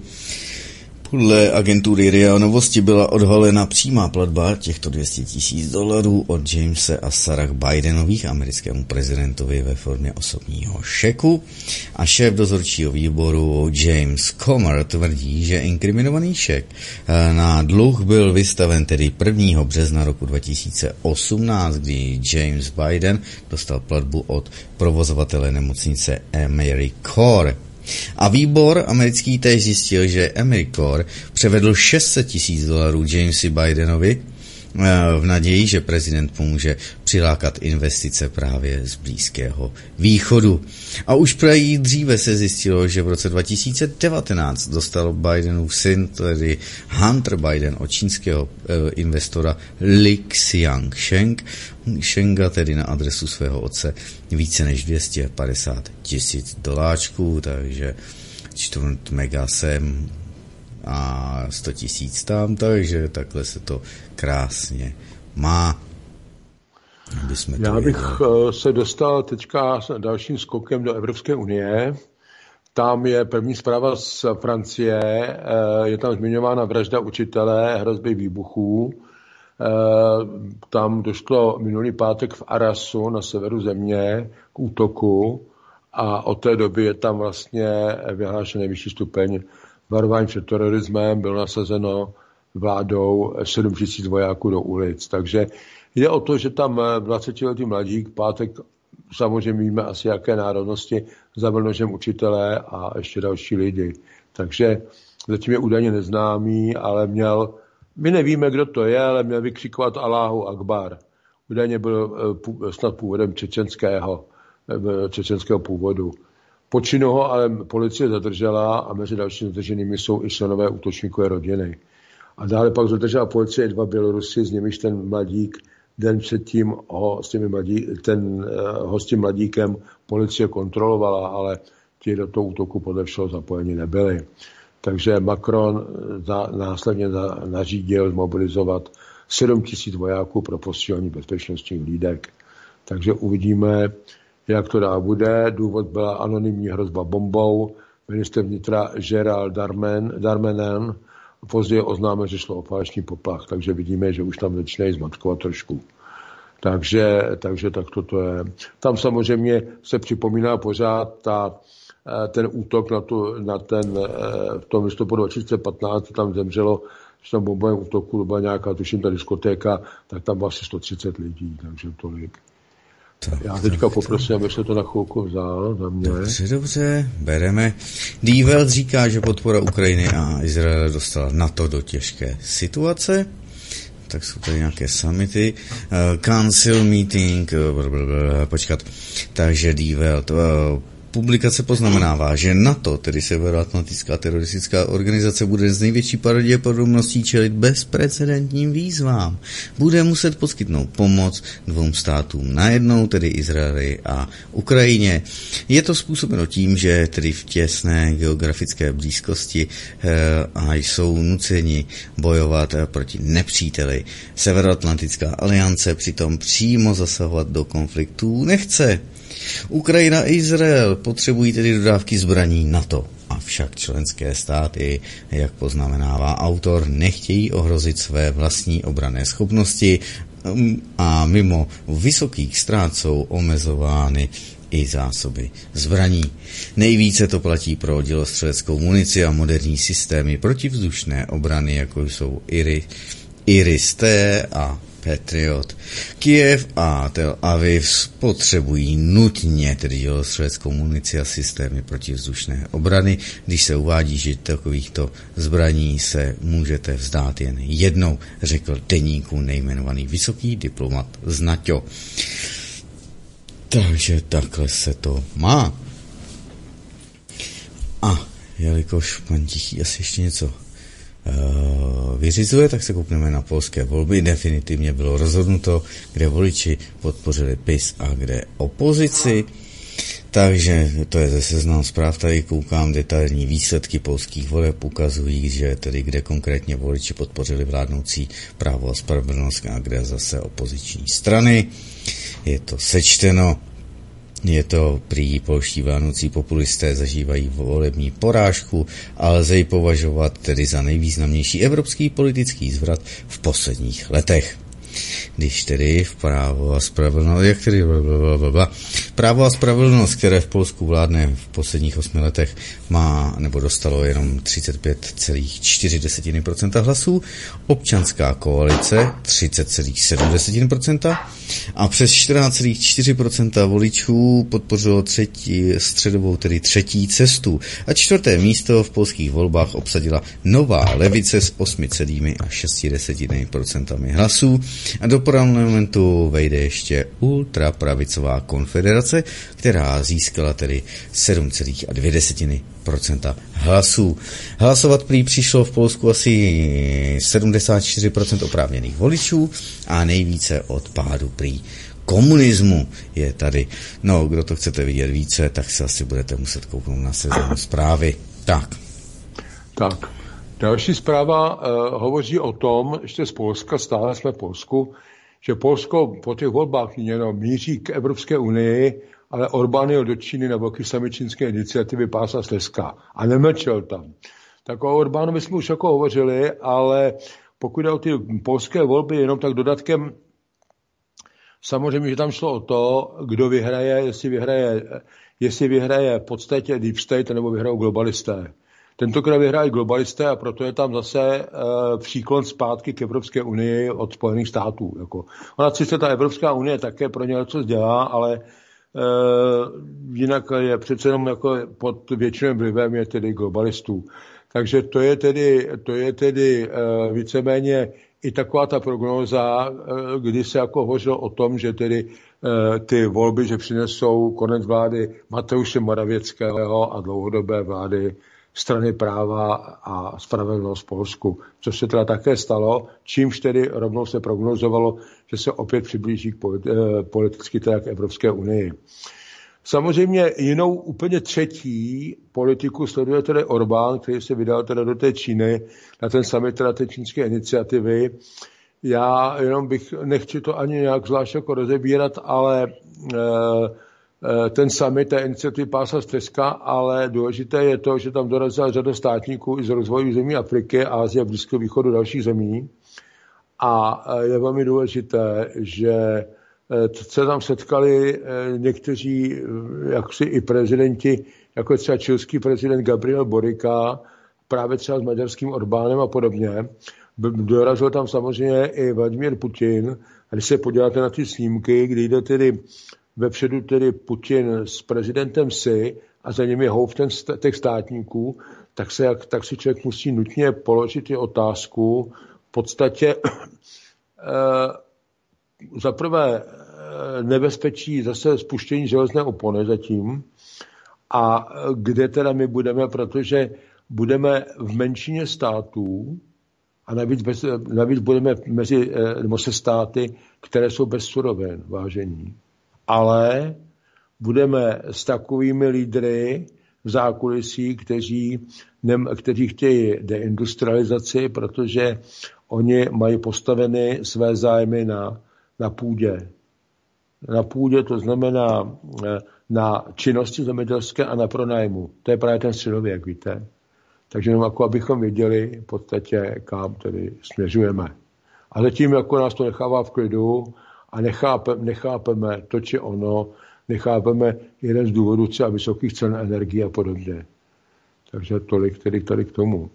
Podle agentury R I A Novosti byla odhalena přímá platba těchto dvě stě tisíc dolarů od Jamese a Sarah Bidenových americkému prezidentovi ve formě osobního šeku a šéf dozorčího výboru James Comer tvrdí, že inkriminovaný šek na dluh byl vystaven tedy prvního března roku dva tisíce osmnáct, kdy James Biden dostal platbu od provozovatele nemocnice AmeriCorps. A výbor americký též zjistil, že AmeriCorps převedl šest set tisíc dolarů Jamesi Bidenovi v naději, že prezident pomůže přilákat investice právě z Blízkého východu. A už prý dříve se zjistilo, že v roce dva tisíce devatenáct dostal Bidenův syn, tedy Hunter Biden, od čínského e, investora Li Xiang Sheng, Shenga, tedy na adresu svého otce, více než dvě stě padesát tisíc doláčků, takže čtvrt mega sem a sto tisíc tam, takže takhle se to krásně má. Já bych viděli. se dostal teďka dalším skokem do Evropské unie. Tam je první zpráva z Francie, je tam zmiňována vražda učitele, hrozby výbuchů. Tam došlo minulý pátek v Arasu na severu země k útoku a od té doby je tam vlastně vyhlášen nejvyšší stupeň varování před terorismem, bylo nasazeno vládou sedm tisíc vojáků do ulic. Takže jde o to, že tam dvacetiletý mladík, pátek samozřejmě víme asi jaké národnosti, zabil nožem učitelé a ještě další lidi. Takže zatím je údajně neznámý, ale měl, my nevíme, kdo to je, ale měl vykřikovat Allahu Akbar. Údajně byl snad původem čečenského, čečenského původu. Po činu ho ale policie zadržela a mezi dalšími zadrženými jsou i členové útočníkové rodiny. A dále pak zadržela policie dva Bělorusy, z nimiž ten mladík den předtím ho s, těmi mladí, ten, ho s tím mladíkem policie kontrolovala, ale ti do toho útoku podle všeho zapojeni nebyli. Takže Macron za, následně za, nařídil zmobilizovat sedm tisíc vojáků pro posílení bezpečnostních hlídek. Takže uvidíme, jak to dál bude. Důvod byla anonymní hrozba bombou. Ministr vnitra Gérald Darmanin, Darmanin později oznámil, že šlo o falešný poplach, takže vidíme, že už tam začínají zmatkovat trošku. Takže, takže tak toto je. Tam samozřejmě se připomíná pořád ta, ten útok na, tu, na ten, v tom listopadu dva tisíce patnáct, tam zemřelo, v tom bombovém útoku, to byla nějaká, tuším, ta diskotéka, tak tam bylo asi sto třicet lidí, takže tolik. Tak, já teďka poprosím, abych se to na chvilku vzal za mě. Dobře, dobře, bereme. Die Welt říká, že podpora Ukrajiny a Izraele dostala NATO do těžké situace. Tak jsou tady nějaké summity. Uh, council meeting, blablabla, počkat. Takže Die Welt. Uh, Publikace poznamenává, že NATO, tedy Severoatlantická teroristická organizace, bude z největší pravděpodobností čelit bezprecedentním výzvám. Bude muset poskytnout pomoc dvou státům najednou, tedy Izraeli a Ukrajině. Je to způsobeno tím, že tedy v těsné geografické blízkosti e, a jsou nuceni bojovat proti nepříteli. Severoatlantická aliance přitom přímo zasahovat do konfliktů nechce. Ukrajina a Izrael potřebují tedy dodávky zbraní NATO, avšak členské státy, jak poznamenává autor, nechtějí ohrozit své vlastní obranné schopnosti a mimo vysokých ztrát jsou omezovány i zásoby zbraní. Nejvíce to platí pro dělostřeleckou munici a moderní systémy protivzdušné obrany, jako jsou Iris, Iris-T a Patriot. Kyjev a Tel Aviv potřebují nutně tedy dělostřeleckou munici a systémy protivzdušné obrany, když se uvádí, že takovýchto zbraní se můžete vzdát jen jednou, řekl deníku nejmenovaný vysoký diplomat z NATO. Takže takhle se to má. A jelikož pan Tichý asi ještě něco Uh, vyřizuje, tak se koukneme na polské volby. Definitivně bylo rozhodnuto, kde voliči podpořili P I S a kde opozici. Takže to je ze Seznam Zpráv, tady koukám, detailní výsledky polských voleb ukazují, že tedy kde konkrétně voliči podpořili vládnoucí Právo a spravedlnost a kde zase opoziční strany. Je to sečteno. Je to prý polští vládnoucí populisté zažívají volební porážku, ale lze ji považovat tedy za nejvýznamnější evropský politický zvrat v posledních letech. Když tedy v Právo a spravedlnost, jak tedy blablabla, Právo a spravedlnost, které v Polsku vládne v posledních osmi letech, má nebo dostalo jenom třicet pět celá čtyři procenta hlasů, Občanská koalice třicet celá sedm procenta a přes čtrnáct celá čtyři procenta voličů podpořilo třetí, středovou, tedy třetí cestu. A čtvrté místo v polských volbách obsadila Nová levice s osm celá šest procenta hlasů. A do parlamentu vejde ještě ultrapravicová konfederace, která získala tedy sedm celá dvě procenta hlasů. Hlasovat prý přišlo v Polsku asi sedmdesát čtyři procent oprávněných voličů a nejvíce od pádu prý komunismu je tady. No, kdo to chcete vidět více, tak se asi budete muset kouknout na Seznam Zprávy. Tak. Tak. Další zpráva uh, hovoří o tom, ještě z Polska, stále jsme v Polsku, že Polsko po těch volbách jenom míří k Evropské unii, ale Orbán jel do Číny na velké samičínské iniciativy Pása Slezska a nemlčel tam. Tak o Orbánovi jsme už jako hovořili, ale pokud jde o ty polské volby, jenom tak dodatkem, samozřejmě, že tam šlo o to, kdo vyhraje, jestli vyhraje, jestli vyhraje v podstatě Deep State nebo vyhrajou globalisté. Tentokrát vyhrají globalisté a proto je tam zase e, příklon zpátky k Evropské unii od Spojených států. Jako. Ona sice ta Evropská unie také pro ně něco dělá, ale e, jinak je přece jenom jako pod většinovým vlivem je tedy globalistů. Takže to je tedy, to je tedy e, víceméně i taková ta prognóza, e, kdy se jako hovořilo o tom, že tedy e, ty volby, že přinesou konec vlády Mateuše Moravěckého a dlouhodobé vlády Strany práva a spravedlnost v Polsku, což se teda také stalo, čímž tedy rovnou se prognozovalo, že se opět přiblíží k politi- politicky teda k Evropské unii. Samozřejmě jinou úplně třetí politiku sleduje tedy Orbán, který se vydal teda do té Číny, na ten summit teda té čínské iniciativy. Já jenom bych, nechci to ani nějak zvlášť jako rozebírat, ale e, ten summit té iniciativy pása střeska, ale důležité je to, že tam dorazila řada státníků i z rozvojových zemí Afriky, Asie, Blízkého východu, dalších zemí. A je velmi důležité, že se tam setkali někteří jaksi i prezidenti, jako třeba čilský prezident Gabriel Borica, právě třeba s maďarským Orbánem a podobně. Dorazil tam samozřejmě i Vladimír Putin. A když se podíváte na ty snímky, kdy jde tedy vepředu tedy Putin s prezidentem Xi a za nimi houf ten těch státníků, tak, se, tak si člověk musí nutně položit i otázku. V podstatě za prvé nebezpečí zase spuštění železné opony zatím a kde teda my budeme, protože budeme v menšině států a navíc, bez, navíc budeme mezi, nebo se státy, které jsou bez surovin, vážení. Ale budeme s takovými lídry v zákulisí, kteří, ne, kteří chtějí deindustrializaci, protože oni mají postaveny své zájmy na, na půdě. Na půdě, to znamená na činnosti zemědělské a na pronájmu. To je právě ten středověk, víte. Takže jenom jako abychom věděli v podstatě, kam tedy směřujeme. A zatím jako nás to nechává v klidu a nechápe, nechápeme to, či ono, nechápeme jeden z důvodů třeba vysokých cen energie a podobně. Takže tolik tedy tady k tomu.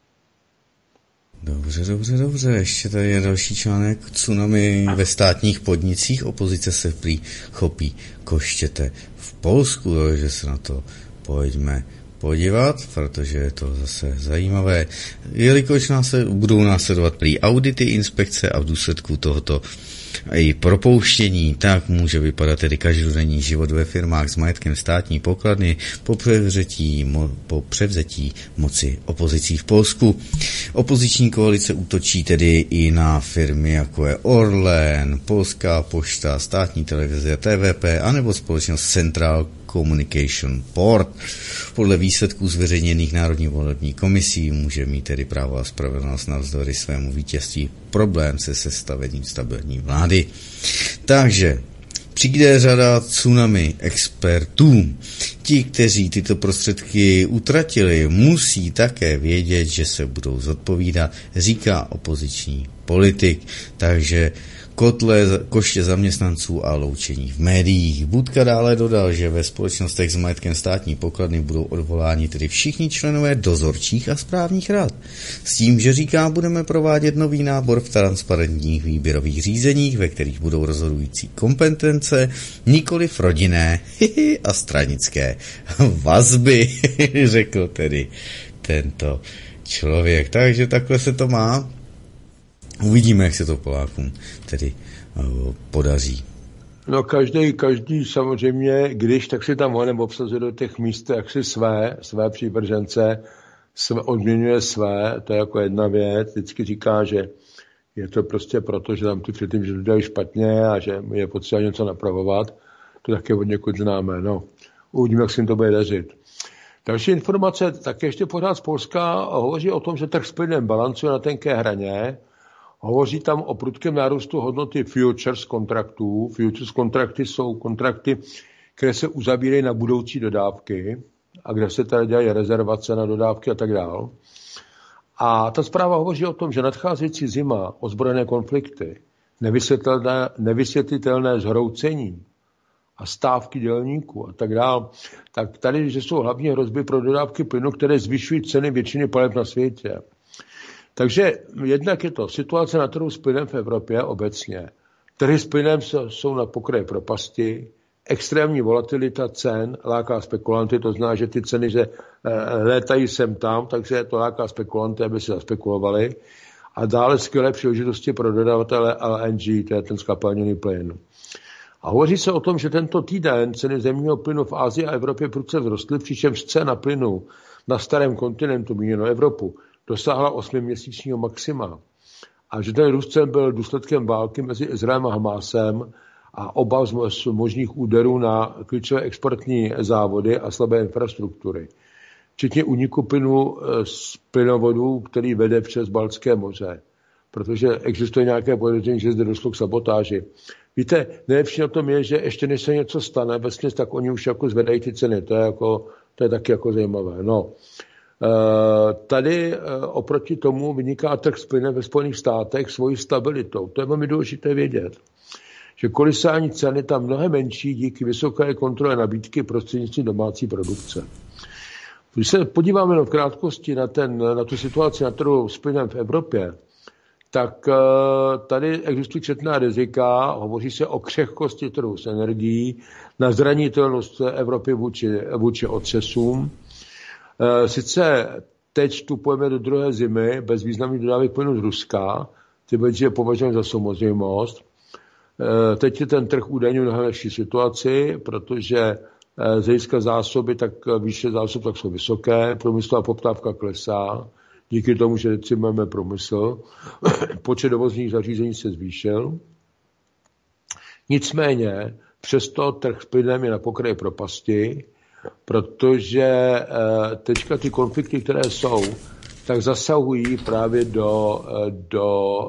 Dobře, dobře, dobře. Ještě tady je další článek. Tsunami ve státních podnicích. Opozice se prý chopí koštěte v Polsku, takže se na to pojďme podívat, protože je to zase zajímavé. Jelikož nás budou následovat prý audity, inspekce a v důsledku tohoto i propouštění, tak může vypadat tedy každodenní život ve firmách s majetkem státní pokladny po převzetí, mo, po převzetí moci opozicí v Polsku. Opoziční koalice útočí tedy i na firmy jako je Orlen, Polská pošta, státní televize T V P anebo společnost Central Communication Port. Podle výsledků zveřejněných Národní volební komisí může mít tedy Právo a spravedlnost navzdory svému vítězství problém se sestavením stabilní vlády. Takže přijde řada tsunami expertů. Ti, kteří tyto prostředky utratili, musí také vědět, že se budou zodpovídat, říká opoziční politik. Takže kotle, koště zaměstnanců a loučení v médiích. Budka dále dodal, že ve společnostech s majetkem státní pokladny budou odvoláni tedy všichni členové dozorčích a správních rad. S tím, že říká, budeme provádět nový nábor v transparentních výběrových řízeních, ve kterých budou rozhodující kompetence, nikoliv rodinné a stranické vazby, řekl tedy tento člověk. Takže takhle se to má. Uvidíme, jak se to Polákům tedy uh, podaří. No každý, každý samozřejmě, když, tak si tam honem obsazuje do těch míst, jak si své, své přívržence, své, odměňuje své, to je jako jedna věc, vždycky říká, že je to prostě proto, že tam ty předtím, že to dělají špatně a že je potřeba něco napravovat, to také od někud známe, no. Uvidíme, jak se jim to bude dařit. Další informace, tak ještě pořád z Polska hovoří o tom, že trh s plynem balancuje na tenké hraně. Hovoří tam o prudkém nárůstu hodnoty futures kontraktů. Futures kontrakty jsou kontrakty, které se uzavírají na budoucí dodávky a kde se tady dělají rezervace na dodávky a tak dále. A ta zpráva hovoří o tom, že nadcházející zima, ozbrojené konflikty, nevysvětlitelné, nevysvětlitelné zhroucení a stávky dělníků a tak dále, tak tady, že jsou hlavní hrozby pro dodávky plynu, které zvyšují ceny většiny paliv na světě. Takže jednak je to situace na trhu s plynem v Evropě obecně. Trhy s plynem jsou na pokraji propasti, extrémní volatilita cen láká spekulanty, to znamená, že ty ceny že létají sem tam, takže to láká spekulanty, aby se zaspekulovali. A dále skvělé příležitosti pro dodavatele L N G, to je ten skapalněný plyn. A hovoří se o tom, že tento týden ceny zemního plynu v Asii a Evropě prudce vzrostly, přičemž cena plynu na starém kontinentu, míněno Evropu, dosáhla osmiměsíčního maxima. A že ten růst cen byl důsledkem války mezi Izraelem a Hamásem a obav z možných úderů na klíčové exportní závody a slabé infrastruktury. Včetně úniku plynu z plynovodu, který vede přes Baltské moře. Protože existuje nějaké podezření, že zde došlo k sabotáži. Víte, nejlepší na tom je, že ještě než se něco stane, vesměs, tak oni už jako zvedají ty ceny. To je, jako, to je taky jako zajímavé. No. Tady oproti tomu vyniká trh s plynem ve Spojených státech svojí stabilitou. To je velmi důležité vědět. Že kolísání ceny tam mnohem menší díky vysoké kontrole nabídky prostřednictvím domácí produkce. Když se podíváme v krátkosti na, ten, na tu situaci na trhu s plynem v Evropě, tak tady existují četná rizika, hovoří se o křehkosti trhu s energií, na zranitelnost Evropy vůči, vůči otřesům. Sice teď vstupujeme do druhé zimy bez významných dodávek plynu z Ruska, ty je považujeme za samozřejmost. Teď je ten trh údajně v mnohem lepší situaci, protože z hlediska zásoby, tak výše zásob tak jsou vysoké, průmyslová poptávka klesá, díky tomu, že decimujeme průmysl, počet dovozních zařízení se zvýšil. Nicméně přesto trh s plynem je na pokraji propasti, protože teďka ty konflikty, které jsou, tak zasahují právě do, do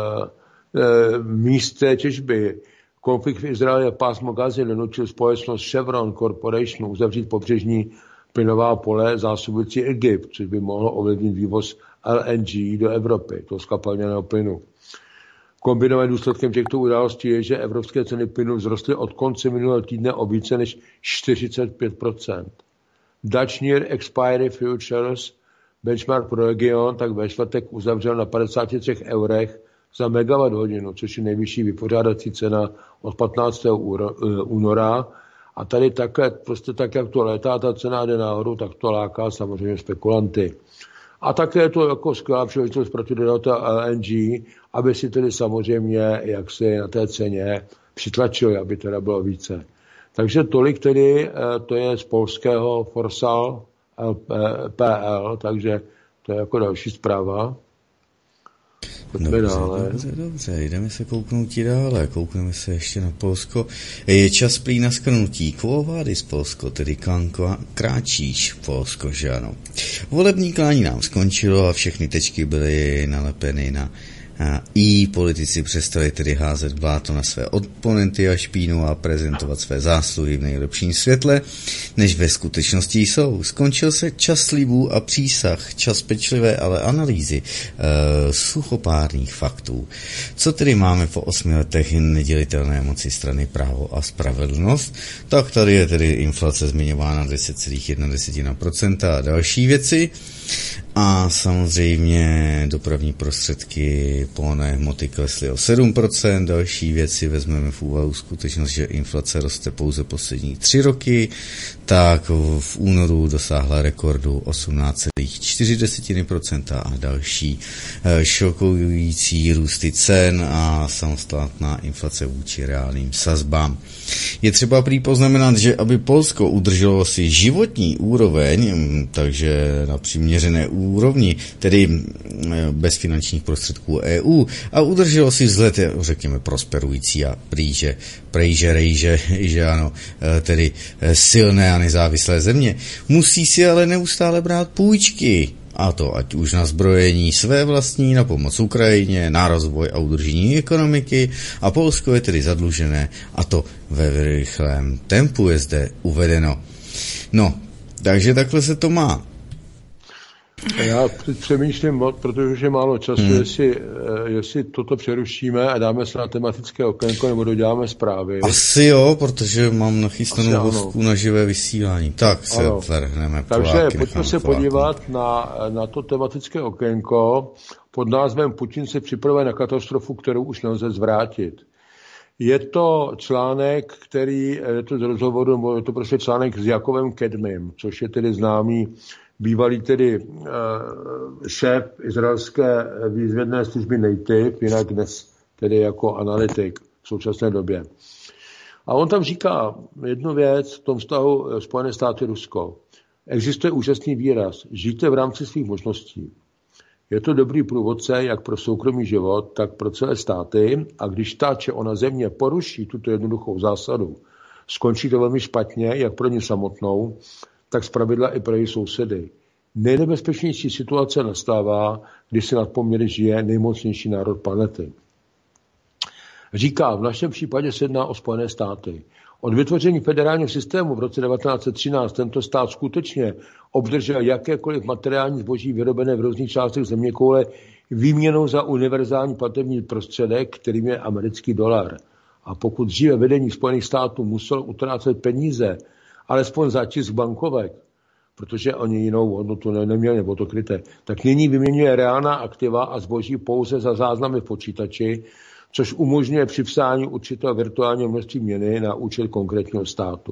míst té těžby. Konflikt v Izraeli a pásmo Gazy donutil společnost Chevron Corporation uzavřít pobřežní plynová pole zásobující Egypt, což by mohlo ovlivnit vývoz L N G do Evropy, toho skapalněného plynu. Kombinovaným důsledkem těchto událostí je, že evropské ceny plynu vzrostly od konce minulého týdne o více než čtyřicet pět procent. Dutch Near Expiry Futures, benchmark pro region, tak ve čtvrtek uzavřel na padesát tři eurech za megawatt hodinu, což je nejvyšší vypořádací cena od patnáctého února. A tady také, prostě tak, jak to létá, ta cena jde nahoru, tak to láká samozřejmě spekulanty. A také je to jako skvělá příležitost pro ty dodavatele L N G, aby si tedy samozřejmě, jak si na té ceně přitlačili, aby teda bylo více. Takže tolik tedy, to je z polského Forsal P L, takže to je jako další zpráva. Dobře, dobře, dobře, jdeme se kouknout dále, koukneme se ještě na Polsko. Je čas prý na skrnutí. Quo vadis Polsko, tedy kam kráčíš Polsko, že ano. Volební klání nám skončilo a všechny tečky byly nalepeny na i politici přestali tedy házet bláto na své oponenty a špínu a prezentovat své zásluhy v nejlepším světle, než ve skutečnosti jsou. Skončil se čas slibů a přísah, čas pečlivé ale analýzy e, suchopárných faktů. Co tedy máme po osmi letech nedělitelné moci strany Právo a spravedlnost? Tak tady je tedy inflace zmiňována deset celá jedna procenta a další věci. A samozřejmě dopravní prostředky, pohonné hmoty klesly o sedm procent, další věci vezmeme v úvahu skutečnost, že inflace roste pouze poslední tři roky, tak v únoru dosáhla rekordu osmnáct celá čtyři procenta a další šokující růsty cen a samostatná inflace vůči reálným sazbám. Je třeba prý poznamenat, že aby Polsko udrželo si životní úroveň, takže na přiměřené úrovni, tedy bez finančních prostředků E U, a udrželo si vzhled, řekněme, prosperující a prýže, prejže, rejže, že ano, tedy silné a nezávislé země, musí si ale neustále brát půjčky. A to ať už na zbrojení své vlastní, na pomoc Ukrajině, na rozvoj a udržení ekonomiky, a Polsko je tedy zadlužené a to ve rychlém tempu je zde uvedeno. No, takže takhle se to má. Já přemýšlím, protože už je málo času, hmm. jestli, jestli toto přerušíme a dáme se na tematické okénko, nebo doděláme zprávy. Asi jo, protože mám nachystanou hostku na živé vysílání. Tak se ano. vrhneme. Takže Poláky, pojďme se Poláky. podívat na, na to tematické okénko pod názvem Putin se připravuje na katastrofu, kterou už nelze zvrátit. Je to článek, který, je to z rozhovoru, je to prostě článek s Jakovem Kedmim, což je tedy známý bývalý tedy uh, šéf izraelské výzvědné služby Native, jinak dnes tedy jako analytik v současné době. A on tam říká jednu věc v tom vztahu Spojené státy Rusko. Existuje úžasný výraz. Žijte v rámci svých možností. Je to dobrý průvodce jak pro soukromý život, tak pro celé státy a když ta či ona země poruší tuto jednoduchou zásadu, skončí to velmi špatně, jak pro ně samotnou, tak zpravidla i pro její sousedy. Nejnebezpečnější situace nastává, když se nad poměry žije nejmocnější národ planety. Říká, v našem případě se jedná o Spojené státy. Od vytvoření federálního systému v roce devatenáct set třináct tento stát skutečně obdržel jakékoliv materiální zboží vyrobené v různých částech zeměkoule výměnou za univerzální platební prostředek, kterým je americký dolar. A pokud dříve vedení Spojených států muselo utrácet peníze, alespoň za tisk bankovek, protože oni jinou hodnotu neměli, nebo to kryté, tak nyní vyměňuje reálná aktiva a zboží pouze za záznamy v počítači, což umožňuje připsání určitého virtuálního množství měny na účet konkrétního státu.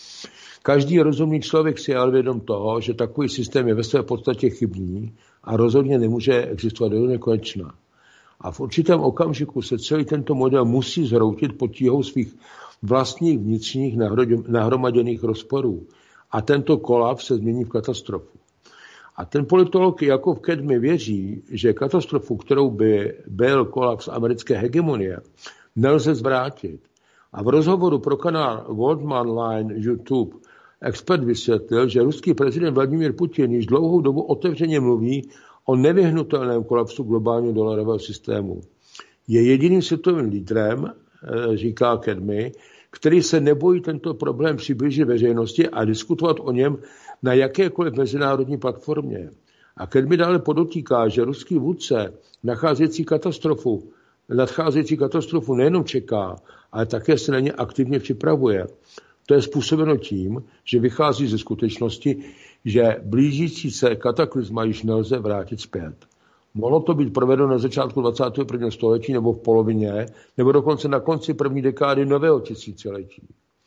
Každý rozumný člověk si je ale vědom toho, že takový systém je ve své podstatě chybný a rozhodně nemůže existovat do nekonečna. A v určitém okamžiku se celý tento model musí zhroutit pod tíhou svých vlastních vnitřních nahromaděných rozporů. A tento kolaps se změní v katastrofu. A ten politolog Jakov Kedmi věří, že katastrofu, kterou by byl kolaps americké hegemonie, nelze zvrátit. A v rozhovoru pro kanál Worldman Line YouTube expert vysvětlil, že ruský prezident Vladimír Putin již dlouhou dobu otevřeně mluví o nevyhnutelném kolapsu globálního dolarového systému. Je jediným světovým lídrem, říká Kedmi, který se nebojí tento problém přiblížit veřejnosti a diskutovat o něm na jakékoliv mezinárodní platformě. A Kedmi dále podotýká, že ruský vůdce nacházející katastrofu, nadcházející katastrofu nejenom čeká, ale také se na ně aktivně připravuje. To je způsobeno tím, že vychází ze skutečnosti, že blížící se kataklizma již nelze vrátit zpět. Mohlo to být provedeno na začátku dvacátého prvního století nebo v polovině, nebo dokonce na konci první dekády nového tisíciletí.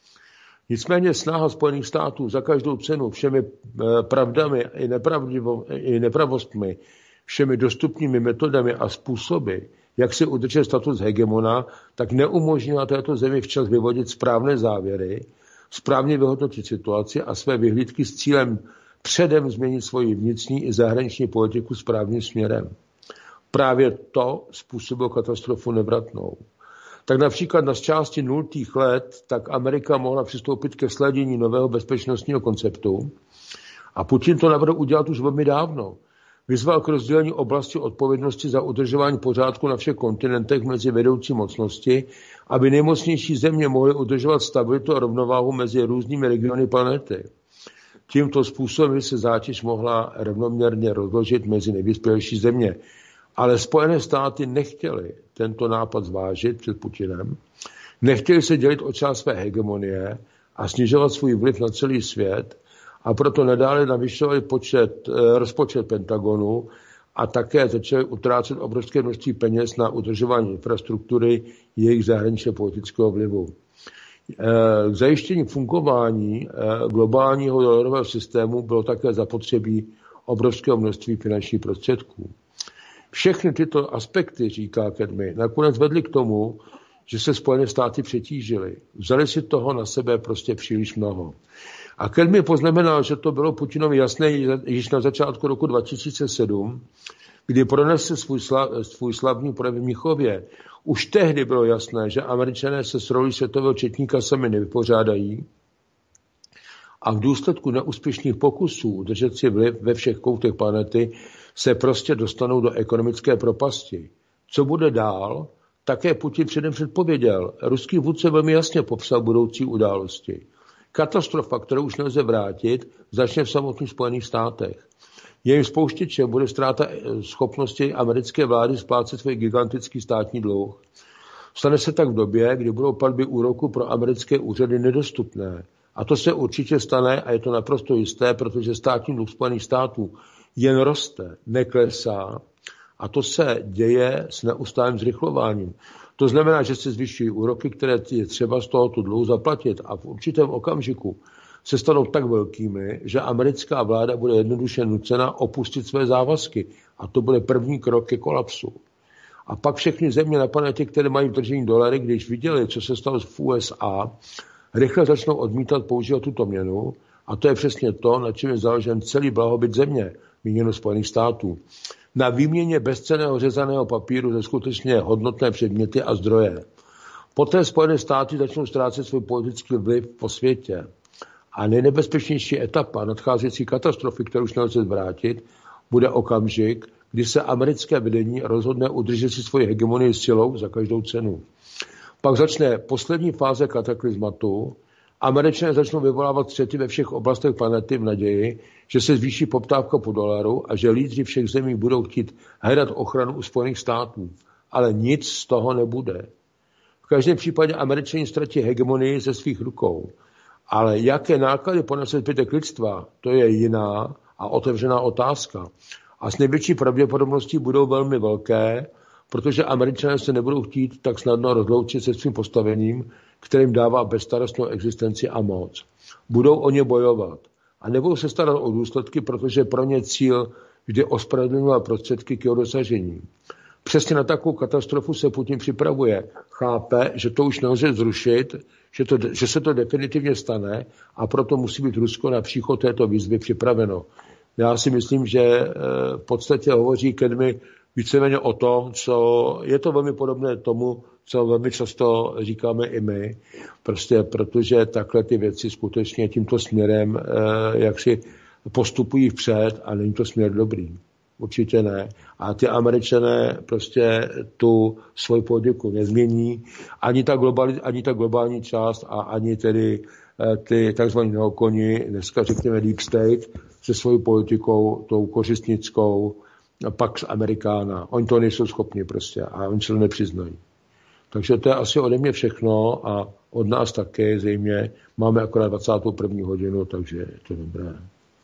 Nicméně snaha Spojených států za každou cenu všemi pravdami i nepravostmi, všemi dostupnými metodami a způsoby, jak se udržet status hegemona, tak neumožnila této zemi včas vyvodit správné závěry, správně vyhodnotit situaci a své vyhlídky s cílem předem změnit svoji vnitřní i zahraniční politiku správným směrem. Právě to způsobilo katastrofu nevratnou. Tak například na části nultých let tak Amerika mohla přistoupit ke sladění nového bezpečnostního konceptu a Putin to navrhl udělat už velmi dávno. Vyzval k rozdělení oblasti odpovědnosti za udržování pořádku na všech kontinentech mezi vedoucí mocnosti, aby nejmocnější země mohly udržovat stabilitu a rovnováhu mezi různými regiony planety. Tímto způsobem by se zátěž mohla rovnoměrně rozložit mezi nejvyspělejší země. Ale Spojené státy nechtěly tento nápad zvážit před Putinem, nechtěli se dělit o část své hegemonie a snižovat svůj vliv na celý svět a proto nadále navyšovali počet, rozpočet Pentagonu a také začali utrácet obrovské množství peněz na udržování infrastruktury jejich zahraničně politického vlivu. K zajištění fungování globálního dolarového systému bylo také zapotřebí obrovského množství finančních prostředků. Všechny tyto aspekty, říká Kedmi, nakonec vedly k tomu, že se Spojené státy přetížily. Vzali si toho na sebe prostě příliš mnoho. A Kedmi poznamenal, že to bylo Putinovi jasné již na začátku roku dva tisíce sedm, kdy pronesl svůj, sla, svůj slavný projev v Mnichově. Už tehdy bylo jasné, že Američané se s rolí světového četníka sami nevypořádají a v důsledku neúspěšných pokusů udržet si vliv ve všech koutech planety se prostě dostanou do ekonomické propasti. Co bude dál, také Putin předem předpověděl. Ruský vůdce velmi jasně popsal budoucí události. Katastrofa, kterou už nelze vrátit, začne v samotných Spojených státech. Jejím spouštěčem bude ztráta schopnosti americké vlády splácet svůj gigantický státní dluh. Stane se tak v době, kdy budou platby úroku pro americké úřady nedostupné. A to se určitě stane a je to naprosto jisté, protože státní dluh Spojených států jen roste, neklesá a to se děje s neustálým zrychlováním. To znamená, že se zvyšují úroky, které je třeba z tohoto dluhu zaplatit a v určitém okamžiku se stanou tak velkými, že americká vláda bude jednoduše nucena opustit své závazky a to bude první krok ke kolapsu. A pak všechny země na planetě, které mají v držení dolary, když viděli, co se stalo v U S A, rychle začnou odmítat používat tuto měnu a to je přesně to, na čem je založen celý blahobyt země, míněno Spojených států. na výměně bezcenného řezaného papíru ze skutečně hodnotné předměty a zdroje. Poté Spojené státy začnou ztrácet svůj politický vliv po světě. A nejnebezpečnější etapa nadcházející katastrofy, kterou už nelze zvrátit, bude okamžik, kdy se americké vedení rozhodne udržet si svoji hegemonii silou za každou cenu. Pak začne poslední fáze kataklizmatu, Američané začnou vyvolávat střety ve všech oblastech planety v naději, že se zvýší poptávka po dolaru a že lídři všech zemí budou chtít hledat ochranu u Spojených států. Ale nic z toho nebude. V každém případě Američané ztratí hegemonii ze svých rukou. Ale jaké náklady ponese zbytek lidstva, to je jiná a otevřená otázka. A s největší pravděpodobností budou velmi velké, protože Američané se nebudou chtít tak snadno rozloučit se svým postavením, kterým dává bezstarostnou existenci a moc. Budou o ně bojovat a nebudou se starat o důsledky, protože pro ně cíl vždy ospravedlňuje prostředky k jeho dosažení. Přesně na takovou katastrofu se Putin připravuje. Chápe, že to už nelze zrušit, že, to, že se to definitivně stane a proto musí být Rusko na příchod této výzvy připraveno. Já si myslím, že v podstatě hovoří Kedmi víceméně o tom, co je to velmi podobné tomu, co velmi často říkáme i my, prostě protože takhle ty věci skutečně tímto směrem jak si postupují vpřed a není to směr dobrý. Určitě ne. A ty Američané prostě tu svoji politiku nezmění. Ani ta, globální, ani ta globální část a ani tedy ty takzvaní neokoni, dneska řekněme Deep State, se svojí politikou, tou kořistnickou, Pax Americana. Oni to nejsou schopni prostě a oni se to nepřiznají. Takže to je asi ode mě všechno a od nás také zřejmě. Máme akorát dvacátou první hodinu, takže je to dobré.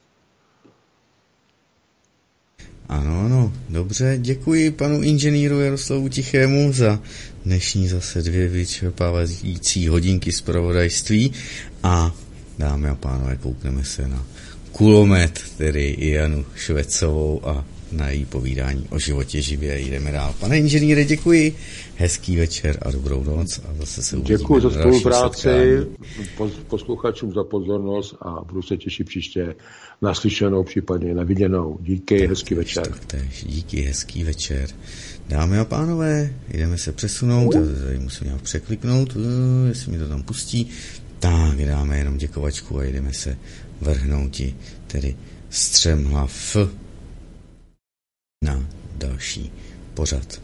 Ano, ano, dobře, děkuji panu inženýru Jaroslavu Tichému za dnešní zase dvě vyčerpávající hodinky zpravodajství a dámy a pánové, koukneme se na kulomet, tedy Janu Švecovou a na její povídání o životě živě. Jdeme dál. Pane inženýre, děkuji, hezký večer a dobrou noc a zase se uvidíme. Děkuji za spolupráci, posluchačům za pozornost a budu se těšit příště na slyšenou, případně na viděnou. Díky, tak, hezký večer. Tak, tež, díky, hezký večer. Dámy a pánové, jdeme se přesunout, tady musím nějak překliknout, jestli mi to tam pustí. Tak, dáme jenom děkovačku a jdeme se vrhnouti, tedy Střemhlav na další pořad.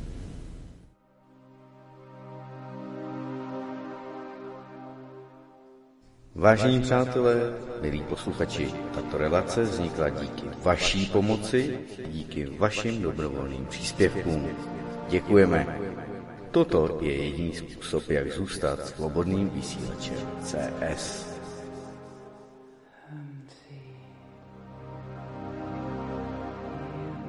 Vážení přátelé, milí posluchači, tato relace vznikla díky vaší pomoci, díky vašim dobrovolným příspěvkům. Děkujeme. Toto je jediný způsob, jak zůstat svobodným vysílačem C S.